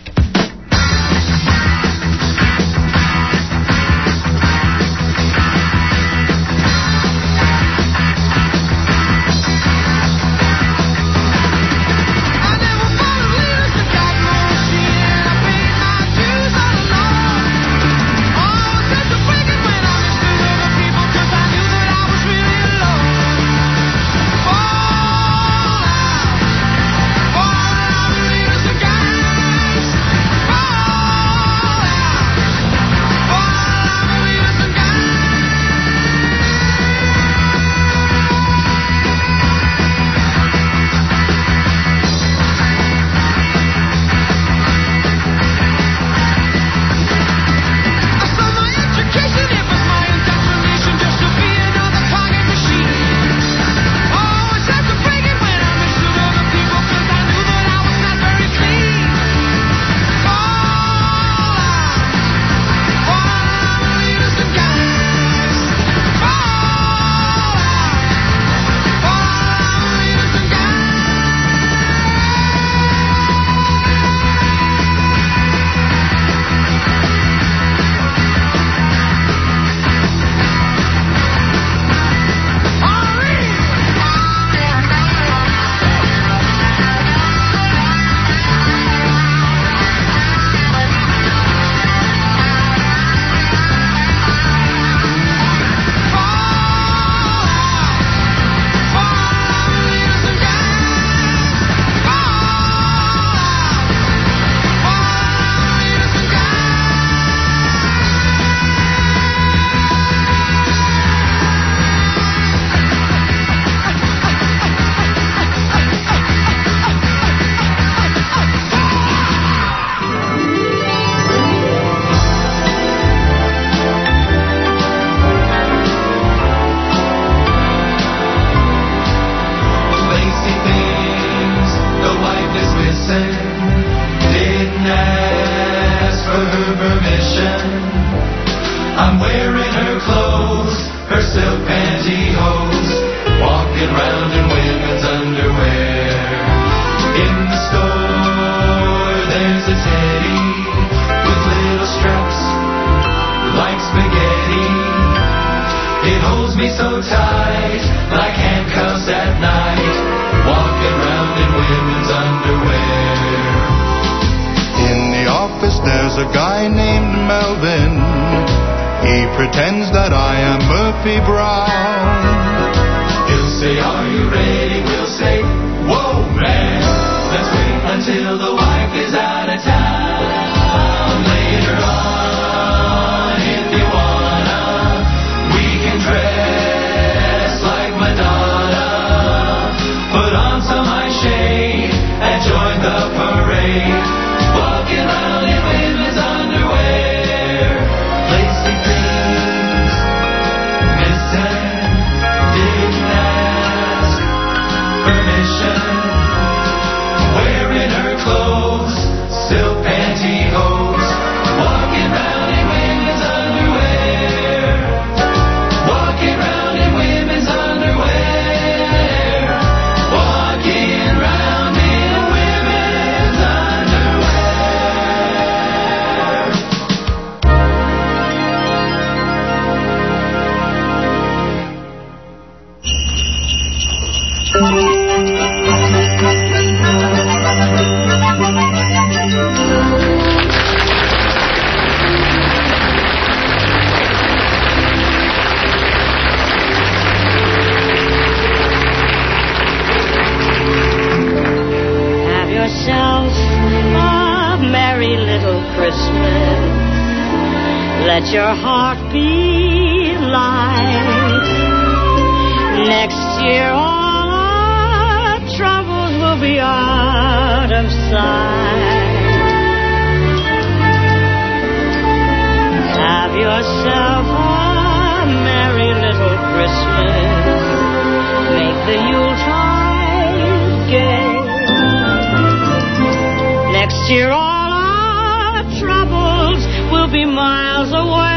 Permission. Christmas. Let your heart be light. Next year all our troubles will be out of sight. Have yourself a merry little Christmas. Make the Yuletide gay. Next year all our troubles will be miles away.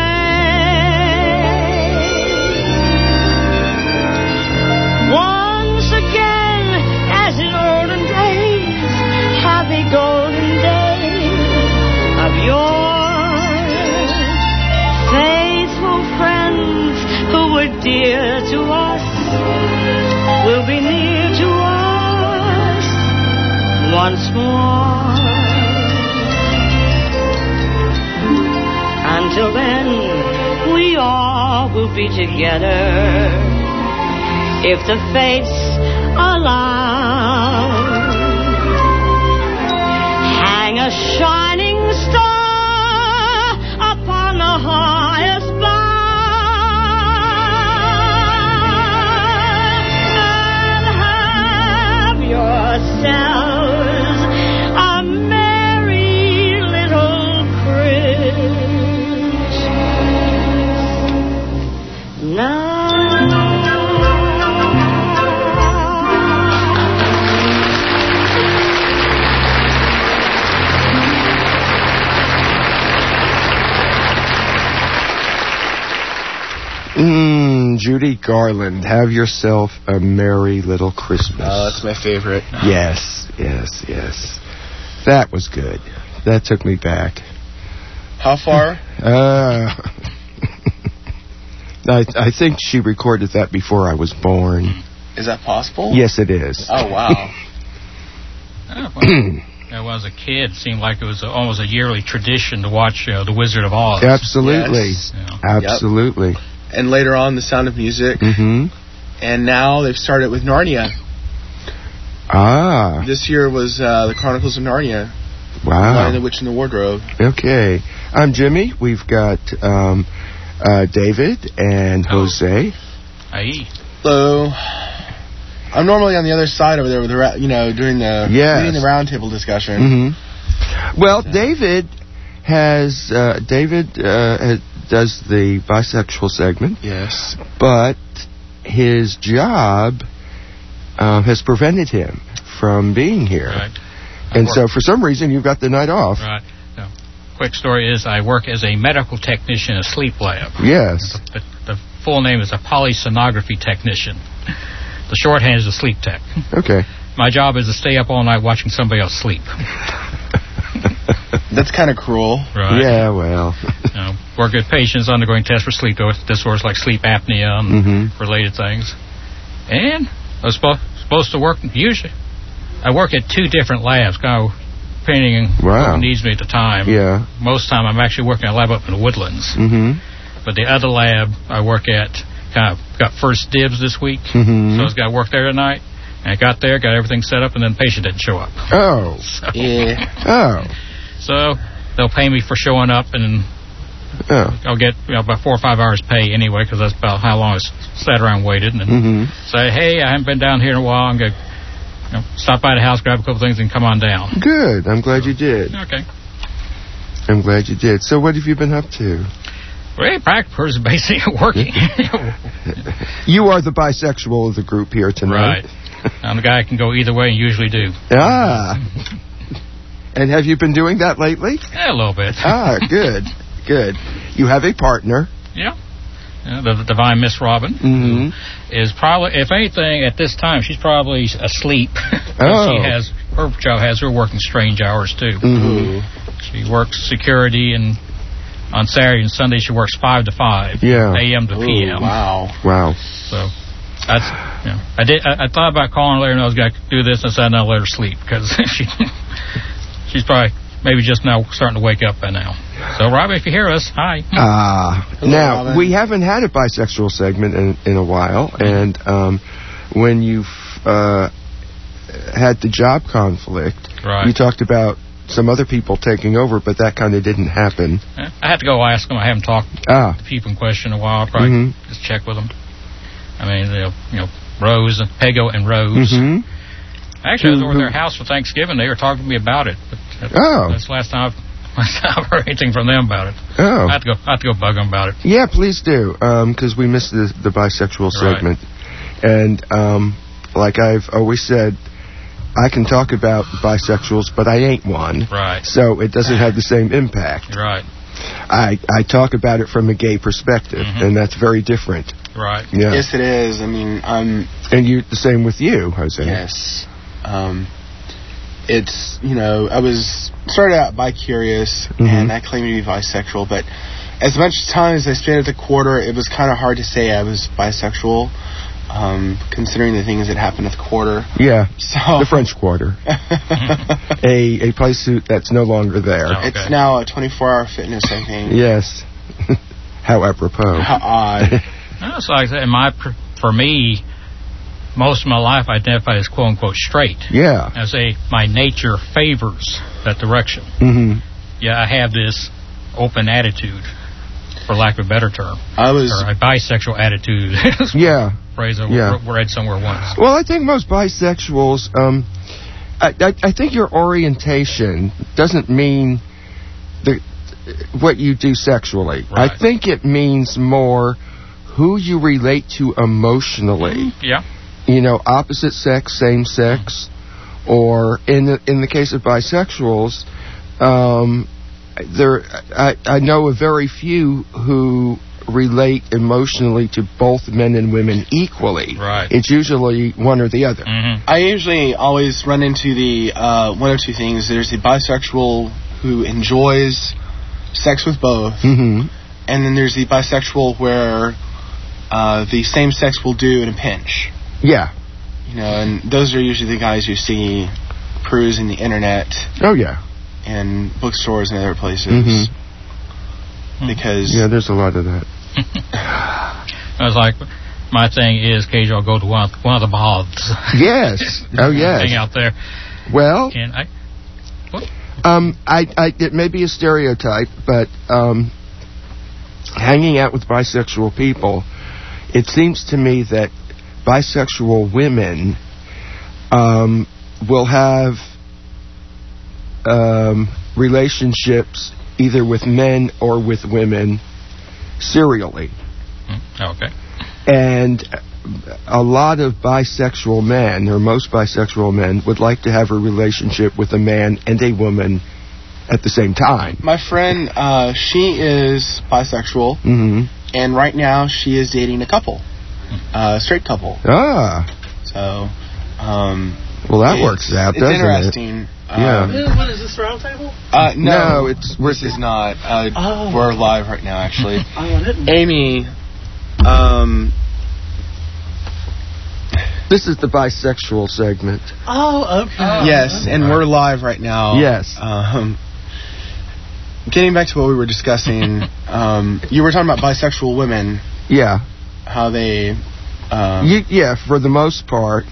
Once again, as in olden days, happy golden days of yours. Faithful friends who were dear to us will be near to us once more. Until then, we all will be together, if the fates allow. Hang a shining star upon the highest bough, and have yourselves a merry little Christmas. Now. Mmm, Judy Garland, have yourself a merry little Christmas. Oh, that's my favorite. Yes, yes, yes. That was good. That took me back. How far? Uh, I, I think she recorded that before I was born. Is that possible? Yes, it is. Oh, wow. Oh, well, when I was a kid, it seemed like it was a, almost a yearly tradition to watch uh, The Wizard of Oz. Absolutely. Yes. Yeah. Absolutely. Yep. And later on, The Sound of Music. Mm-hmm. And now they've started with Narnia. Ah. This year was uh, The Chronicles of Narnia. Wow. Lion, the Witch, and the Wardrobe. Okay. I'm Jimmy. We've got um, uh, David and Jose. Hi. Hello. I'm normally on the other side over there with the, ra- you know, during the Yes. leading the roundtable discussion. Mm-hmm. Well, David has uh, David uh, has, does the bisexual segment. Yes. But his job uh, has prevented him from being here. Right. And so, for some reason, you've got the night off. Right. So, quick story is I work as a medical technician in a sleep lab. Yes. The, the, the full name is a polysomnography technician. The shorthand is a sleep tech. Okay. My job is to stay up all night watching somebody else sleep. That's kind of cruel. Right. Yeah, well. You know, work with patients undergoing tests for sleep disorders like sleep apnea and mm-hmm. related things. And I was supposed, supposed to work, usually, I work at two different labs, kind of depending on wow. who needs me at the time. Yeah. Most of the time I'm actually working at a lab up in the Woodlands. Mm-hmm. But the other lab I work at kind of got first dibs this week. Mm-hmm. So I was got to work there tonight. And I got there, got everything set up, and then the patient didn't show up. Oh. So, yeah. Oh. So they'll pay me for showing up, and oh. I'll get you know, about four or five hours pay anyway, because that's about how long I sat around and waited. And mm-hmm. say, hey, I haven't been down here in a while. I'm going to you know, stop by the house, grab a couple things, and come on down. Good. I'm glad so, you did. Okay. I'm glad you did. So what have you been up to? Well, practically is basically working. You are the bisexual of the group here tonight. Right. I'm the guy who can go either way and usually do. Ah. And have you been doing that lately? Yeah, a little bit. Ah, good. Good. You have a partner. Yeah. Yeah, the, the divine Miss Robin, mm-hmm. who is probably, if anything, at this time, she's probably asleep. Oh. She has, her job has her working strange hours, too. Mm-hmm. She works security, and on Saturday and Sunday, she works five to five. Yeah. A M to P M. Ooh, wow. Wow. So, that's, you know, I did, I, I thought about calling her later, and I was going to do this, and I said, no, let her sleep, because she, she's probably maybe just now starting to wake up by now. So, Robbie, if you hear us, hi. Ah. Uh, now, Robin. we haven't had a bisexual segment in, in a while, and um, when you've uh, had the job conflict, right. you talked about some other people taking over, but that kind of didn't happen. I have to go ask them. I haven't talked ah. to people in question in a while. I'll probably mm-hmm. just check with them. I mean, you know, you know Rose, Pego and Rose. Mm-hmm. Actually, I was over their house for Thanksgiving. They were talking to me about it. But that's, oh. that's the last time I've, last time I've heard anything from them about it. Oh. I have to go, I have to go bug them about it. Yeah, please do, because um, we missed the, the bisexual segment. Right. And um, like I've always said, I can talk about bisexuals, but I ain't one. Right. So it doesn't have the same impact. Right. I I talk about it from a gay perspective, mm-hmm. and that's very different. Right. Yeah. Yes, it is. I mean, I'm... And you the same with you, Jose. Yes. Um, it's, you know, I was started out bi-curious, mm-hmm. and I claim to be bisexual, but as much time as I spent at the quarter, it was kind of hard to say I was bisexual. Um, considering the things that happened at the quarter. Yeah, so the French Quarter. a a place that's no longer there. Oh, okay. It's now a twenty-four hour fitness, I think. Yes. How apropos. How odd. That's like in my, for me, most of my life I identified as quote-unquote straight. Yeah. I say my nature favors that direction. Mm-hmm. Yeah, I have this open attitude, for lack of a better term. I was... Or a bisexual attitude. Yeah. Phrase I yeah. read somewhere once. Well, I think most bisexuals, um, I, I, I think your orientation doesn't mean the what you do sexually. Right. I think it means more who you relate to emotionally. Yeah. You know, opposite sex, same sex, mm-hmm. or in the, in the case of bisexuals, um, there I, I know of very few who relate emotionally to both men and women equally. Right. It's usually one or the other. Mm-hmm. I usually always run into the uh, one of two things. There's the bisexual who enjoys sex with both, mm-hmm. and then there's the bisexual where uh, the same sex will do in a pinch. Yeah. You know, and those are usually the guys you see perusing the internet. Oh, yeah. And bookstores and other places. Mm-hmm. Because... Yeah, there's a lot of that. I was like, my thing is, occasionally I'll go to one of, one of the baths. Yes. Oh, yes. Hang out there. Well... And I... What? Um, I, I, it may be a stereotype, but um, hanging out with bisexual people, it seems to me that bisexual women um, will have um, relationships either with men or with women serially. Okay. And a lot of bisexual men, or most bisexual men, would like to have a relationship with a man and a woman at the same time. My friend, uh, she is bisexual, mm-hmm. and right now she is dating a couple, a straight couple. Ah. So, um... Well, that works out, doesn't it? It's interesting. It? Yeah. Um, what is this, round table? Uh, no, no, it's this is not. Uh, oh. We're live right now, actually. oh, Amy, um... This is the bisexual segment. Oh, okay. Oh, yes, and we're live right now. Yes. Um, getting back to what we were discussing, um, you were talking about bisexual women. Yeah. How they... Um, you, yeah, for the most part,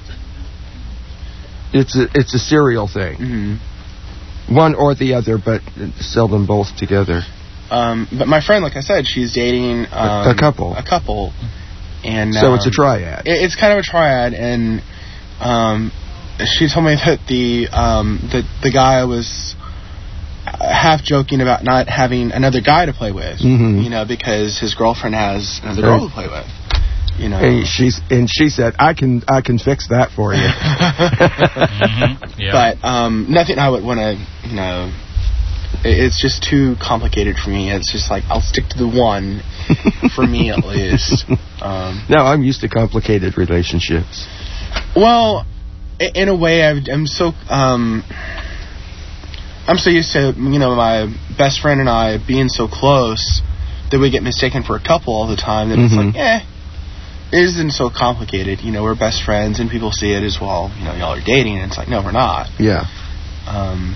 it's a, it's a serial thing. Mm-hmm. One or the other, but seldom both together. Um, but my friend, like I said, she's dating... Um, a, a couple. A couple. And, so um, it's a triad. It, it's kind of a triad, and um, she told me that the um, the the guy was half joking about not having another guy to play with, mm-hmm. you know, because his girlfriend has another girl to play with. You know, and she's and she said, "I can I can fix that for you." mm-hmm. Yeah. But um, nothing I would want to, you know. It's just too complicated for me. It's just like, I'll stick to the one, for me at least. Um, no, I'm used to complicated relationships. Well, in a way, I've, I'm so um, I'm so used to, you know, my best friend and I being so close that we get mistaken for a couple all the time. That mm-hmm. it's like, eh, it isn't so complicated. You know, we're best friends, and people see it as well. You know, y'all are dating, and it's like, no, we're not. Yeah. Um.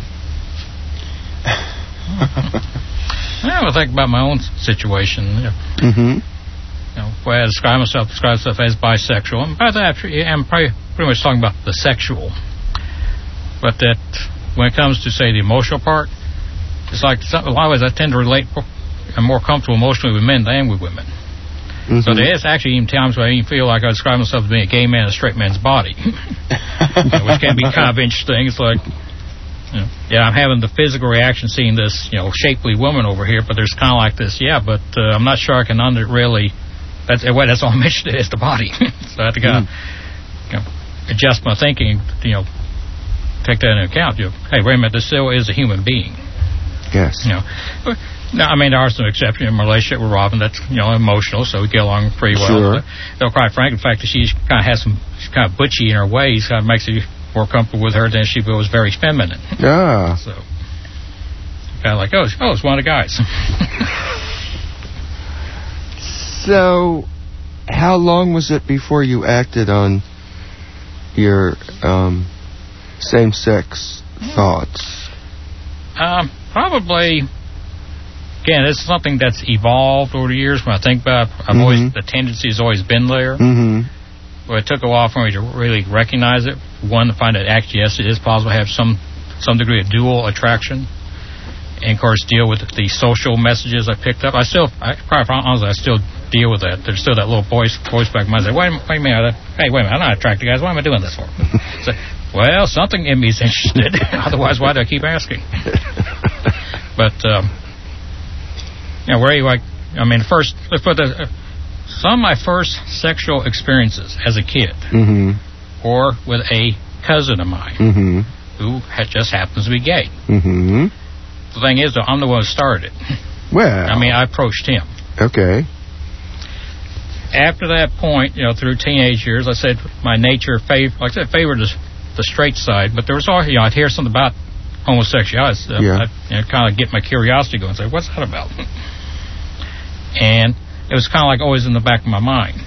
I would think about my own situation. Mm-hmm. You know, where I describe myself, describe myself as bisexual. And by that, I'm pretty much talking about the sexual. But that when it comes to, say, the emotional part, it's like some, a lot of ways I tend to relate. I'm more comfortable emotionally with men than with women. Mm-hmm. So there is actually even times where I even feel like I describe myself as being a gay man in a straight man's body, you know, which can be kind of interesting. It's like, you know, yeah, I'm having the physical reaction seeing this, you know, shapely woman over here, but there's kind of like this, yeah, but uh, I'm not sure I can under really. That's well, that's all I'm interested in is the body. So I have to kind of mm. you know, adjust my thinking, you know, take that into account. You know, hey, wait a minute, this still is a human being. Yes. You know. Now, I mean, there are some exceptions in my relationship with Robin that's, you know, emotional, so we get along pretty well. Sure. But, though, quite frankly, the fact that she kind of has some, she's kind of butchy in her ways kind of makes you more comfortable with her than she was very feminine. Yeah. So, kind of like, oh, oh, it's one of the guys. So, how long was it before you acted on your um, same-sex thoughts? Um, probably... Again, this is something that's evolved over the years. When I think about it, I've mm-hmm. always, the tendency has always been there. Mm-hmm. But it took a while for me to really recognize it. One, to find that actually, yes, it is possible to have some some degree of dual attraction. And, of course, deal with the social messages I picked up. I still, I, probably honestly, I still deal with that. There's still that little voice, voice back in my head. Wait, wait a minute. Hey, wait a minute. I'm not attracted, guys. Why am I doing this for? So, well, something in me is interested. Otherwise, why do I keep asking? But... Um, You know, where you like, I mean, first, let's put this, uh, some of my first sexual experiences as a kid, mm-hmm. or with a cousin of mine, mm-hmm. who ha- just happens to be gay. Mm-hmm. The thing is, though, I'm the one who started it. Well. I mean, I approached him. Okay. After that point, you know, through teenage years, I said my nature, fav- like I said, favored the, the straight side, but there was always, you know, I'd hear something about homosexuality. Uh, yeah. I'd you know, kind of get my curiosity going and say, what's that about? And it was kind of like always in the back of my mind.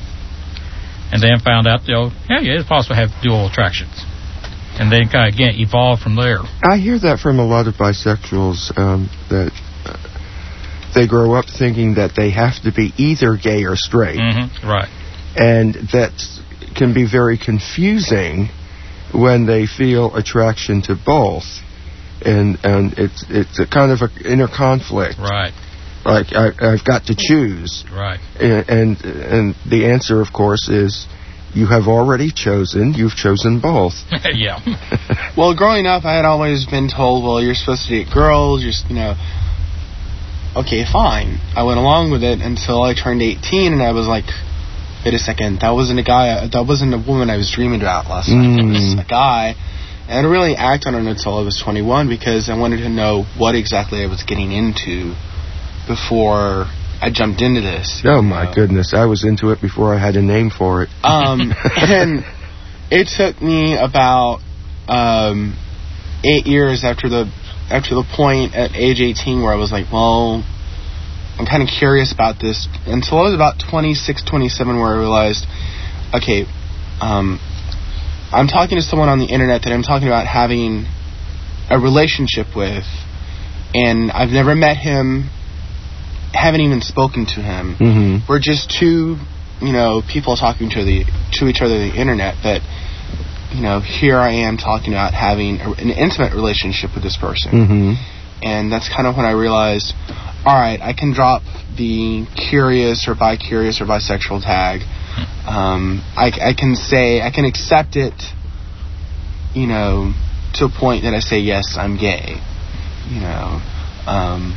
And then found out, you know, yeah, yeah, it's possible to have dual attractions. And then kind of, again, evolved from there. I hear that from a lot of bisexuals, um, that uh, they grow up thinking that they have to be either gay or straight. Mm-hmm. Right. And that can be very confusing when they feel attraction to both. And and it's, it's a kind of an inner conflict. Right. Like, I, I've got to choose. Right. And, and and the answer, of course, is you have already chosen. You've chosen both. Yeah. Well, growing up, I had always been told, well, you're supposed to date girls. You're, you know, okay, fine. I went along with it until I turned eighteen, and I was like, wait a second, that wasn't a guy, that wasn't a woman I was dreaming about last mm. night. It was a guy. And I didn't really act on it until I was twenty-one because I wanted to know what exactly I was getting into before I jumped into this. Oh, my know. goodness. I was into it before I had a name for it. Um, and it took me about um, eight years after the after the point at age eighteen where I was like, well, I'm kind of curious about this. Until I was about twenty-six, twenty-seven where I realized, okay, um, I'm talking to someone on the internet that I'm talking about having a relationship with, and I've never met him, haven't even spoken to him. Mm-hmm. We're just two, you know, people talking to the to each other on the internet, but, you know, here I am talking about having a, an intimate relationship with this person. Mm-hmm. And that's kind of when I realized, all right, I can drop the curious or bi-curious or bisexual tag. Um, I, I can say, I can accept it, you know, to a point that I say, yes, I'm gay, you know. Um,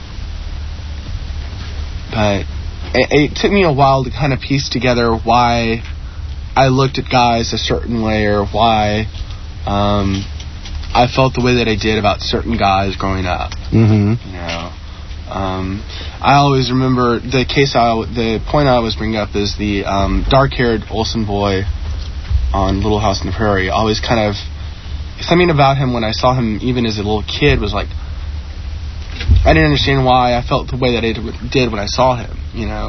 but it, it took me a while to kind of piece together why I looked at guys a certain way or why um, I felt the way that I did about certain guys growing up. Mm-hmm. You know. Um, I always remember the case. I, the point I always bring up is the um, dark-haired Olsen boy on Little House on the Prairie. Always kind of something about him when I saw him, even as a little kid, was like I didn't understand why I felt the way that I did when I saw him. You know,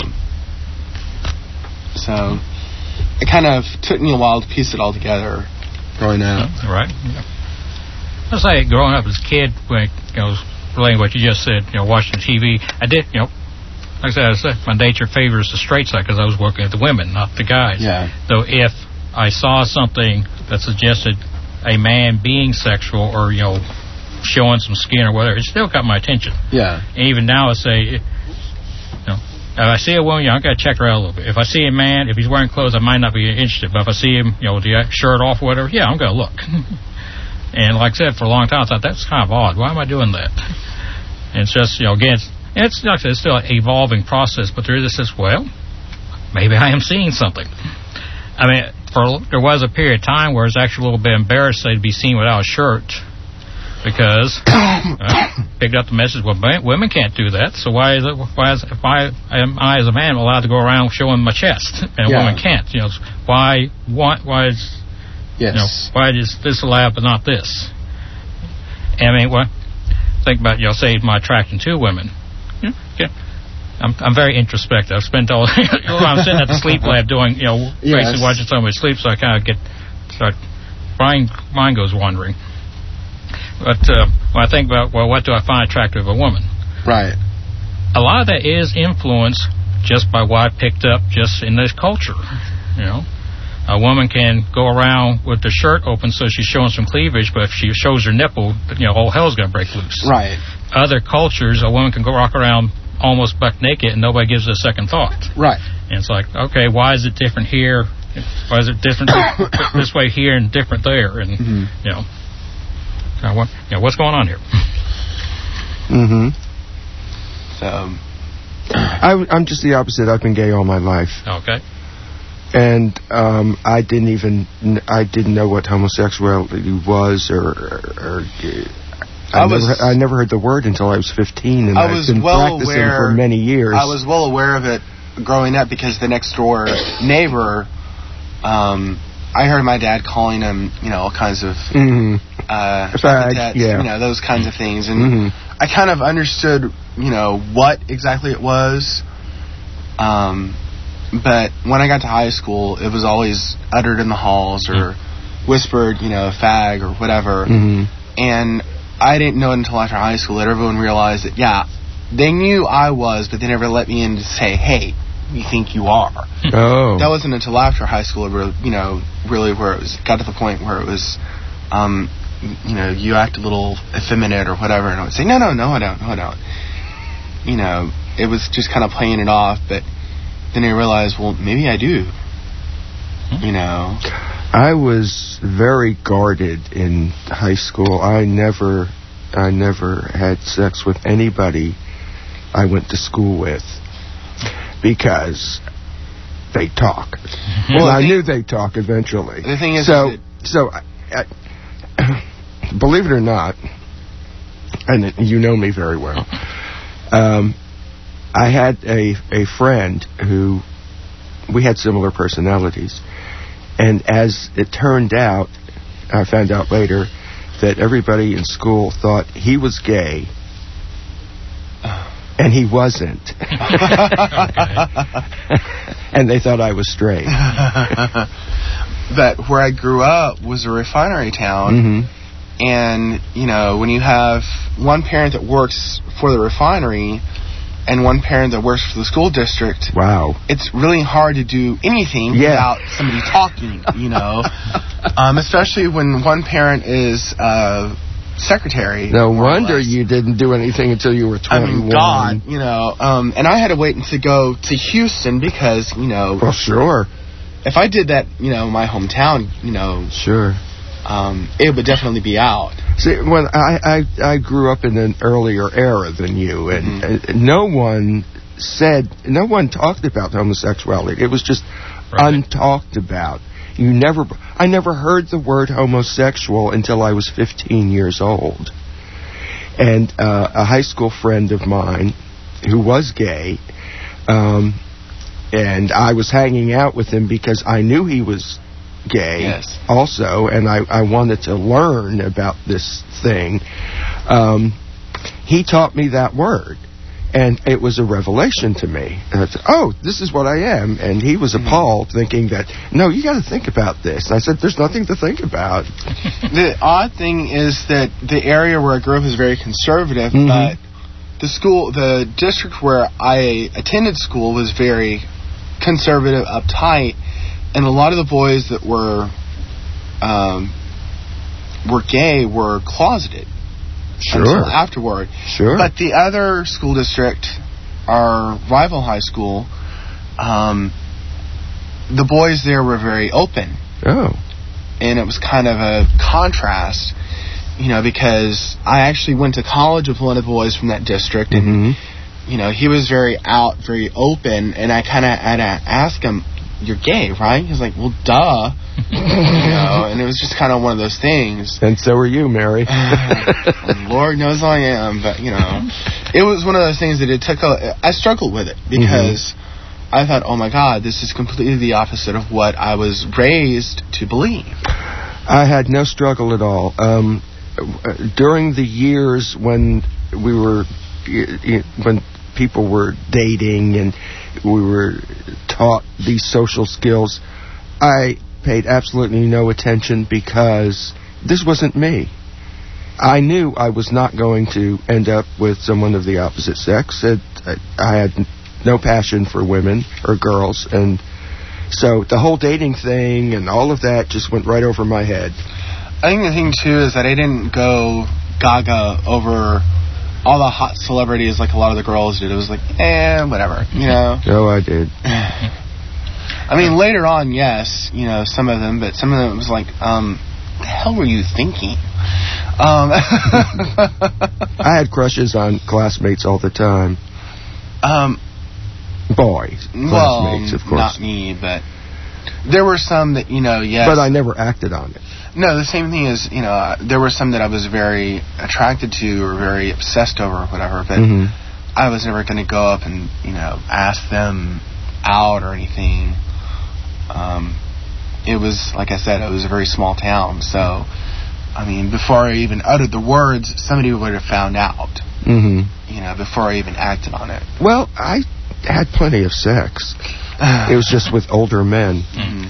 so it kind of took me a while to piece it all together growing up. Right. Yeah. I say growing up as a kid, when you know. Relating what you just said, you know, watching T V, I did, you know, like I said, I said my nature favors the straight side because I was working with the women, not the guys. Yeah. So if I saw something that suggested a man being sexual or, you know, showing some skin or whatever, it still got my attention. Yeah. And even now, I say, you know, if I see a woman, you know, I got to check her out a little bit. If I see a man, if he's wearing clothes, I might not be interested. But if I see him, you know, with the shirt off or whatever, yeah, I'm going to look. And like I said, for a long time, I thought, that's kind of odd. Why am I doing that? And it's just, you know, again, it's, it's, like I said, it's still an evolving process, but there is this, well, maybe I am seeing something. I mean, for there was a period of time where I was actually a little bit embarrassed to be seen without a shirt, because I picked up the message, well, women can't do that, so why is it, why is, why am I as a man allowed to go around showing my chest, and yeah. a woman can't? You know, why, why, why is, yes. you know, why is this allowed but not this? And I mean, well, think about, you know, say my attraction to women. Yeah, okay. I'm I'm very introspective. I've spent all I'm sitting at the sleep lab doing, you know, yes. basically watching somebody sleep, so I kind of get start mind mind goes wandering. But uh, when I think about, well, what do I find attractive of a woman? Right. A lot of that is influenced just by what I picked up just in this culture. You know, a woman can go around with the shirt open so she's showing some cleavage, but if she shows her nipple, you know, all hell's gonna break loose. Right. Other cultures, a woman can go rock around almost buck naked and nobody gives it a second thought. Right. And it's like, okay, why is it different here? Why is it different this way here and different there? And, mm-hmm. you know, uh, what, you know, what's going on here? Mm-hmm. So, I, I'm just the opposite. I've been gay all my life. Okay. And um, I didn't even, I didn't know what homosexuality was or, or, or I, I, was, never, I never heard the word until I was fifteen, and I I've was been well practicing aware, for many years. I was well aware of it growing up because the next door neighbor, um, I heard my dad calling him, you know, all kinds of mm-hmm. uh, Fag, epithets, yeah. you know, those kinds of things, and mm-hmm. I kind of understood, you know, what exactly it was. Um, but when I got to high school, it was always uttered in the halls or mm-hmm. whispered, you know, fag or whatever, mm-hmm. and I didn't know until after high school that everyone realized that, yeah, they knew I was, but they never let me in to say, hey, you think you are. Oh. That wasn't until after high school, you know, really where it was, got to the point where it was, um, you know, you act a little effeminate or whatever, and I would say, no, no, no, I don't, no, I don't. You know, it was just kind of playing it off, but then I realized, well, maybe I do. You know. I was very guarded in high school. I never, I never had sex with anybody I went to school with because they talk. Well, I knew they'd talk eventually. The thing is, so, is so, I, I, believe it or not, and you know me very well. Um, I had a a friend who we had similar personalities. And as it turned out, I found out later that everybody in school thought he was gay, and he wasn't. And they thought I was straight. But where I grew up was a refinery town, mm-hmm. and, you know, when you have one parent that works for the refinery and one parent that works for the school district, wow, it's really hard to do anything yeah. without somebody talking, you know, um, especially when one parent is uh, secretary. No wonder you didn't do anything until you were twenty-one. I mean, God, you know, um, and I had to wait to go to Houston because, you know, well, sure, if I did that, you know, my hometown, you know, sure, um, it would definitely be out. See, when I, I I grew up in an earlier era than you, and mm-hmm. uh, no one said, no one talked about homosexuality. It was just right. untalked about. You never, I never heard the word homosexual until I was fifteen years old, and uh, a high school friend of mine who was gay, um, and I was hanging out with him because I knew he was gay yes. also, and I, I wanted to learn about this thing. Um, he taught me that word, and it was a revelation to me. And I said, oh, this is what I am. And he was appalled, mm-hmm. thinking that, no, you got to think about this. And I said, there's nothing to think about. The odd thing is that the area where I grew up is very conservative, mm-hmm. but the school, the district where I attended school was very conservative, uptight. And a lot of the boys that were um, were gay were closeted. Sure. until afterward. Sure. But the other school district, our rival high school, um, the boys there were very open. Oh. And it was kind of a contrast, you know, because I actually went to college with one of the boys from that district, and, mm-hmm. you know, he was very out, very open, and I kind of had to ask him, you're gay, right? He was like, well, duh. You know, and it was just kind of one of those things. And so are you, Mary. Lord knows I am, but, you know, it was one of those things that it took a... I struggled with it because mm-hmm. I thought, oh, my God, this is completely the opposite of what I was raised to believe. I had no struggle at all. Um, during the years when we were... when people were dating and we were taught these social skills, I paid absolutely no attention because this wasn't me. I knew I was not going to end up with someone of the opposite sex. It, I had no passion for women or girls, and so the whole dating thing and all of that just went right over my head. I think the thing, too, is that I didn't go gaga over all the hot celebrities like a lot of the girls did. It was like, eh, whatever, you know? No, I did. I mean, later on, yes, you know, some of them, but some of them was like, um, what the hell were you thinking? Um, I had crushes on classmates all the time. Um, Boys, classmates, well, of course. Not me, but there were some that, you know, yes. But I never acted on it. No, the same thing is, you know, there were some that I was very attracted to or very obsessed over or whatever, but mm-hmm. I was never going to go up and, you know, ask them out or anything. Um, it was, like I said, it was a very small town, so, I mean, before I even uttered the words, somebody would have found out, mm-hmm. you know, before I even acted on it. Well, I had plenty of sex. It was just with older men. Mm-hmm.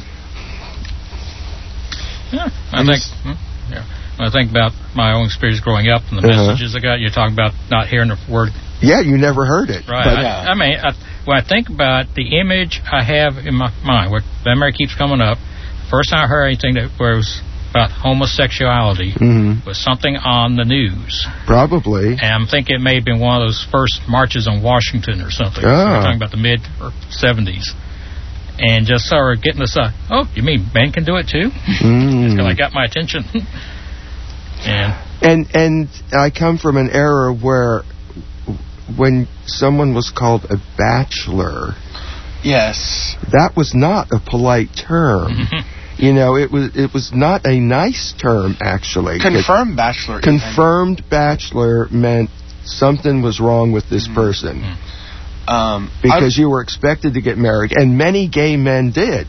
Yeah, I think. Yeah, when I think about my own experience growing up and the uh-huh. messages I got, you're talking about not hearing the word. Yeah, you never heard it. Right. But, I, yeah. I mean, I, when I think about the image I have in my mind, where that memory keeps coming up. First time I heard anything that where it was about homosexuality mm-hmm. was something on the news. Probably. And I'm thinking it may have been one of those first marches on Washington or something. Oh. We're talking about the mid or seventies. And just sort of getting this, uh, oh, you mean men can do it too? Mm. It's kind of got my attention. and and and I come from an era where when someone was called a bachelor, yes, that was not a polite term. You know, it was it was not a nice term actually. Confirmed it, bachelor. Confirmed even. Bachelor meant something was wrong with this mm-hmm. person. Mm-hmm. Um, because I've, you were expected to get married, and many gay men did.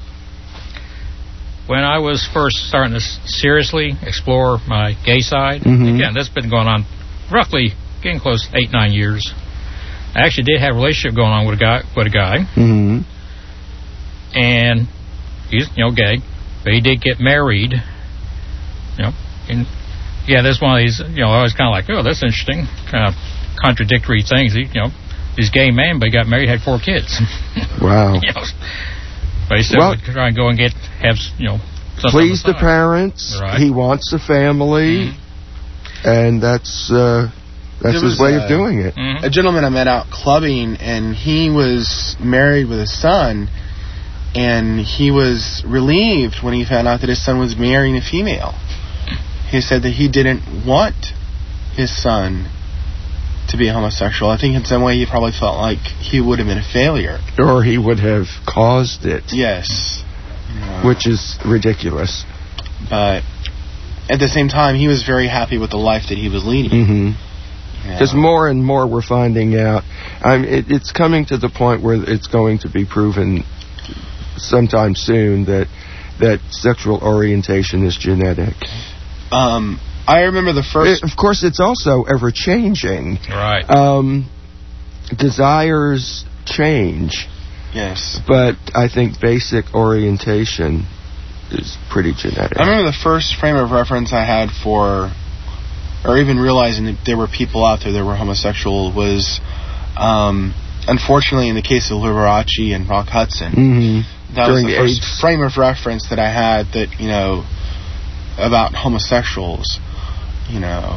When I was first starting to seriously explore my gay side, mm-hmm. again, that's been going on roughly getting close to eight, nine years. I actually did have a relationship going on with a guy, with a guy, mm-hmm. and he's you know gay, but he did get married. You know, and yeah, that's one of these. You know, I was kind of like, oh, that's interesting, kind of contradictory things. He, you know. He's a gay man, but he got married, had four kids. Wow. You know, but he still well, would try and go and get, have, you know, please the, the parents. Right. He wants a family, mm-hmm. and that's uh, that's there his way a, of doing it. Mm-hmm. A gentleman I met out clubbing, and he was married with a son, and he was relieved when he found out that his son was marrying a female. He said that he didn't want his son to be homosexual. I think in some way he probably felt like he would have been a failure. Or he would have caused it. Yes. Uh, Which is ridiculous. But at the same time, he was very happy with the life that he was leading. Because mm-hmm. more and more we're finding out, I mean, it, it's coming to the point where it's going to be proven sometime soon that that sexual orientation is genetic. Um... I remember the first... Of course, it's also ever-changing. Right. Um, desires change. Yes. But I think basic orientation is pretty genetic. I remember the first frame of reference I had for, or even realizing that there were people out there that were homosexual was, um, unfortunately, in the case of Liberace and Rock Hudson. Mm-hmm. That During was the, the first AIDS. frame of reference that I had that, you know, about homosexuals. You know,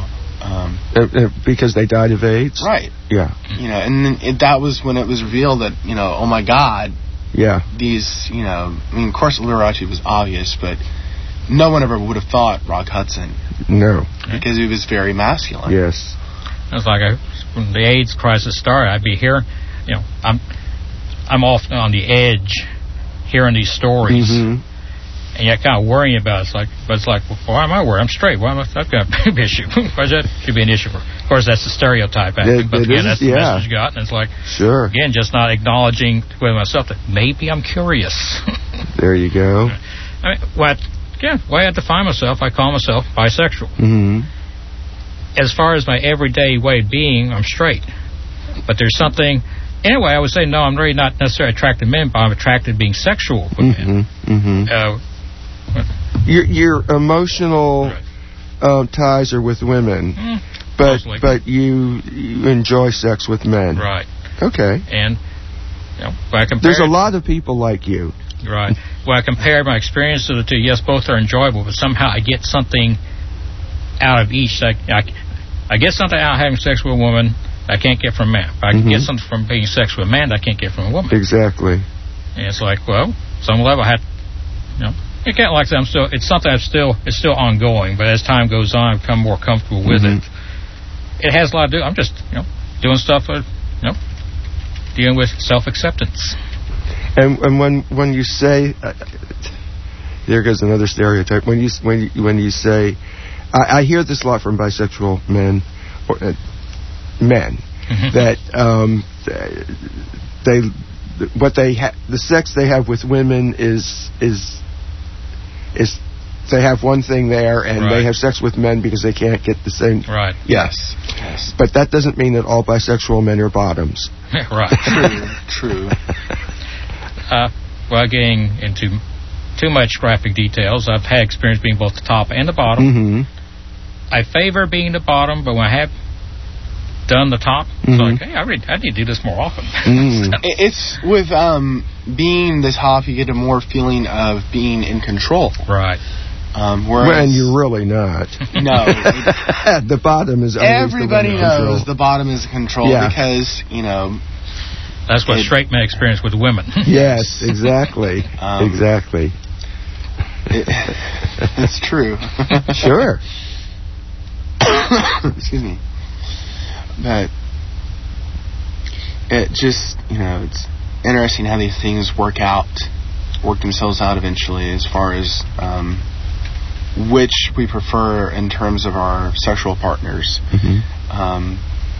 Um, uh, uh, because they died of AIDS? Right. Yeah. You know, and then it, that was when it was revealed that, you know, oh my God. Yeah. These, you know, I mean, of course, Liberace was obvious, but no one ever would have thought Rock Hudson. No. Because he was very masculine. Yes. It was like a, when the AIDS crisis started, I'd be here, you know, I'm I'm often on the edge hearing these stories. Mm-hmm. And yet kind of worrying about it. It's like, but it's like, well, why am I worried? I'm straight. Why am I, I've got a big issue. Why that should be an issue for? Of course, that's the stereotype. I think, It, but it again, is, that's the yeah. message you got. And it's like, sure. Again, just not acknowledging with myself that maybe I'm curious. There you go. I mean, what? Yeah, the way I define myself, I call myself bisexual. Mm-hmm. As far as my everyday way of being, I'm straight. But there's something. Anyway, I would say no. I'm really not necessarily attracted to men, but I'm attracted to being sexual with men. Mm-hmm. Uh, Your, your emotional um, ties are with women, Mm, but mostly. but you you enjoy sex with men. Right. Okay. And you know, when I compare, There's a lot of people like you. right. When I compare my experience to the two, yes, both are enjoyable, but somehow I get something out of each. Like I, I get something out of having sex with a woman I can't get from a man. But I can Mm-hmm. get something from being sex with a man that I can't get from a woman. Exactly. And it's like, well, some level I have, you know. It can't like that. I'm still. It's something I've still. It's still ongoing. But as time goes on, I become more comfortable with Mm-hmm. it. It has a lot to do. I'm just, you know, doing stuff. Uh, you know, dealing with self-acceptance. And and when when you say, uh, there goes another stereotype. When you when you, when you say, I, I hear this a lot from bisexual men, or, uh, men Mm-hmm. that um, they what they ha- the sex they have with women is is. is they have one thing there, and Right. they have sex with men because they can't get the same. Right. Yes. Yes. But that doesn't mean that all bisexual men are bottoms. Right. True. True. Uh, without getting into too much graphic details, I've had experience being both the top and the bottom. Mm-hmm. I favor being the bottom, but when I have done the top, Mm-hmm. it's like, hey, I, really, I need to do this more often. Mm. It- It's with um, being the top, you get a more feeling of being in control. Right. Um, whereas When you're really not. No. The bottom is always Everybody the one in control. knows the bottom is in control Yeah. because, you know... That's what it- straight men experience with women. Yes, exactly. Um, exactly. It, it's true. Sure. Excuse me. But it just, you know, it's interesting how these things work out, work themselves out eventually as far as um, which we prefer in terms of our sexual partners. Mm-hmm. Um,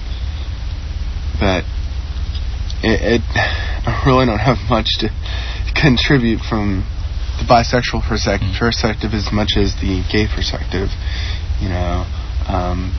but it, it, I really don't have much to contribute from the bisexual persec- perspective as much as the gay perspective. You know, um,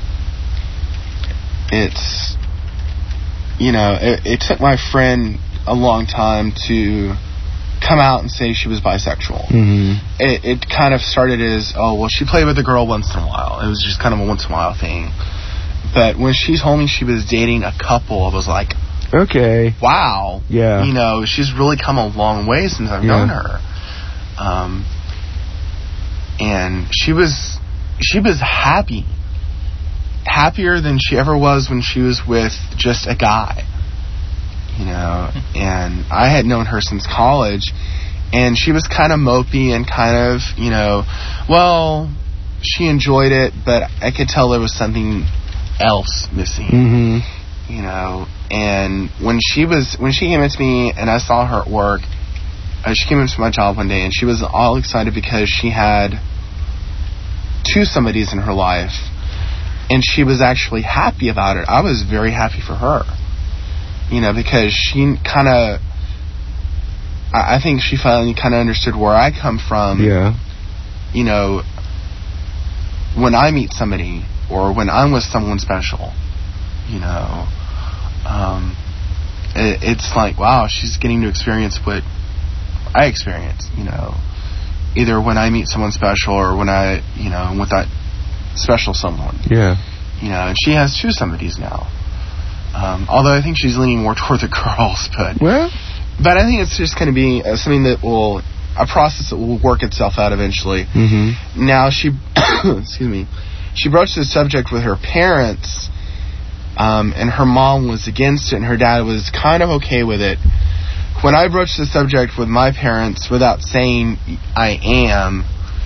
it's, you know, it, it took my friend a long time to come out and say she was bisexual. Mm-hmm. It, it kind of started as, oh, well, she played with a girl once in a while. It was just kind of a once in a while thing. But when she told me she was dating a couple, I was like, okay. wow. Yeah. You know, she's really come a long way since I've Yeah. known her. Um, and she was, she was happy. Happier than she ever was when she was with just a guy. You know, and I had known her since college, and she was kind of mopey and kind of, you know, well, she enjoyed it, but I could tell there was something else missing. Mm-hmm. You know, and when she was when she came into me and I saw her at work, uh, she came into my job one day and she was all excited because she had two somebodies in her life, and she was actually happy about it. I was very happy for her. You know, because she kind of, I, I think she finally kind of understood where I come from. Yeah. You know, when I meet somebody or when I'm with someone special, you know, um, it, it's like, wow, she's getting to experience what I experienced, you know, either when I meet someone special or when I, you know, I'm with that special someone. Yeah. You know, and she has two somebodies now. Um, although I think she's leaning more toward the girls, but well, but I think it's just going to be uh, something that will a process that will work itself out eventually. Mm-hmm. Now she, excuse me, she broached the subject with her parents, um, and her mom was against it, and her dad was kind of okay with it. When I broached the subject with my parents without saying I am,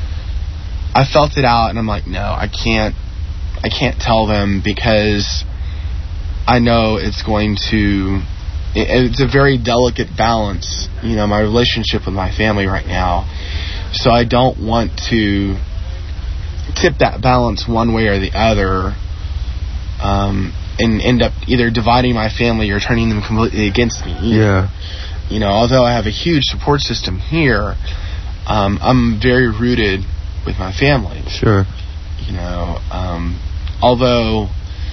I felt it out, and I'm like, no, I can't, I can't tell them because I know it's going to, it, it's a very delicate balance, you know, my relationship with my family right now. So I don't want to tip that balance one way or the other, um, and end up either dividing my family or turning them completely against me. Yeah. You know, although I have a huge support system here, um, I'm very rooted with my family. Sure. You know, um, although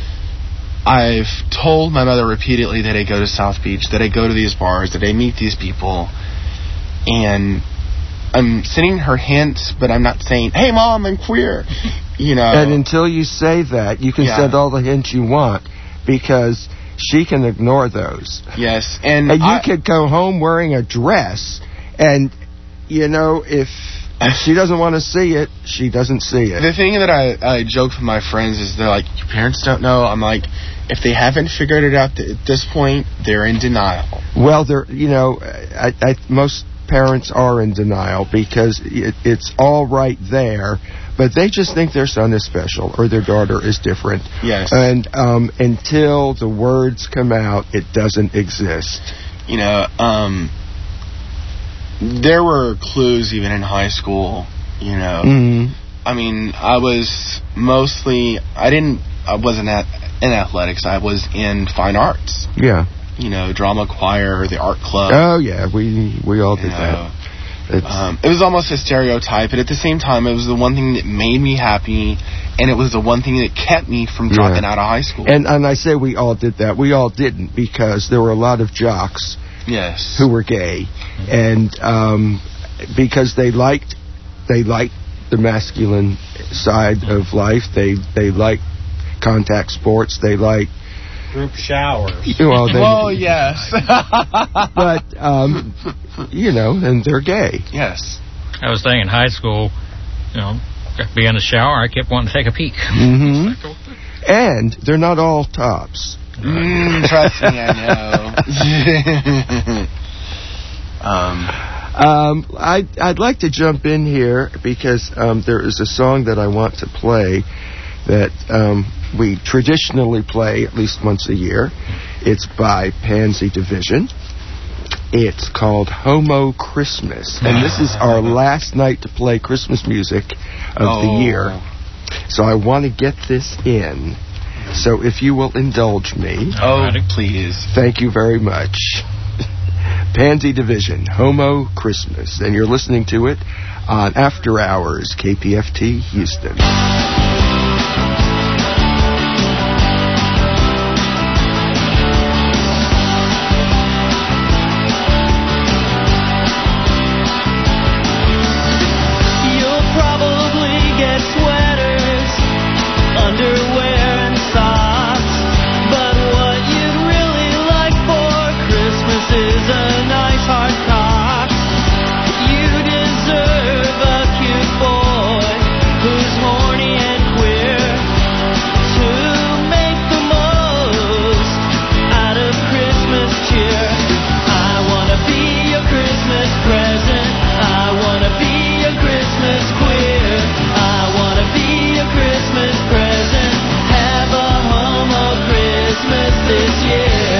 I've told my mother repeatedly that I go to South Beach, that I go to these bars, that I meet these people, and I'm sending her hints, but I'm not saying, hey, Mom, I'm queer. You know. And until you say that, you can Yeah. send all the hints you want, because she can ignore those. Yes. And, and you I, could go home wearing a dress, and, you know, if she doesn't want to see it, she doesn't see it. The thing that I, I joke with my friends is they're like, your parents don't know. I'm like, if they haven't figured it out th- at this point, they're in denial. Well, they're, you know, I, I, most parents are in denial because it, it's all right there, but they just think their son is special or their daughter is different. Yes. And um, until the words come out, it doesn't exist. You know, um, there were clues even in high school, you know. Mm-hmm. I mean, I was mostly, I didn't, I wasn't at, in athletics, I was in fine arts. Yeah. You know, drama choir, the art club. Oh, yeah, we we all did you that. know. Um, it was almost a stereotype, but at the same time, it was the one thing that made me happy, and it was the one thing that kept me from dropping Yeah. out of high school. And and I say we all did that. We all didn't, because there were a lot of jocks Yes. who were gay, and um, because they liked they liked the masculine side of life. They they liked contact sports. They liked group showers. Well, they, oh yes. but um, you know, and they're gay. Yes. I was thinking in high school, you know, be in the shower, I kept wanting to take a peek. Mm-hmm. And they're not all tops. Mm, trust me, I know. um, um, I'd, I'd like to jump in here because um, there is a song that I want to play that um, we traditionally play at least once a year. It's by Pansy Division. It's called Homo Christmas. And this is our last night to play Christmas music of Oh. the year. So I want to get this in. So if you will indulge me. Oh, please. Thank you very much. Pansy Division, Homo Christmas. And you're listening to it on After Hours, K P F T Houston. You'll probably get sweaters, underwear, and socks. But what you'd really like for Christmas is a nice hard cock. You deserve a cute boy who's horny and queer to make the most out of Christmas cheer. I wanna be your Christmas present. I wanna be your Christmas queer. I wanna be your Christmas present. Have a homo Christmas this year.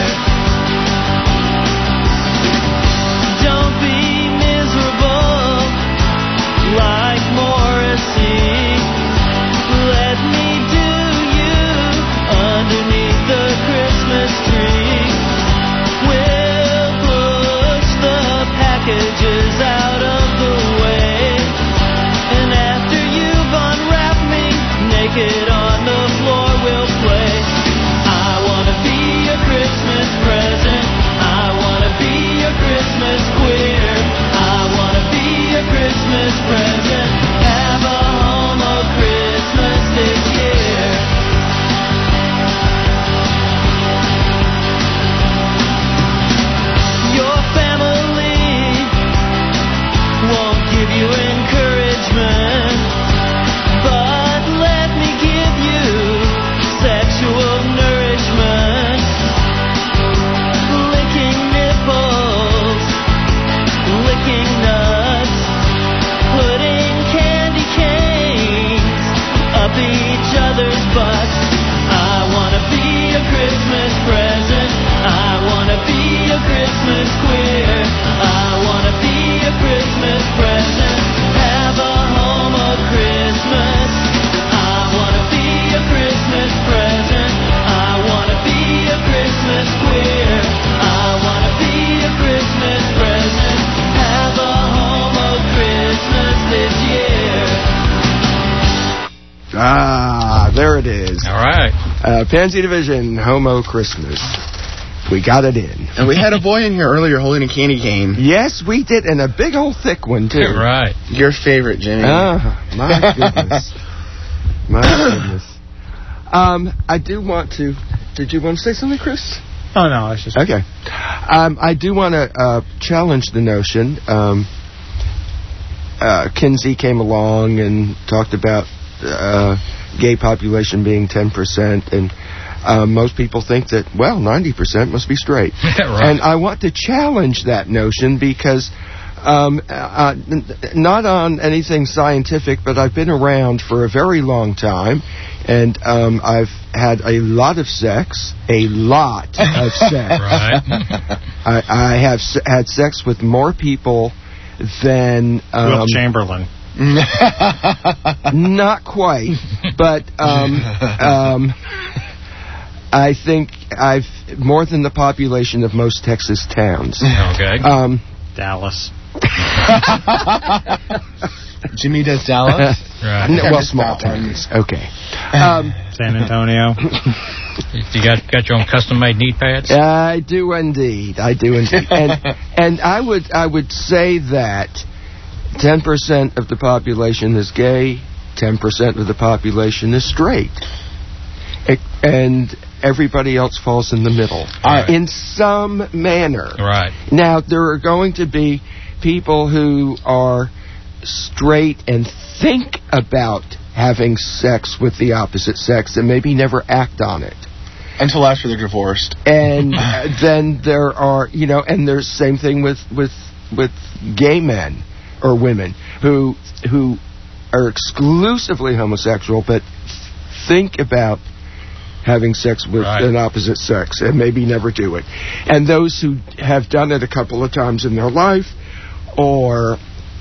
Don't be miserable like Morrissey. Let me do you underneath the Christmas tree. We'll push the packages out of the way. And after you've unwrapped me, naked on the floor we'll play. I wanna be your Christmas present. I wanna be your Christmas queer. I wanna be your Christmas present. Have a homo Christmas this year. Your family won't give you encouragement, but let me give There it is. All right. Uh, Pansy Division, Homo Christmas. We got it in. And we had a boy in here earlier holding a candy cane. Yes, we did, and a big old thick one, too. Right. Your favorite, Jimmy. Oh, my goodness. My goodness. Um, I do want to... Did you want to say something, Chris? Oh, no, it's just... Okay. Um, I do want to uh, challenge the notion. Um, uh, Kinsey came along and talked about uh, gay population being ten percent, and uh, most people think that, well, ninety percent must be straight. Right. And I want to challenge that notion because... Um, uh, n- not on anything scientific, but I've been around for a very long time, and um, I've had a lot of sex, a lot of sex. Right. I, I have s- had sex with more people than um, Will Chamberlain. Not quite, but um, um, I think I've more than the population of most Texas towns. Okay. Um, Dallas. Jimmy does Dallas? Right. No, well, small towns. Okay. Um, San Antonio. You got got your own custom-made knee pads? I do indeed. I do indeed. And and I would I would say that ten percent of the population is gay, ten percent of the population is straight, it, and everybody else falls in the middle Right. in some manner. Right. Now there are going to be people who are straight and think about having sex with the opposite sex and maybe never act on it. Until after they're divorced. And uh, then there are, you know, and there's same thing with, with, with gay men or women who, who are exclusively homosexual but think about having sex with Right. an opposite sex and maybe never do it. And those who have done it a couple of times in their life, or,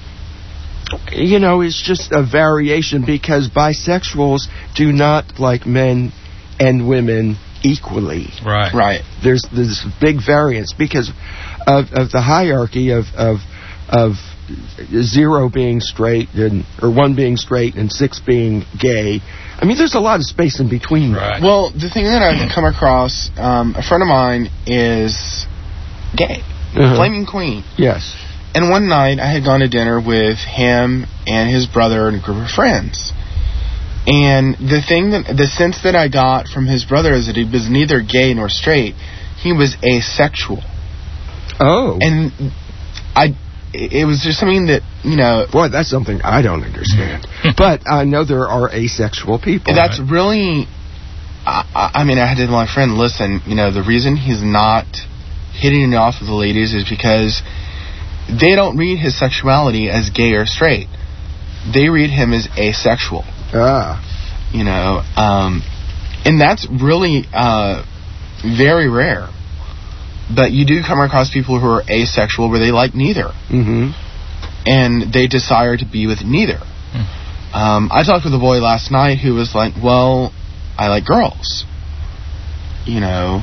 you know, it's just a variation because bisexuals do not like men and women equally. Right. Right. There's this big variance because of, of the hierarchy of, of, of zero being straight and or one being straight and six being gay. I mean, there's a lot of space in between. Right. Well, the thing that I've come across, um, a friend of mine is gay. Uh-huh. Flaming Queen. Yes. And one night I had gone to dinner with him and his brother and a group of friends. And the thing that, the sense that I got from his brother is that he was neither gay nor straight. He was asexual. Oh. And I, it was just something that, you know. Boy, that's something I don't understand. But I know there are asexual people. That's really, I, I mean, I had to tell my friend, listen, you know, the reason he's not hitting it off with the ladies is because they don't read his sexuality as gay or straight. They read him as asexual. Ah. You know, um, and that's really uh, very rare. But you do come across people who are asexual where they like neither. Mm-hmm. And they desire to be with neither. Hmm. Um, I talked with a boy last night who was like, well, I like girls. You know,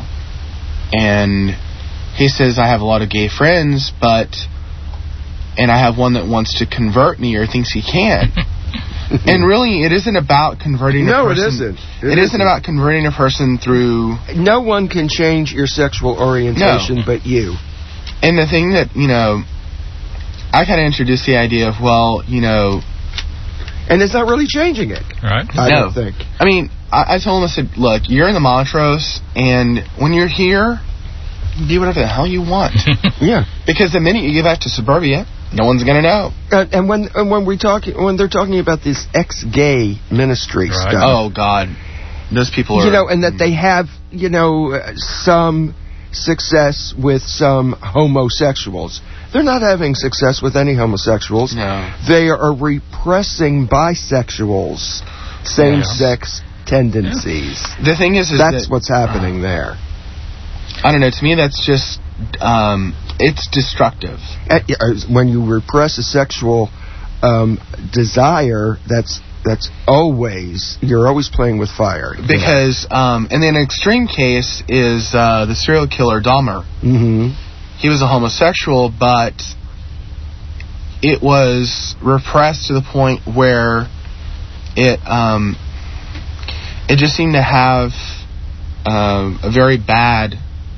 and he says, I have a lot of gay friends, but, and I have one that wants to convert me or thinks he can. And really, it isn't about converting a No, person. it isn't. It, it isn't. isn't about converting a person through... No one can change your sexual orientation No. but you. And the thing that, you know, I kind of introduced the idea of, well, you know... And it's not really changing it. Right. I no. don't think. I mean, I, I told him, I said, look, you're in the Montrose, and when you're here, do whatever the hell you want. Yeah. Because the minute you get back to suburbia, no one's going to know. Uh, and when and when we talking when they're talking about this ex-gay ministry Right. stuff, Oh, God. Those people are... you know, and that they have, you know, uh, some success with some homosexuals. They're not having success with any homosexuals. No. They are repressing bisexuals, same-sex tendencies. The thing is, is that's that, what's happening there. I don't know. To me, that's just... Um, it's destructive. Uh, When you repress a sexual um, desire, that's that's always, you're always playing with fire. Because, um, and then an extreme case is uh, the serial killer Dahmer. Mm-hmm. He was a homosexual, but it was repressed to the point where it um, it just seemed to have uh, a very bad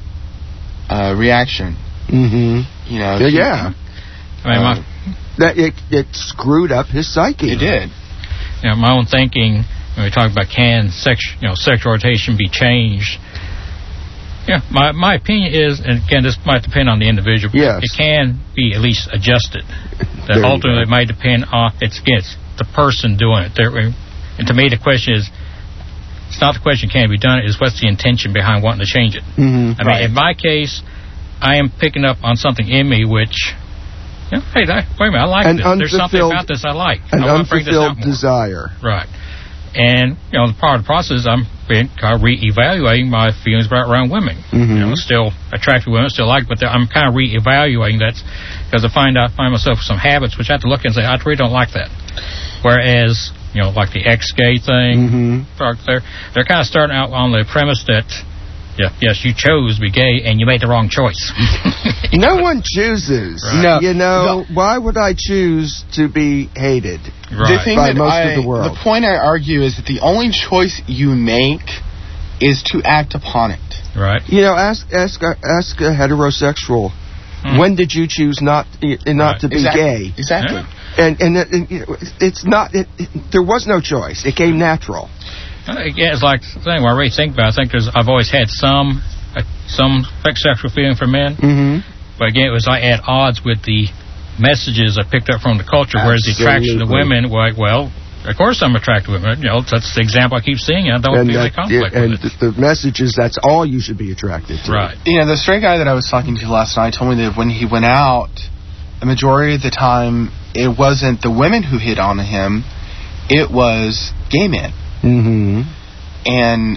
uh, reaction. Mm-hmm. You know. Yeah. yeah. I mean, my, uh, that it, it screwed up his psyche. It did. You know, my own thinking when we talk about can sex, you know, sexual orientation be changed. Yeah, my my opinion is, and again, this might depend on the individual. Yes. It can be at least adjusted. That ultimately it might depend on it's again, it's the person doing it. There, and to me, the question is, it's not the question can it be done. It's what's the intention behind wanting to change it. Mm-hmm. I mean, right. in my case, I am picking up on something in me which, you know, hey, that, wait a minute, I like an this. There's something about this I like. An I want to bring this out unfulfilled desire. Right. And, you know, part of the process, I'm being, kind of re-evaluating my feelings about around women. Mm-hmm. You know, still attracted women, still like, but I'm kind of re-evaluating that because I find I find myself with some habits which I have to look at and say, I really don't like that. Whereas, you know, like the ex-gay thing, mm-hmm. they're, they're kind of starting out on the premise that, yeah, yes, you chose to be gay and you made the wrong choice. No one chooses. Right. No, you know, the, why would I choose to be hated right. the thing by that most I, of the world? The point I argue is that the only choice you make is to act upon it. Right. You know, ask ask a, ask a heterosexual, hmm. when did you choose not not right. to be exactly. gay? Exactly. Yeah. And and, it, it, it's not. It, it, there was no choice. It came natural. Yeah, it's like the thing when I really think about it, I think there's I've always had some uh, some sexual feeling for men. Mm-hmm. But again, it was I at odds with the messages I picked up from the culture, whereas the attraction to women, like, well, of course I'm attracted to women. You know, that's the example I keep seeing. I don't and feel that, any conflict yeah, and with it. the, the message is that's all you should be attracted to. Right. You know, the straight guy that I was talking to last night told me that when he went out, the majority of the time, it wasn't the women who hit on him, it was gay men. Mm-hmm. And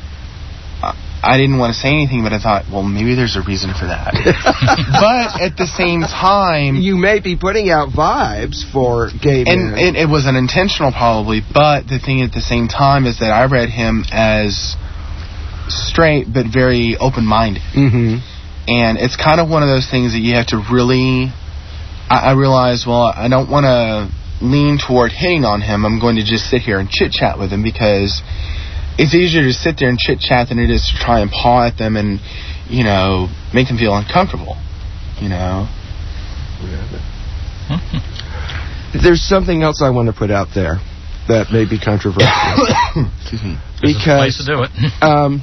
I didn't want to say anything, but I thought, well, maybe there's a reason for that. But at the same time, you may be putting out vibes for gay men. And it, it was unintentional, probably. But the thing at the same time is that I read him as straight, but very open-minded. Mm-hmm. And it's kind of one of those things that you have to really... I, I realize, well, I don't want to lean toward hitting on him. I'm going to just sit here and chit-chat with him because... it's easier to sit there and chit-chat than it is to try and paw at them and, you know, make them feel uncomfortable, you know. There's something else I want to put out there that may be controversial. Excuse me. This Because is the place to do it. um,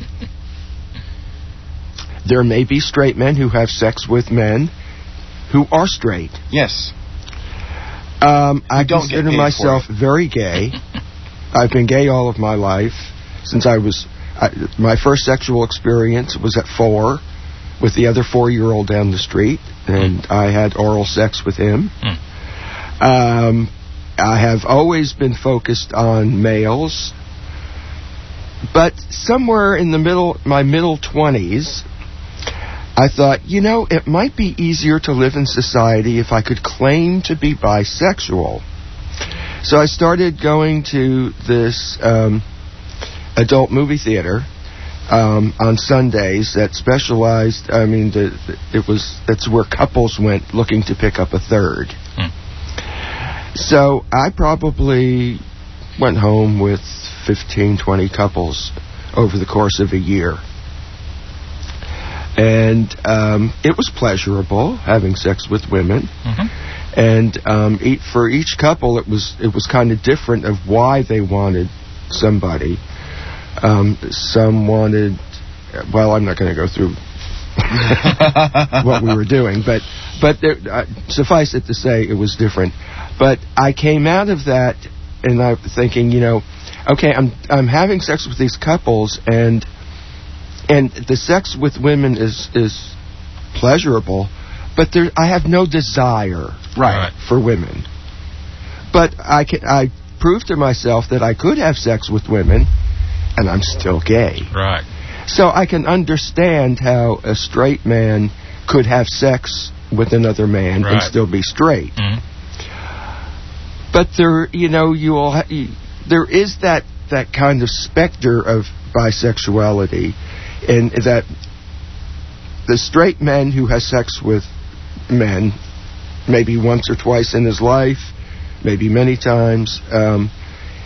there may be straight men who have sex with men who are straight. Yes. Um, I don't consider get paid myself for it. very gay. I've been gay all of my life. Since I was, I, my first sexual experience was at four with the other four-year-old down the street, and mm. I had oral sex with him. Mm. Um, I have always been focused on males, but somewhere in the middle, my middle twenties, I thought, you know, it might be easier to live in society if I could claim to be bisexual. So I started going to this um, adult movie theater um, on Sundays that specialized. I mean, the, the, it was that's where couples went looking to pick up a third. Hmm. So I probably went home with fifteen, twenty couples over the course of a year, and um, it was pleasurable having sex with women. Mm-hmm. And um, each, for each couple, it was it was kind of different of why they wanted somebody. Um, some wanted, well, I'm not going to go through what we were doing, but but there, uh, suffice it to say, it was different. But I came out of that, and I'm thinking, you know, okay, I'm I'm having sex with these couples, and and the sex with women is is pleasurable. But there, I have no desire right. for women. But I can, I proved to myself that I could have sex with women, and I'm still gay. Right. So I can understand how a straight man could have sex with another man right. and still be straight. Mm-hmm. But there, you know, you all ha- you, there is that that kind of specter of bisexuality, and that the straight man who has sex with men, maybe once or twice in his life, maybe many times, um,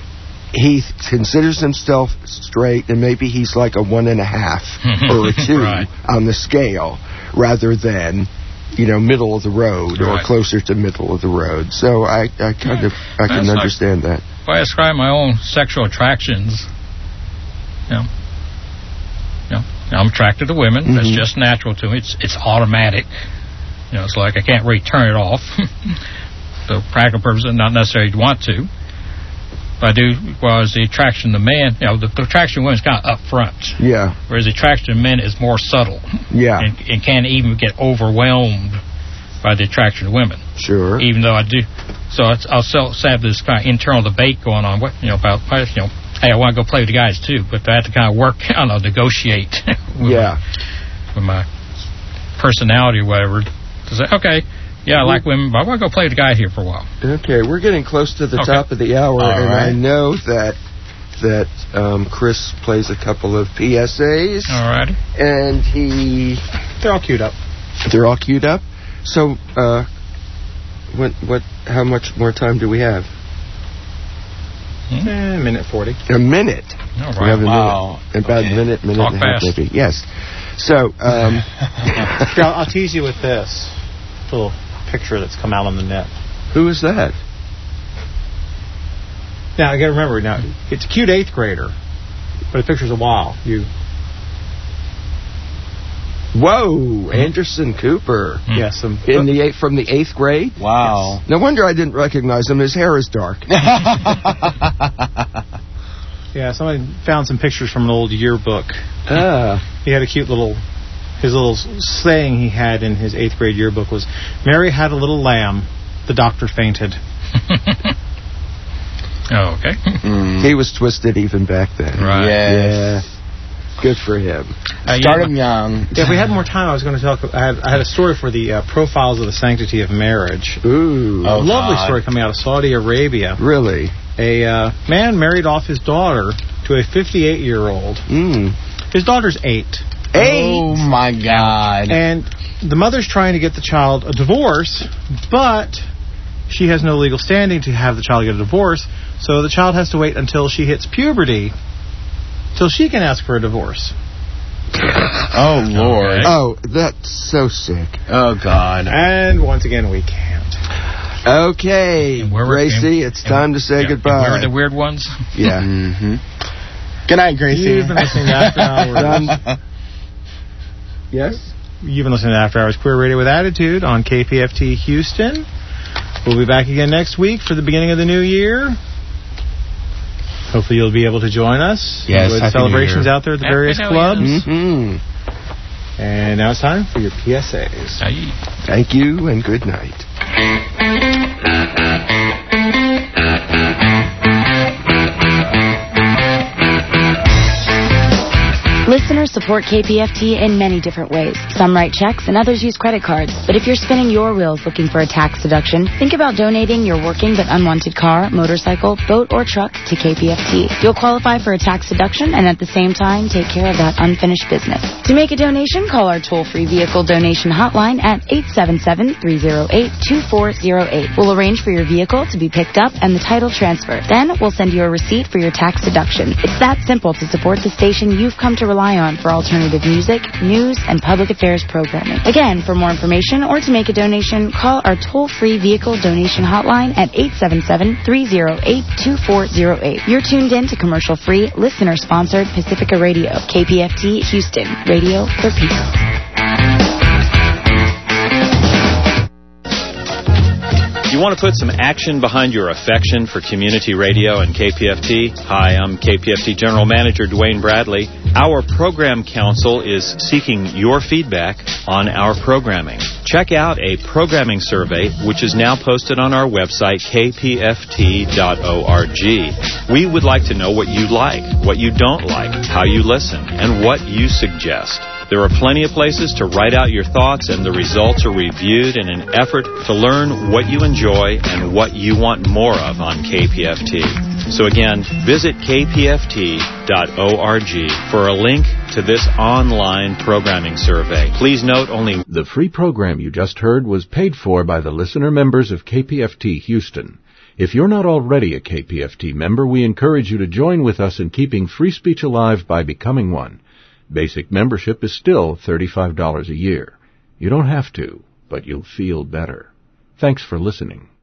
he considers himself straight, and maybe he's like a one and a half or a two Right. on the scale, rather than, you know, middle of the road or Right. closer to middle of the road. So I, I kind of I can That's like- understand that. If I describe my own sexual attractions, you know, you know, I'm attracted to women. Mm-hmm. That's just natural to me. It's it's automatic. You know, it's like I can't really turn it off. So practical purposes, not necessarily want to. But I do, whereas the attraction to men, you know, the, the attraction to women is kind of up front. Yeah. Whereas the attraction to men is more subtle. Yeah. And, and can't even get overwhelmed by the attraction to women. Sure. Even though I do. So it's, I'll still have this kind of internal debate going on, what, you know, about, you know, hey, I want to go play with the guys too, but I have to kind of work, I don't know, negotiate with, Yeah. my, with my personality or whatever. To say, okay, yeah, I like women, but I want to go play with the guy here for a while. Okay, we're getting close to the Okay. top of the hour, All and right. I know that that um, Chris plays a couple of P S As. All right. And he... They're all queued up. They're all queued up? So, uh, what, what, how much more time do we have? Hmm? Eh, minute forty. A minute. All We right. have a Wow. minute. About Okay. a minute, minute Talk and a half, fast. maybe. Yes. So, um... Here, I'll, I'll tease you with this little picture that's come out on the net. Who is that? Now, I got to remember, now, it's a cute eighth grader, but the picture's a wow. You... Whoa, Anderson Cooper. Yes. Um, In the eight, from the eighth grade? Wow. No wonder I didn't recognize him. His hair is dark. Yeah, somebody found some pictures from an old yearbook. Ah. He had a cute little... His little saying he had in his eighth grade yearbook was, Mary had a little lamb. The doctor fainted. Oh, okay. Mm. He was twisted even back then. Right. Yeah. Good for him. Uh, Start yeah, him young. If we had more time, I was going to talk. I had, I had a story for the uh, Profiles of the Sanctity of Marriage. Ooh. A lovely God. story coming out of Saudi Arabia. Really? A uh, man married off his daughter to a fifty-eight-year-old. Mm. His daughter's eight. Eight? Oh, my God. And the mother's trying to get the child a divorce, but she has no legal standing to have the child get a divorce, so the child has to wait until she hits puberty till she can ask for a divorce. Oh, Lord. Oh, that's so sick. Oh, God. And once again, we can't. Okay, where were- Gracie, and- it's time to say Yeah, and goodbye. Where are the weird ones? Yeah. Mm-hmm. Good night, Gracie. You've been listening to After Hours. Yes? You've been listening to After Hours Queer Radio with Attitude on K P F T Houston. We'll be back again next week for the beginning of the new year. Hopefully you'll be able to join us. Yes, with Happy celebrations New Year. out there at the Happy various New clubs. Year. Mm-hmm. And now it's time for your P S As. Aye. Thank you and good night. Listeners support K P F T in many different ways. Some write checks and others use credit cards. But if you're spinning your wheels looking for a tax deduction, think about donating your working but unwanted car, motorcycle, boat, or truck to K P F T. You'll qualify for a tax deduction and at the same time take care of that unfinished business. To make a donation, call our toll-free vehicle donation hotline at eight seven seven, three oh eight, two four oh eight. We'll arrange for your vehicle to be picked up and the title transferred. Then we'll send you a receipt for your tax deduction. It's that simple to support the station you've come to rely on for alternative music, news, and public affairs programming. Again, for more information or to make a donation, call our toll-free vehicle donation hotline at eight seven seven, three oh eight, two four oh eight. You're tuned in to commercial-free, listener-sponsored Pacifica Radio, K P F T Houston, radio for people. You want to put some action behind your affection for community radio and K P F T? Hi, I'm K P F T General Manager Dwayne Bradley. Our Program Council is seeking your feedback on our programming. Check out a programming survey, which is now posted on our website, k p f t dot org. We would like to know what you like, what you don't like, how you listen, and what you suggest. There are plenty of places to write out your thoughts, and the results are reviewed in an effort to learn what you enjoy and what you want more of on K P F T. So again, visit k p f t dot org for a link to this online programming survey. Please note only... The free program you just heard was paid for by the listener members of K P F T Houston. If you're not already a K P F T member, we encourage you to join with us in keeping free speech alive by becoming one. Basic membership is still thirty-five dollars a year. You don't have to, but you'll feel better. Thanks for listening.